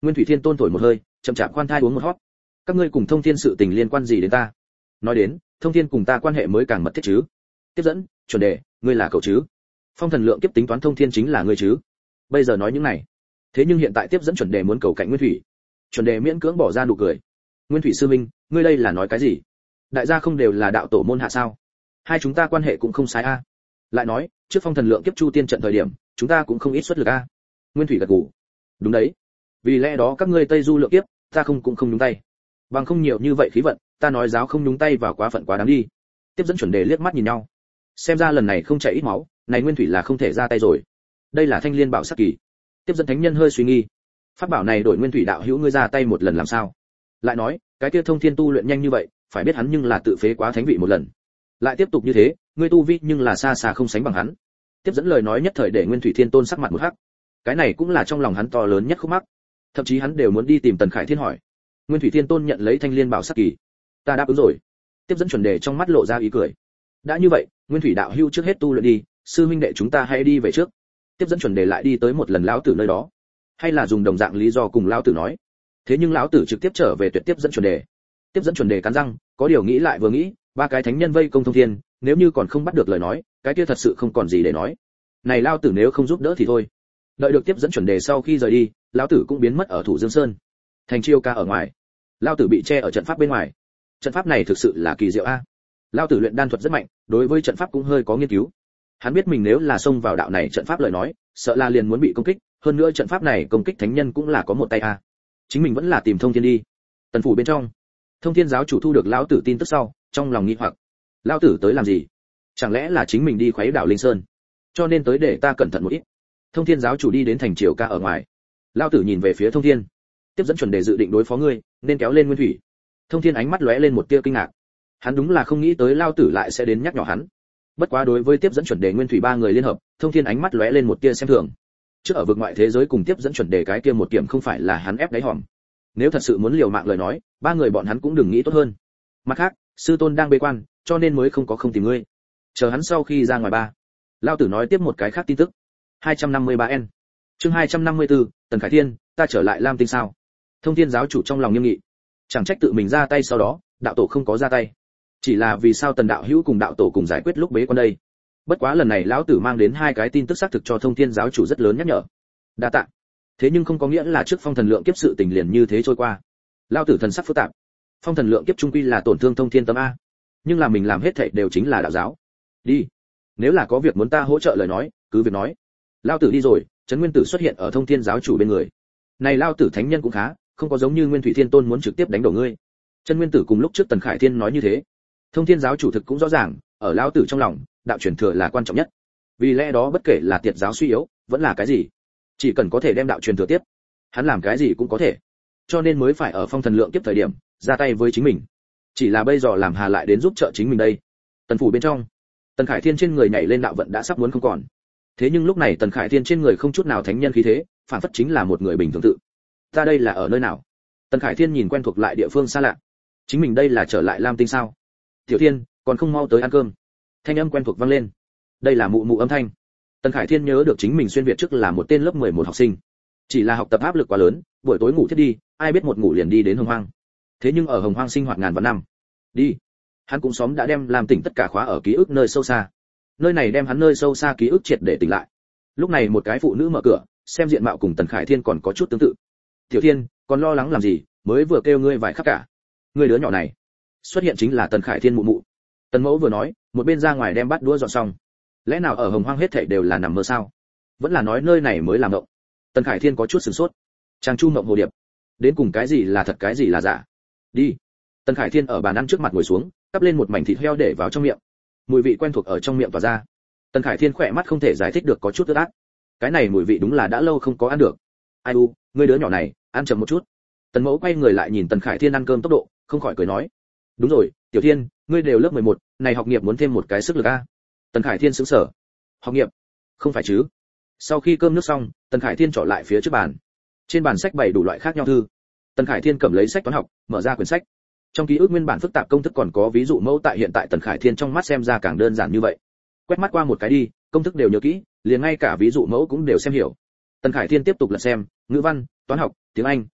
Nguyên Thủy Thiên Tôn thổi một hơi, chậm chạp khoan thai uống một hót. Các ngươi cùng Thông Thiên sự tình liên quan gì đến ta? Nói đến, Thông Thiên cùng ta quan hệ mới càng mật thiết chứ. Tiếp dẫn, chuẩn đề, ngươi là cậu chứ? Phong Thần Lượng Kiếp tính toán Thông Thiên chính là ngươi chứ? Bây giờ nói những này. Thế nhưng hiện tại Tiếp dẫn chuẩn đề muốn cầu cạnh Nguyên Thủy. Chuẩn đề miễn cưỡng bỏ ra nụ cười. Nguyên Thủy sư minh, ngươi đây là nói cái gì? Đại gia không đều là đạo tổ môn hạ sao? Hai chúng ta quan hệ cũng không sai a. Lại nói, trước Phong Thần Lượng Kiếp Chu Tiên trận thời điểm, chúng ta cũng không ít xuất lực a. Nguyên Thủy gật gù. Đúng đấy. Vì lẽ đó các ngươi Tây Du Lượng Kiếp, ta không cũng không nhúng tay. Bằng không nhiều như vậy khí vận, ta nói giáo không nhúng tay vào quá phận quá đáng đi. Tiếp dẫn chuẩn đề liếc mắt nhìn nhau. Xem ra lần này không chảy ít máu, này Nguyên Thủy là không thể ra tay rồi. Đây là Thanh Liên Bảo Sắc Kỳ. Tiếp dẫn thánh nhân hơi suy nghi. Pháp bảo này đổi Nguyên Thủy đạo hữu ngươi ra tay một lần làm sao? Lại nói, cái kia Thông Thiên tu luyện nhanh như vậy, phải biết hắn nhưng là tự phế quá thánh vị một lần. Lại tiếp tục như thế, ngươi tu vi nhưng là xa xa không sánh bằng hắn. Tiếp dẫn lời nói nhất thời để Nguyên Thủy Thiên Tôn sắc mặt một hắc. Cái này cũng là trong lòng hắn to lớn nhất khúc mắc. Thậm chí hắn đều muốn đi tìm Tần Khải Thiên hỏi. Nguyên Thủy Thiên Tôn nhận lấy Thanh Liên Bảo Sắc Kỳ. Ta đáp ứng rồi. Tiếp dẫn chuẩn đề trong mắt lộ ra ý cười. Đã như vậy, Nguyên Thủy đạo hữu trước hết tu luyện đi, sư huynh đệ chúng ta hãy đi về trước. Tiếp dẫn chuẩn đề lại đi tới một lần lão tử nơi đó. Hay là dùng đồng dạng lý do cùng lão tử nói. Thế nhưng lão tử trực tiếp trở về tuyệt tiếp dẫn chuẩn đề. Tiếp dẫn chuẩn đề cắn răng, có điều nghĩ lại vừa nghĩ, ba cái thánh nhân vây công Thông Thiên, nếu như còn không bắt được lời nói, cái kia thật sự không còn gì để nói. Này lão tử nếu không giúp đỡ thì thôi. Đợi được tiếp dẫn chuẩn đề sau khi rời đi, lão tử cũng biến mất ở Thủ Dương Sơn. Thành Chiêu Ca ở ngoài, lão tử bị che ở trận pháp bên ngoài. Trận pháp này thực sự là kỳ diệu a. Lão tử luyện đan thuật rất mạnh, đối với trận pháp cũng hơi có nghiên cứu. Hắn biết mình nếu là xông vào đạo này trận pháp lời nói, sợ là liền muốn bị công kích, hơn nữa trận pháp này công kích thánh nhân cũng là có một tay a. Chính mình vẫn là tìm Thông Thiên đi. Tần phủ bên trong, Thông Thiên giáo chủ thu được lão tử tin tức sau, trong lòng nghi hoặc. Lão tử tới làm gì? Chẳng lẽ là chính mình đi khuấy đảo Linh Sơn? Cho nên tới để ta cẩn thận một ít. Thông Thiên giáo chủ đi đến Thành Triều Ca ở ngoài. Lão tử nhìn về phía Thông Thiên. Tiếp dẫn chuẩn đề dự định đối phó ngươi, nên kéo lên Nguyên Thủy. Thông Thiên ánh mắt lóe lên một tia kinh ngạc. Hắn đúng là không nghĩ tới lão tử lại sẽ đến nhắc nhở hắn. Bất quá đối với tiếp dẫn chuẩn đề Nguyên Thủy ba người liên hợp, Thông Thiên ánh mắt lóe lên một tia xem thường. Trước ở vực ngoại thế giới cùng tiếp dẫn chuẩn đề cái kia một kiểm không phải là hắn ép đáy hòm. Nếu thật sự muốn liều mạng lời nói, ba người bọn hắn cũng đừng nghĩ tốt hơn. Mặt khác, sư tôn đang bế quan, cho nên mới không có không tìm ngươi. Chờ hắn sau khi ra ngoài ba. Lão tử nói tiếp một cái khác tin tức. hai trăm năm mươi ba N. Chương hai trăm năm mươi tư, Tần Khải Thiên, ta trở lại Lam Tinh sao? Thông Thiên giáo chủ trong lòng nghiêm nghị. Chẳng trách tự mình ra tay sau đó, đạo tổ không có ra tay. Chỉ là vì sao Tần đạo hữu cùng đạo tổ cùng giải quyết lúc bế quan đây? Bất quá lần này lão tử mang đến hai cái tin tức xác thực cho Thông Thiên giáo chủ rất lớn nhắc nhở. Đa tạ. Thế nhưng không có nghĩa là trước Phong Thần Lượng Kiếp sự tình liền như thế trôi qua. Lão tử thần sắc phức tạp. Phong Thần Lượng Kiếp trung quy là tổn thương Thông Thiên tâm a, nhưng là mình làm hết thảy đều chính là đạo giáo. Đi. Nếu là có việc muốn ta hỗ trợ lời nói, cứ việc nói. Lão tử đi rồi, Trấn Nguyên Tử xuất hiện ở Thông Thiên giáo chủ bên người. Này lão tử thánh nhân cũng khá, không có giống như Nguyên Thủy Thiên Tôn muốn trực tiếp đánh đổ ngươi. Trấn Nguyên Tử cùng lúc trước Tần Khải Thiên nói như thế. Thông Thiên giáo chủ thực cũng rõ ràng, ở lão tử trong lòng, đạo truyền thừa là quan trọng nhất. Vì lẽ đó bất kể là tiệt giáo suy yếu, vẫn là cái gì, chỉ cần có thể đem đạo truyền thừa tiếp, hắn làm cái gì cũng có thể. Cho nên mới phải ở Phong Thần Lượng Kiếp thời điểm ra tay với chính mình. Chỉ là bây giờ làm hà lại đến giúp trợ chính mình đây. Tần phủ bên trong, Tần Khải Thiên trên người nhảy lên đạo vận đã sắp muốn không còn. Thế nhưng lúc này Tần Khải Thiên trên người không chút nào thánh nhân khí thế, phản phất chính là một người bình thường tự. Ta đây là ở nơi nào? Tần Khải Thiên nhìn quen thuộc lại địa phương xa lạ. Chính mình đây là trở lại Lam Tinh sao? Tiểu Thiên, còn không mau tới ăn cơm. Thanh âm quen thuộc vang lên. Đây là mụ mụ âm thanh. Tần Khải Thiên nhớ được chính mình xuyên việt trước là một tên lớp mười một học sinh. Chỉ là học tập áp lực quá lớn, buổi tối ngủ thiết đi, ai biết một ngủ liền đi đến Hồng Hoang. Thế nhưng ở Hồng Hoang sinh hoạt ngàn vạn năm. Đi. Hắn cũng xóm đã đem làm tỉnh tất cả khóa ở ký ức nơi sâu xa. Nơi này đem hắn nơi sâu xa ký ức triệt để tỉnh lại. Lúc này một cái phụ nữ mở cửa, xem diện mạo cùng Tần Khải Thiên còn có chút tương tự. Tiểu Thiên, còn lo lắng làm gì, mới vừa kêu ngươi vài khắc cả. Ngươi đứa nhỏ này. Xuất hiện chính là Tần Khải Thiên mụ mụ. Tần Mẫu vừa nói, một bên ra ngoài đem bát đũa dọn xong. Lẽ nào ở Hồng Hoang hết thảy đều là nằm mơ sao? Vẫn là nói nơi này mới làm mộng? Tần Khải Thiên có chút sửng sốt. Trang chu mộng hồ điệp, đến cùng cái gì là thật cái gì là giả? Đi. Tần Khải Thiên ở bàn ăn trước mặt ngồi xuống, cắp lên một mảnh thịt heo để vào trong miệng. Mùi vị quen thuộc ở trong miệng tỏa ra. Tần Khải Thiên khỏe mắt không thể giải thích được có chút ướt át. Cái này mùi vị đúng là đã lâu không có ăn được. Ai u, ngươi đứa nhỏ này, ăn chậm một chút. Tần Mẫu quay người lại nhìn Tần Khải Thiên ăn cơm tốc độ, không khỏi cười nói. Đúng rồi, Tiểu Thiên, ngươi đều lớp mười một, này học nghiệp muốn thêm một cái sức lực a. Tần Khải Thiên sững sờ. Học nghiệp? Không phải chứ? Sau khi cơm nước xong, Tần Khải Thiên trỏ lại phía trước bàn. Trên bàn sách bày đủ loại khác nhau thư. Tần Khải Thiên cầm lấy sách toán học, mở ra quyển sách. Trong ký ức nguyên bản phức tạp công thức còn có ví dụ mẫu tại hiện tại Tần Khải Thiên trong mắt xem ra càng đơn giản như vậy. Quét mắt qua một cái đi, công thức đều nhớ kỹ, liền ngay cả ví dụ mẫu cũng đều xem hiểu. Tần Khải Thiên tiếp tục lật xem, ngữ văn, toán học, tiếng Anh,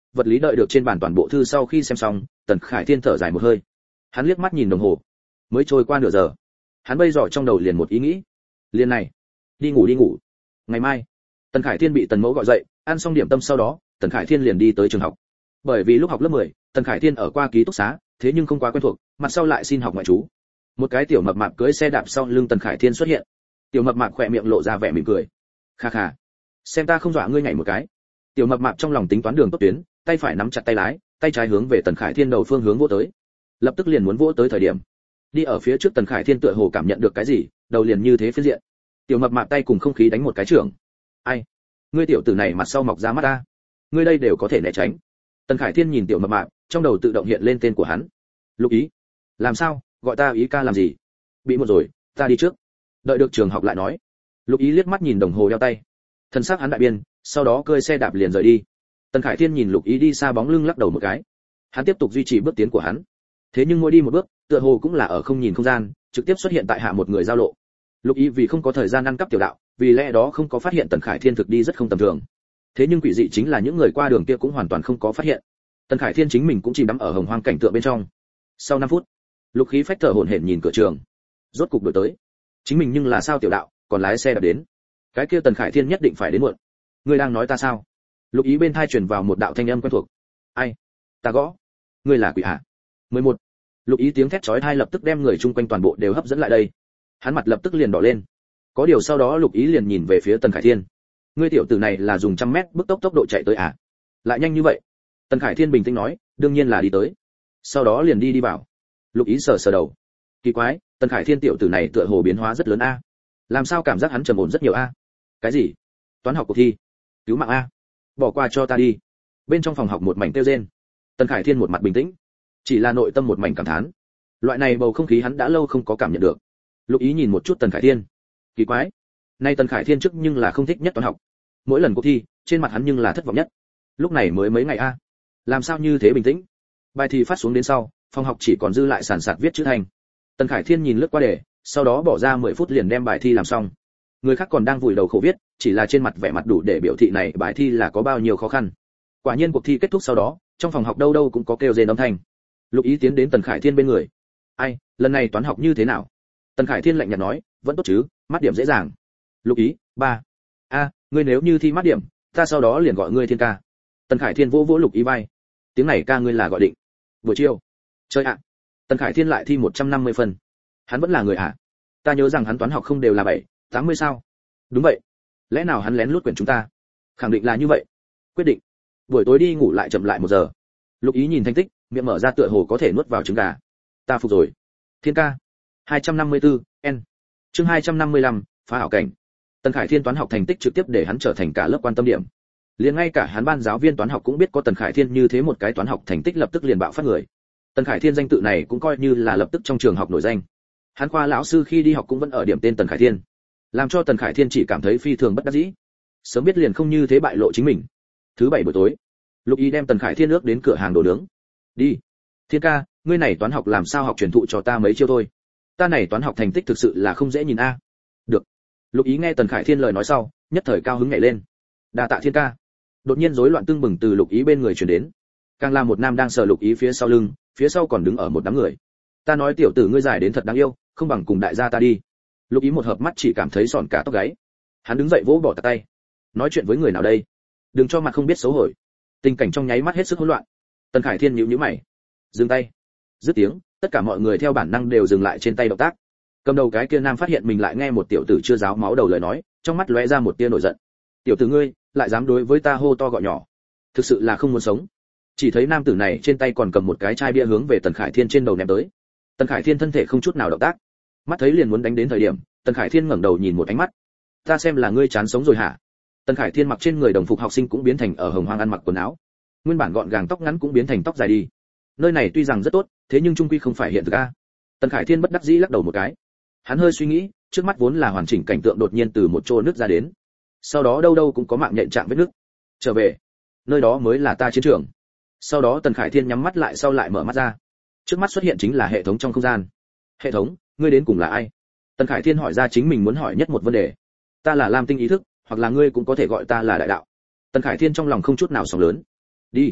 vật lý đợi được trên bàn toàn bộ thư sau khi xem xong, Tần Khải Thiên thở dài một hơi. Hắn liếc mắt nhìn đồng hồ, mới trôi qua nửa giờ. Hắn bây giờ trong đầu liền một ý nghĩ, liền này, đi ngủ đi ngủ. Ngày mai, Tần Khải Thiên bị Tần Mẫu gọi dậy, ăn xong điểm tâm sau đó, Tần Khải Thiên liền đi tới trường học. Bởi vì lúc học lớp mười, Tần Khải Thiên ở qua ký túc xá, thế nhưng không quá quen thuộc, mặt sau lại xin học ngoại trú. Một cái tiểu mập mạp cưỡi xe đạp sau lưng Tần Khải Thiên xuất hiện. Tiểu mập mạp khỏe miệng lộ ra vẻ mỉm cười. Kha kha, xem ta không dọa ngươi nhảy một cái. Tiểu mập mạp trong lòng tính toán đường tốt tuyến, tay phải nắm chặt tay lái, tay trái hướng về Tần Khải Thiên đầu phương hướng vỗ tới. Lập tức liền muốn vỗ tới thời điểm, đi ở phía trước Tần Khải Thiên tựa hồ cảm nhận được cái gì, đầu liền như thế phiến diện. Tiểu mập mạp tay cùng không khí đánh một cái trưởng. Ai, ngươi tiểu tử này mặt sau mọc ra mắt ta, ngươi đây đều có thể né tránh. Tần Khải Thiên nhìn tiểu mập mạp, trong đầu tự động hiện lên tên của hắn. Lục Ý. Làm sao, gọi ta Ý ca làm gì? Bị một rồi, ta đi trước. Đợi được trường học lại nói. Lục Ý liếc mắt nhìn đồng hồ đeo tay, thân xác hắn đại biên, sau đó cơi xe đạp liền rời đi. Tần Khải Thiên nhìn Lục Ý đi xa bóng lưng lắc đầu một cái. Hắn tiếp tục duy trì bước tiến của hắn. Thế nhưng mỗi đi một bước, tựa hồ cũng là ở không nhìn không gian, trực tiếp xuất hiện tại hạ một người giao lộ. Lục Ý vì không có thời gian ăn cắp tiểu đạo, vì lẽ đó không có phát hiện Tần Khải Thiên thực đi rất không tầm thường. Thế nhưng quỷ dị chính là những người qua đường kia cũng hoàn toàn không có phát hiện. Tần Khải Thiên chính mình cũng chìm đắm ở hồng hoang cảnh tượng bên trong. Sau năm phút, Lục Khí phách thở hổn hển nhìn cửa trường, rốt cục đổi tới. Chính mình nhưng là sao tiểu đạo, còn lái xe đã đến. Cái kia Tần Khải Thiên nhất định phải đến muộn. Ngươi đang nói ta sao? Lục Ý bên tai truyền vào một đạo thanh âm quen thuộc. Ai? Ta gõ. Ngươi là quỷ hả? mười một. Lục Ý tiếng thét chói tai lập tức đem người chung quanh toàn bộ đều hấp dẫn lại đây. Hắn mặt lập tức liền đỏ lên. Có điều sau đó Lục Ý liền nhìn về phía Tần Khải Thiên. Ngươi tiểu tử này là dùng trăm mét bước tốc tốc độ chạy tới à? Lại nhanh như vậy? Tần Khải Thiên bình tĩnh nói, đương nhiên là đi tới. Sau đó liền đi đi vào. Lục Ý sờ sờ đầu. Kỳ quái, Tần Khải Thiên tiểu tử này tựa hồ biến hóa rất lớn a. Làm sao cảm giác hắn trầm ổn rất nhiều a? Cái gì? Toán học cuộc thi? Cứu mạng a. Bỏ qua cho ta đi. Bên trong phòng học một mảnh tiêu rên. Tần Khải Thiên một mặt bình tĩnh, chỉ là nội tâm một mảnh cảm thán. Loại này bầu không khí hắn đã lâu không có cảm nhận được. Lục Ý nhìn một chút Tần Khải Thiên. Kỳ quái, nay Tần Khải Thiên trước nhưng là không thích nhất toán học. Mỗi lần cuộc thi, trên mặt hắn nhưng là thất vọng nhất. Lúc này mới mấy ngày a, làm sao như thế bình tĩnh? Bài thi phát xuống đến sau, phòng học chỉ còn dư lại sàn sạt viết chữ thành. Tần Khải Thiên nhìn lướt qua đề, sau đó bỏ ra mười phút liền đem bài thi làm xong. Người khác còn đang vùi đầu khổ viết, chỉ là trên mặt vẻ mặt đủ để biểu thị này bài thi là có bao nhiêu khó khăn. Quả nhiên cuộc thi kết thúc sau đó, trong phòng học đâu đâu cũng có kêu rên âm thanh. Lục Ý tiến đến Tần Khải Thiên bên người. Ai, lần này toán học như thế nào? Tần Khải Thiên lạnh nhạt nói, vẫn tốt chứ, mắt điểm dễ dàng. Lục Ý, ba. A, ngươi nếu như thi mắt điểm, ta sau đó liền gọi ngươi Thiên ca. Tần Khải Thiên vỗ vỗ Lục Ý vai. Tiếng này ca ngươi là gọi định. Buổi chiều. Chơi ạ. Tần Khải Thiên lại thi một trăm năm mươi phân. Hắn vẫn là người ạ. Ta nhớ rằng hắn toán học không đều là bảy, tám mươi sao? Đúng vậy. Lẽ nào hắn lén lút quyển chúng ta? Khẳng định là như vậy. Quyết định. Buổi tối đi ngủ lại chậm lại một giờ. Lục Ý nhìn thành tích, miệng mở ra tựa hồ có thể nuốt vào trứng gà. Ta phục rồi. Thiên ca. hai trăm năm mươi tư, N. Chương hai trăm năm mươi lăm, phá ảo cảnh. Tần Khải Thiên toán học thành tích trực tiếp để hắn trở thành cả lớp quan tâm điểm. Liền ngay cả hắn ban giáo viên toán học cũng biết có Tần Khải Thiên như thế một cái toán học thành tích lập tức liền bạo phát người. Tần Khải Thiên danh tự này cũng coi như là lập tức trong trường học nổi danh. Hắn khoa lão sư khi đi học cũng vẫn ở điểm tên Tần Khải Thiên, làm cho Tần Khải Thiên chỉ cảm thấy phi thường bất đắc dĩ. Sớm biết liền không như thế bại lộ chính mình. Thứ bảy buổi tối, Lục Ý đem Tần Khải Thiên ước đến cửa hàng đồ nướng. Đi, Thiên ca, ngươi này toán học làm sao học truyền thụ cho ta mấy chiêu thôi. Ta này toán học thành tích thực sự là không dễ nhìn a. Được. Lục Ý nghe Tần Khải Thiên lời nói sau, nhất thời cao hứng nhảy lên. Đa tạ Thiên ca. Đột nhiên rối loạn tưng bừng từ Lục Ý bên người truyền đến. Càng là một nam đang sờ Lục Ý phía sau lưng, phía sau còn đứng ở một đám người. Ta nói tiểu tử ngươi dài đến thật đáng yêu, không bằng cùng đại gia ta đi. Lục Ý một hợp mắt chỉ cảm thấy sòn cả tóc gáy. Hắn đứng dậy vỗ bỏ tạt tay. Nói chuyện với người nào đây? Đừng cho mặt không biết xấu hổ. Tình cảnh trong nháy mắt hết sức hỗn loạn. Tần Khải Thiên nhíu nhíu mày, dừng tay. Dứt tiếng, tất cả mọi người theo bản năng đều dừng lại trên tay động tác. Cầm đầu cái kia nam phát hiện mình lại nghe một tiểu tử chưa giáo máu đầu lời nói, trong mắt lóe ra một tia nổi giận. Tiểu tử ngươi, lại dám đối với ta hô to gọi nhỏ, thực sự là không muốn sống. Chỉ thấy nam tử này trên tay còn cầm một cái chai bia hướng về Tần Khải Thiên trên đầu ném tới. Tần Khải Thiên thân thể không chút nào động tác, mắt thấy liền muốn đánh đến thời điểm, Tần Khải Thiên ngẩng đầu nhìn một ánh mắt. Ta xem là ngươi chán sống rồi hả? Tần Khải Thiên mặc trên người đồng phục học sinh cũng biến thành ở hồng hoang ăn mặc quần áo, nguyên bản gọn gàng tóc ngắn cũng biến thành tóc dài đi. Nơi này tuy rằng rất tốt, thế nhưng trung quy không phải hiện thực a. Tần Khải Thiên bất đắc dĩ lắc đầu một cái. Hắn hơi suy nghĩ, trước mắt vốn là hoàn chỉnh cảnh tượng đột nhiên từ một chỗ nứt ra đến. Sau đó đâu đâu cũng có mạng nhện chạm vết nứt. Trở về, nơi đó mới là ta chiến trường. Sau đó Tần Khải Thiên nhắm mắt lại sau lại mở mắt ra. Trước mắt xuất hiện chính là hệ thống trong không gian. Hệ thống, ngươi đến cùng là ai? Tần Khải Thiên hỏi ra chính mình muốn hỏi nhất một vấn đề. Ta là Lam Tinh ý thức, hoặc là ngươi cũng có thể gọi ta là đại đạo. Tần Khải Thiên trong lòng không chút nào sóng lớn. Đi.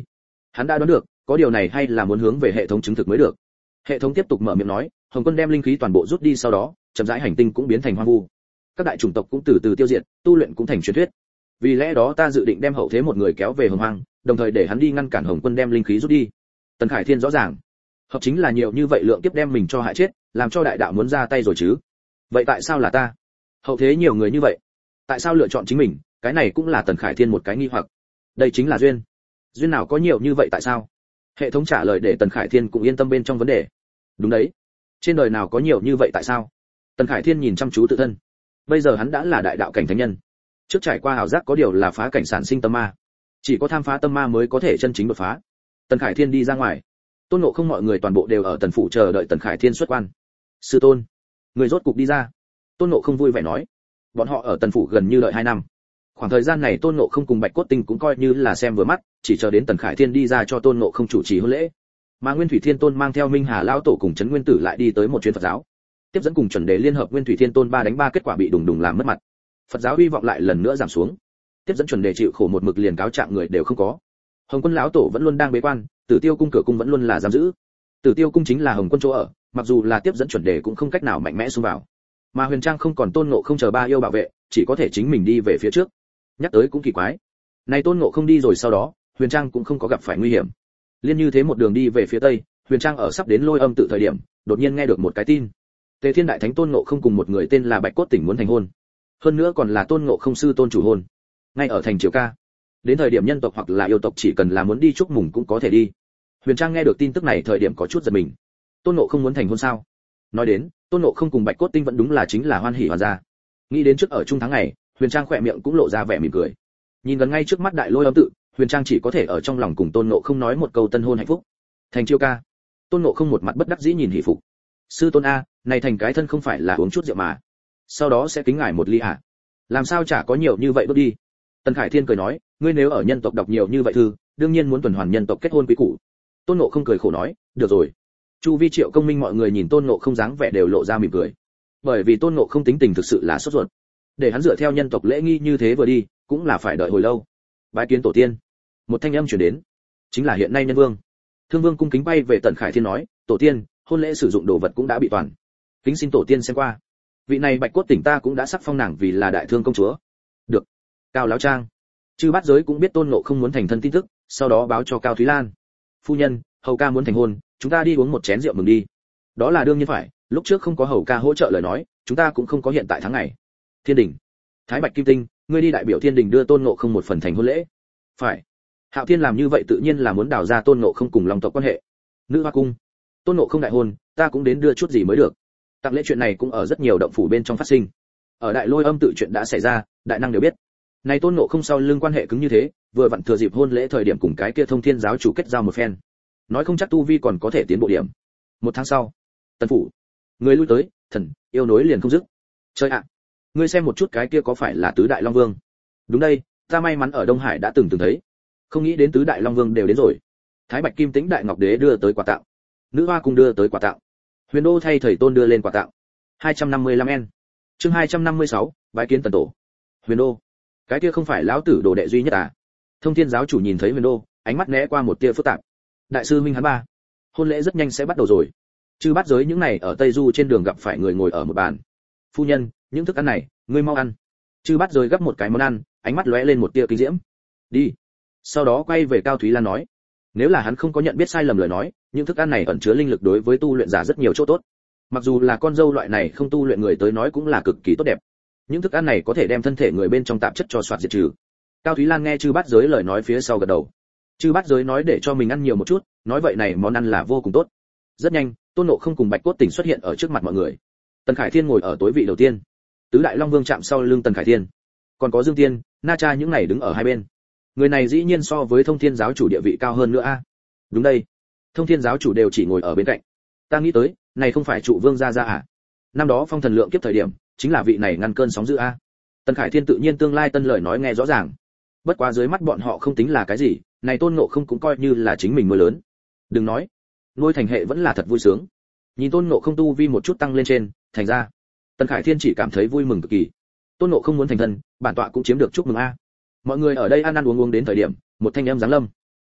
Hắn đã đoán được, có điều này hay là muốn hướng về hệ thống chứng thực mới được. Hệ thống tiếp tục mở miệng nói, Hồng Quân đem linh khí toàn bộ rút đi sau đó, chậm rãi hành tinh cũng biến thành hoang vu. Các đại chủng tộc cũng từ từ tiêu diệt, tu luyện cũng thành truyền thuyết. Vì lẽ đó ta dự định đem hậu thế một người kéo về Hồng Hoang, đồng thời để hắn đi ngăn cản Hồng Quân đem linh khí rút đi. Tần Khải Thiên rõ ràng, hợp chính là nhiều như vậy lượng kiếp đem mình cho hại chết, làm cho đại đạo muốn ra tay rồi chứ. Vậy tại sao là ta? Hậu thế nhiều người như vậy, tại sao lựa chọn chính mình? Cái này cũng là Tần Khải Thiên một cái nghi hoặc. Đây chính là duyên. Duyên nào có nhiều như vậy tại sao? Hệ thống trả lời để Tần Khải Thiên cũng yên tâm bên trong vấn đề. Đúng đấy, trên đời nào có nhiều như vậy tại sao? Tần Khải Thiên nhìn chăm chú tự thân. Bây giờ hắn đã là đại đạo cảnh thánh nhân. Trước trải qua ảo giác có điều là phá cảnh sản sinh tâm ma, chỉ có tham phá tâm ma mới có thể chân chính đột phá. Tần Khải Thiên đi ra ngoài, Tôn Ngộ Không mọi người toàn bộ đều ở Tần phủ chờ đợi Tần Khải Thiên xuất quan. Sư tôn, người rốt cục đi ra. Tôn Ngộ Không vui vẻ nói. Bọn họ ở Tần phủ gần như đợi hai năm. Khoảng thời gian này Tôn Ngộ Không cùng Bạch Cốt Tinh cũng coi như là xem vừa mắt, chỉ chờ đến Tần Khải Thiên đi ra cho Tôn Ngộ Không chủ trì hôn lễ. Mà Nguyên Thủy Thiên Tôn mang theo Minh Hà lão tổ cùng Trấn Nguyên Tử lại đi tới một chuyến Phật giáo. Tiếp dẫn cùng chuẩn đề liên hợp Nguyên Thủy Thiên Tôn ba đánh ba kết quả bị đùng đùng làm mất mặt. Phật giáo hy vọng lại lần nữa giảm xuống. Tiếp dẫn chuẩn đề chịu khổ một mực liền cáo trạng người đều không có. Hồng Quân lão tổ vẫn luôn đang bế quan, Tử Tiêu cung cửa cung vẫn luôn là giam giữ. Tử Tiêu cung chính là Hồng Quân chỗ ở, mặc dù là tiếp dẫn chuẩn đề cũng không cách nào mạnh mẽ xông vào. Mà Huyền Trang không còn Tôn Ngộ Không chờ ba yêu bảo vệ, chỉ có thể chính mình đi về phía trước. Nhắc tới cũng kỳ quái, này Tôn Ngộ Không đi rồi sau đó, Huyền Trang cũng không có gặp phải nguy hiểm. Liên như thế một đường đi về phía tây, Huyền Trang ở sắp đến Lôi Âm tự thời điểm, đột nhiên nghe được một cái tin. Tề Thiên Đại Thánh Tôn Ngộ Không cùng một người tên là Bạch Cốt Tỉnh muốn thành hôn. Hơn nữa còn là Tôn Ngộ Không sư tôn chủ hôn. Ngay ở thành Triều Ca. Đến thời điểm nhân tộc hoặc là yêu tộc chỉ cần là muốn đi chúc mừng cũng có thể đi. Huyền Trang nghe được tin tức này thời điểm có chút giật mình. Tôn Ngộ Không muốn thành hôn sao? Nói đến, Tôn Ngộ Không cùng Bạch Cốt Tinh vẫn đúng là chính là hoan hỉ hoàn gia. Nghĩ đến trước ở trung tháng ngày, Huyền Trang khỏe miệng cũng lộ ra vẻ mỉm cười. Nhìn gần ngay trước mắt Đại Lôi Âm tự, Huyền Trang chỉ có thể ở trong lòng cùng Tôn Ngộ Không nói một câu tân hôn hạnh phúc. Thành Triều Ca. Tôn Ngộ Không một mặt bất đắc dĩ nhìn hỉ phục. Sư tôn a, này thành cái thân không phải là uống chút rượu mà. Sau đó sẽ kính ngài một ly à? Làm sao chả có nhiều như vậy bước đi. Tần Khải Thiên cười nói, ngươi nếu ở nhân tộc đọc nhiều như vậy thư, đương nhiên muốn tuần hoàn nhân tộc kết hôn quý củ. Tôn Ngộ Không cười khổ nói, được rồi. Chu Vi Triệu Công Minh mọi người nhìn Tôn Ngộ Không dáng vẻ đều lộ ra mỉm cười. Bởi vì Tôn Ngộ Không tính tình thực sự là sốt ruột. Để hắn dựa theo nhân tộc lễ nghi như thế vừa đi, cũng là phải đợi hồi lâu. Bái kiến tổ tiên. Một thanh âm truyền đến, chính là hiện nay Nhân Vương. Thương Vương cung kính bay về Tần Khải Thiên nói, tổ tiên, hôn lễ sử dụng đồ vật cũng đã bị toàn. Kính xin tổ tiên xem qua. Vị này Bạch Cốt Tỉnh ta cũng đã sắc phong nàng vì là đại thương công chúa. Được. Cao lão trang. Chư bát giới cũng biết Tôn Ngộ Không muốn thành thân tin tức, sau đó báo cho Cao Thúy Lan. Phu nhân, hầu ca muốn thành hôn, chúng ta đi uống một chén rượu mừng đi. Đó là đương nhiên phải, lúc trước không có hầu ca hỗ trợ lời nói, chúng ta cũng không có hiện tại tháng ngày. Thiên đình. Thái Bạch Kim Tinh, ngươi đi đại biểu Thiên đình đưa Tôn Ngộ Không một phần thành hôn lễ. Phải. Hạo Thiên làm như vậy tự nhiên là muốn đào ra Tôn Ngộ Không cùng Long tộc quan hệ. Nữ Hoa cung. Tôn Ngộ Không đại hôn, ta cũng đến đưa chút gì mới được. Tặng lễ chuyện này cũng ở rất nhiều động phủ bên trong phát sinh. Ở Đại Lôi Âm tự chuyện đã xảy ra, đại năng đều biết. Này Tôn Ngộ Không sau lưng quan hệ cứng như thế, vừa vặn thừa dịp hôn lễ thời điểm cùng cái kia Thông Thiên giáo chủ kết giao một phen. Nói không chắc tu vi còn có thể tiến bộ điểm. Một tháng sau, Tân phủ, người lui tới, thần yêu nối liền không dứt. Chơi ạ, ngươi xem một chút cái kia có phải là tứ đại long vương? Đúng đây, ta may mắn ở Đông Hải đã từng từng thấy. Không nghĩ đến tứ đại long vương đều đến rồi. Thái Bạch Kim Tĩnh Đại Ngọc Đế đưa tới quà tặng. Nữ Hoa cung đưa tới quà tặng. Huyền Đô thay thầy Tôn đưa lên quà tặng. hai trăm năm mươi lăm N. Chương hai trăm năm mươi sáu, bái kiến Tần tổ. Huyền Đô, cái kia không phải lão tử đồ đệ duy nhất à? Thông Thiên giáo chủ nhìn thấy Huyền Đô, ánh mắt né qua một tia phức tạp. Đại sư huynh hắn ba, hôn lễ rất nhanh sẽ bắt đầu rồi. Chư bát giới những này ở Tây Du trên đường gặp phải người ngồi ở một bàn. Phu nhân, những thức ăn này, ngươi mau ăn. Chư bát giới gấp một cái món ăn, ánh mắt lóe lên một tia kinh diễm. Đi. Sau đó quay về Cao Thúy Lan nói, nếu là hắn không có nhận biết sai lầm lời nói, những thức ăn này ẩn chứa linh lực đối với tu luyện giả rất nhiều chỗ tốt. Mặc dù là con dâu loại này không tu luyện người tới nói cũng là cực kỳ tốt đẹp. Những thức ăn này có thể đem thân thể người bên trong tạp chất cho soạt diệt trừ. Cao Thúy Lan nghe chư bát giới lời nói phía sau gật đầu. Chư bát giới nói để cho mình ăn nhiều một chút, nói vậy này món ăn là vô cùng tốt. Rất nhanh, Tôn Ngộ Không cùng Bạch Cốt Tỉnh xuất hiện ở trước mặt mọi người. Tần Khải Thiên ngồi ở tối vị đầu tiên, tứ đại long vương chạm sau lưng Tần Khải Thiên, còn có Dương Tiên, Na Cha những này đứng ở hai bên. Người này dĩ nhiên so với Thông Thiên giáo chủ địa vị cao hơn nữa a. Đúng đây, Thông Thiên giáo chủ đều chỉ ngồi ở bên cạnh. Ta nghĩ tới, này không phải trụ vương gia gia à? Năm đó phong thần lượng kiếp thời điểm, chính là vị này ngăn cơn sóng dữ a. Tần Khải Thiên tự nhiên tương lai tân lời nói nghe rõ ràng. Bất quá dưới mắt bọn họ không tính là cái gì, này Tôn Ngộ Không cũng coi như là chính mình mưa lớn. Đừng nói, nuôi thành hệ vẫn là thật vui sướng. Nhìn Tôn Ngộ Không tu vi một chút tăng lên trên, thành ra, Tần Khải Thiên chỉ cảm thấy vui mừng cực kỳ. Tôn Ngộ Không muốn thành thân, bản tọa cũng chiếm được chúc mừng a. Mọi người ở đây ăn ăn uống uống đến thời điểm, một thanh âm giáng lâm.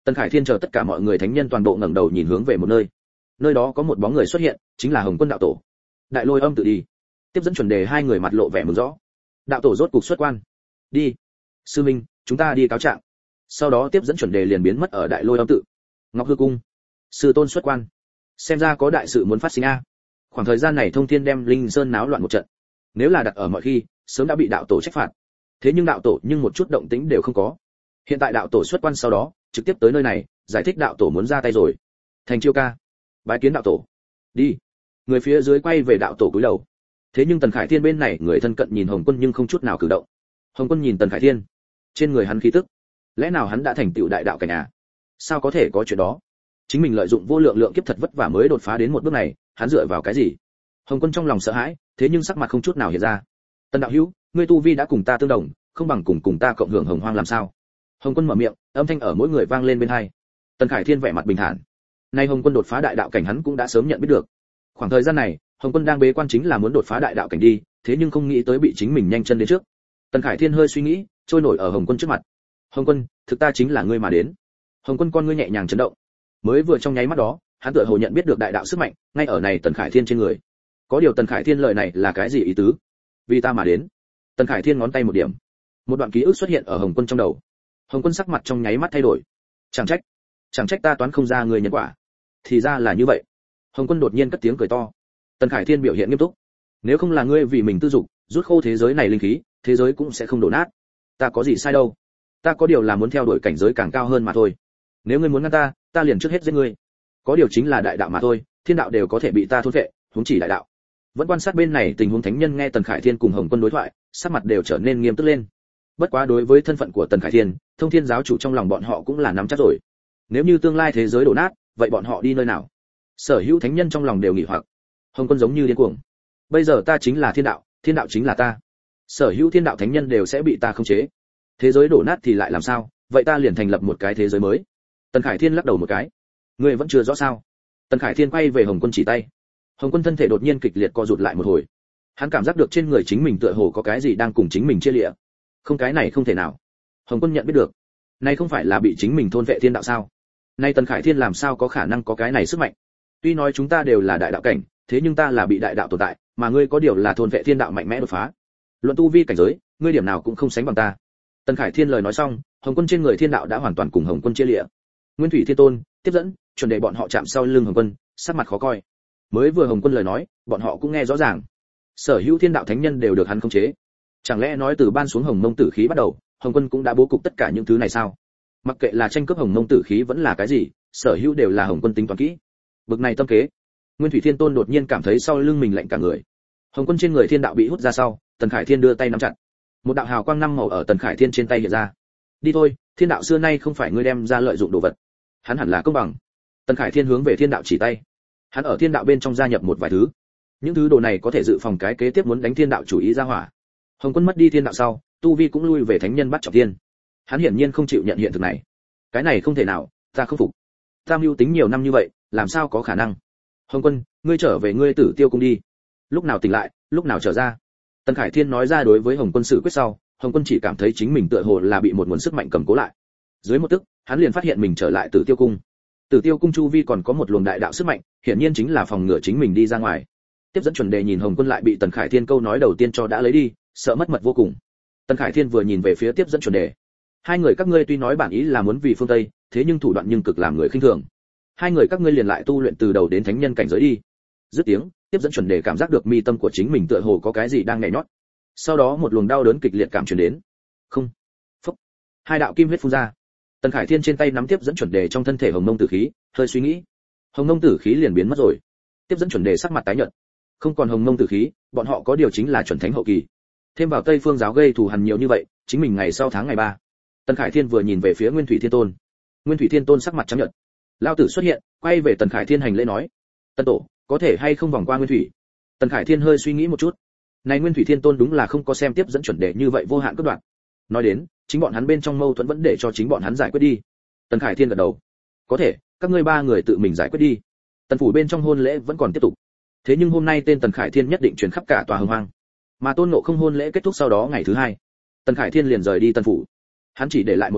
Tần Khải Thiên chờ tất cả mọi người thánh nhân toàn bộ ngẩng đầu nhìn hướng về một nơi. Nơi đó có một bóng người xuất hiện, chính là Hồng Quân đạo tổ. Đại Lôi Âm tự đi. Tiếp dẫn chuẩn đề hai người mặt lộ vẻ mừng rõ. Đạo tổ rốt cục xuất quan. Đi. Sư minh, chúng ta đi cáo trạng. Sau đó tiếp dẫn chuẩn đề liền biến mất ở Đại Lôi Âm tự. Ngọc Hư cung. Sư tôn xuất quan. Xem ra có đại sự muốn phát sinh a. Khoảng thời gian này Thông Thiên đem Linh Sơn náo loạn một trận. Nếu là đặt ở mọi khi, sớm đã bị đạo tổ trách phạt. Thế nhưng đạo tổ nhưng một chút động tĩnh đều không có. Hiện tại đạo tổ xuất quan sau đó, trực tiếp tới nơi này, giải thích đạo tổ muốn ra tay rồi. Thành Chiêu ca, bái kiến đạo tổ. Đi. Người phía dưới quay về đạo tổ cúi đầu. Thế nhưng Tần Khải Thiên bên này người thân cận nhìn Hồng Quân nhưng không chút nào cử động. Hồng Quân nhìn Tần Khải Thiên, trên người hắn khí tức, lẽ nào hắn đã thành tựu đại đạo cảnh à? Sao có thể có chuyện đó? Chính mình lợi dụng vô lượng lượng kiếp thật vất vả mới đột phá đến một bước này, hắn dựa vào cái gì? Hồng Quân trong lòng sợ hãi, thế nhưng sắc mặt không chút nào hiện ra. Tần đạo hữu, ngươi tu vi đã cùng ta tương đồng, không bằng cùng cùng ta cộng hưởng hồng hoang làm sao? Hồng Quân mở miệng, âm thanh ở mỗi người vang lên bên tai. Tần Khải Thiên vẻ mặt bình thản. Nay Hồng Quân đột phá đại đạo cảnh hắn cũng đã sớm nhận biết được. Khoảng thời gian này, Hồng Quân đang bế quan chính là muốn đột phá đại đạo cảnh đi, thế nhưng không nghĩ tới bị chính mình nhanh chân đến trước. Tần Khải Thiên hơi suy nghĩ, trôi nổi ở Hồng Quân trước mặt. Hồng Quân, thực ta chính là ngươi mà đến. Hồng Quân con ngươi nhẹ nhàng chấn động. Mới vừa trong nháy mắt đó, hắn tựa hồ nhận biết được đại đạo sức mạnh, ngay ở này Tần Khải Thiên trên người. Có điều Tần Khải Thiên lời này là cái gì ý tứ? Vì ta mà đến. Tần Khải Thiên ngón tay một điểm, một đoạn ký ức xuất hiện ở Hồng Quân trong đầu. Hồng Quân sắc mặt trong nháy mắt thay đổi. Chẳng trách, chẳng trách ta toán không ra người nhân quả. Thì ra là như vậy. Hồng Quân đột nhiên cất tiếng cười to. Tần Khải Thiên biểu hiện nghiêm túc. Nếu không là ngươi vì mình tư dục, rút khô thế giới này linh khí, thế giới cũng sẽ không đổ nát. Ta có gì sai đâu? Ta có điều là muốn theo đuổi cảnh giới càng cao hơn mà thôi. Nếu ngươi muốn ngăn ta, ta liền trước hết giết ngươi. Có điều chính là đại đạo mà thôi, thiên đạo đều có thể bị ta thôn phệ, huống chỉ đại đạo. Vẫn quan sát bên này tình huống thánh nhân nghe Tần Khải Thiên cùng Hồng Quân đối thoại, sắc mặt đều trở nên nghiêm túc lên. Bất quá đối với thân phận của Tần Khải Thiên, Thông Thiên giáo chủ trong lòng bọn họ cũng là nắm chắc rồi. Nếu như tương lai thế giới đổ nát, vậy bọn họ đi nơi nào? Sở hữu thánh nhân trong lòng đều nghỉ hoặc. Hồng Quân giống như điên cuồng. Bây giờ ta chính là thiên đạo, thiên đạo chính là ta. Sở hữu thiên đạo thánh nhân đều sẽ bị ta khống chế. Thế giới đổ nát thì lại làm sao? Vậy ta liền thành lập một cái thế giới mới. Tần Khải Thiên lắc đầu một cái. Ngươi vẫn chưa rõ sao? Tần Khải Thiên quay về Hồng Quân chỉ tay. Hồng Quân thân thể đột nhiên kịch liệt co rụt lại một hồi. Hắn cảm giác được trên người chính mình tựa hồ có cái gì đang cùng chính mình chia lịa. Không, cái này không thể nào. Hồng Quân nhận biết được, này không phải là bị chính mình thôn vệ thiên đạo sao? Nay Tần Khải Thiên làm sao có khả năng có cái này sức mạnh? Tuy nói chúng ta đều là đại đạo cảnh, thế nhưng ta là bị đại đạo tồn tại, mà ngươi có điều là thôn vệ thiên đạo mạnh mẽ đột phá. Luận tu vi cảnh giới, ngươi điểm nào cũng không sánh bằng ta. Tần Khải Thiên lời nói xong, Hồng Quân trên người thiên đạo đã hoàn toàn cùng Hồng Quân chia lịa. Nguyên Thủy Thiên Tôn tiếp dẫn, chuẩn đề bọn họ chạm sau lưng Hồng Quân, sắc mặt khó coi. Mới vừa Hồng Quân lời nói, bọn họ cũng nghe rõ ràng. Sở hữu thiên đạo thánh nhân đều được hắn khống chế. Chẳng lẽ nói từ ban xuống Hồng Mông Tử khí bắt đầu, Hồng Quân cũng đã bố cục tất cả những thứ này sao? Mặc kệ là tranh cướp Hồng Mông Tử khí vẫn là cái gì, sở hữu đều là Hồng Quân tính toán kỹ. Bực này tâm kế. Nguyên Thủy Thiên Tôn đột nhiên cảm thấy sau lưng mình lạnh cả người. Hồng Quân trên người thiên đạo bị hút ra sau, Tần Khải Thiên đưa tay nắm chặt. Một đạo hào quang năm màu ở Tần Khải Thiên trên tay hiện ra. Đi thôi, thiên đạo xưa nay không phải ngươi đem ra lợi dụng đồ vật. Hắn hẳn là công bằng. Tần Khải Thiên hướng về thiên đạo chỉ tay. Hắn ở thiên đạo bên trong gia nhập một vài thứ. Những thứ đồ này có thể dự phòng cái kế tiếp muốn đánh thiên đạo chủ ý ra hỏa. Hồng Quân mất đi thiên đạo sau, tu vi cũng lui về thánh nhân bắt trọng thiên. Hắn hiển nhiên không chịu nhận hiện thực này. Cái này không thể nào, ta không phục. Ta mưu tính nhiều năm như vậy, làm sao có khả năng? Hồng Quân, ngươi trở về ngươi Tử Tiêu cung đi. Lúc nào tỉnh lại, lúc nào trở ra. Tần Khải Thiên nói ra đối với Hồng Quân xử quyết sau, Hồng Quân chỉ cảm thấy chính mình tựa hồ là bị một nguồn sức mạnh cầm cố lại. Dưới một tức, hắn liền phát hiện mình trở lại Tử Tiêu cung. Tử Tiêu cung chu vi còn có một luồng đại đạo sức mạnh, hiển nhiên chính là phòng ngừa chính mình đi ra ngoài. Tiếp dẫn chuẩn đề nhìn Hồng Quân lại bị Tần Khải Thiên câu nói đầu tiên cho đã lấy đi, sợ mất mật vô cùng. Tần Khải Thiên vừa nhìn về phía tiếp dẫn chuẩn đề. Hai người các ngươi tuy nói bản ý là muốn vì phương Tây, thế nhưng thủ đoạn nhưng cực làm người khinh thường. Hai người các ngươi liền lại tu luyện từ đầu đến thánh nhân cảnh giới đi. Dứt tiếng, tiếp dẫn chuẩn đề cảm giác được mi tâm của chính mình tựa hồ có cái gì đang nhảy nhót. Sau đó một luồng đau đớn kịch liệt cảm truyền đến. Không. Phốc. Hai đạo kim huyết phun ra. Tần Khải Thiên trên tay nắm tiếp dẫn chuẩn đề trong thân thể Hồng Mông Tử khí, hơi suy nghĩ. Hồng Mông Tử khí liền biến mất rồi. Tiếp dẫn chuẩn đề sắc mặt tái nhợt. Không còn Hồng Mông Tử khí, bọn họ có điều chính là chuẩn thánh hậu kỳ. Thêm vào Tây Phương giáo gây thù hằn nhiều như vậy, chính mình ngày sau tháng ngày ba. Tần Khải Thiên vừa nhìn về phía Nguyên Thủy Thiên Tôn. Nguyên Thủy Thiên Tôn sắc mặt trắng nhợt. Lão tử xuất hiện, quay về Tần Khải Thiên hành lễ nói: "Tân tổ, có thể hay không vòng qua Nguyên Thủy?" Tần Khải Thiên hơi suy nghĩ một chút. Này Nguyên Thủy Thiên Tôn đúng là không có xem tiếp dẫn chuẩn đề như vậy vô hạn cắt đoạn. Nói đến, chính bọn hắn bên trong mâu thuẫn vẫn để cho chính bọn hắn giải quyết đi. Tần Khải Thiên gật đầu. Có thể, các ngươi ba người tự mình giải quyết đi. Tần phủ bên trong hôn lễ vẫn còn tiếp tục. Thế nhưng hôm nay tên Tần Khải Thiên nhất định truyền khắp cả tòa Hồng Hoang. Mà Tôn Ngộ Không hôn lễ kết thúc sau đó ngày thứ hai, Tần Khải Thiên liền rời đi Tần phủ. Hắn chỉ để lại một câu,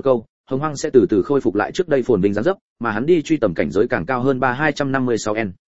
hồng hoang sẽ từ từ khôi phục lại trước đây phồn vinh dáng dấp, mà hắn đi truy tầm cảnh giới càng cao hơn ba hai trăm năm mươi sáu n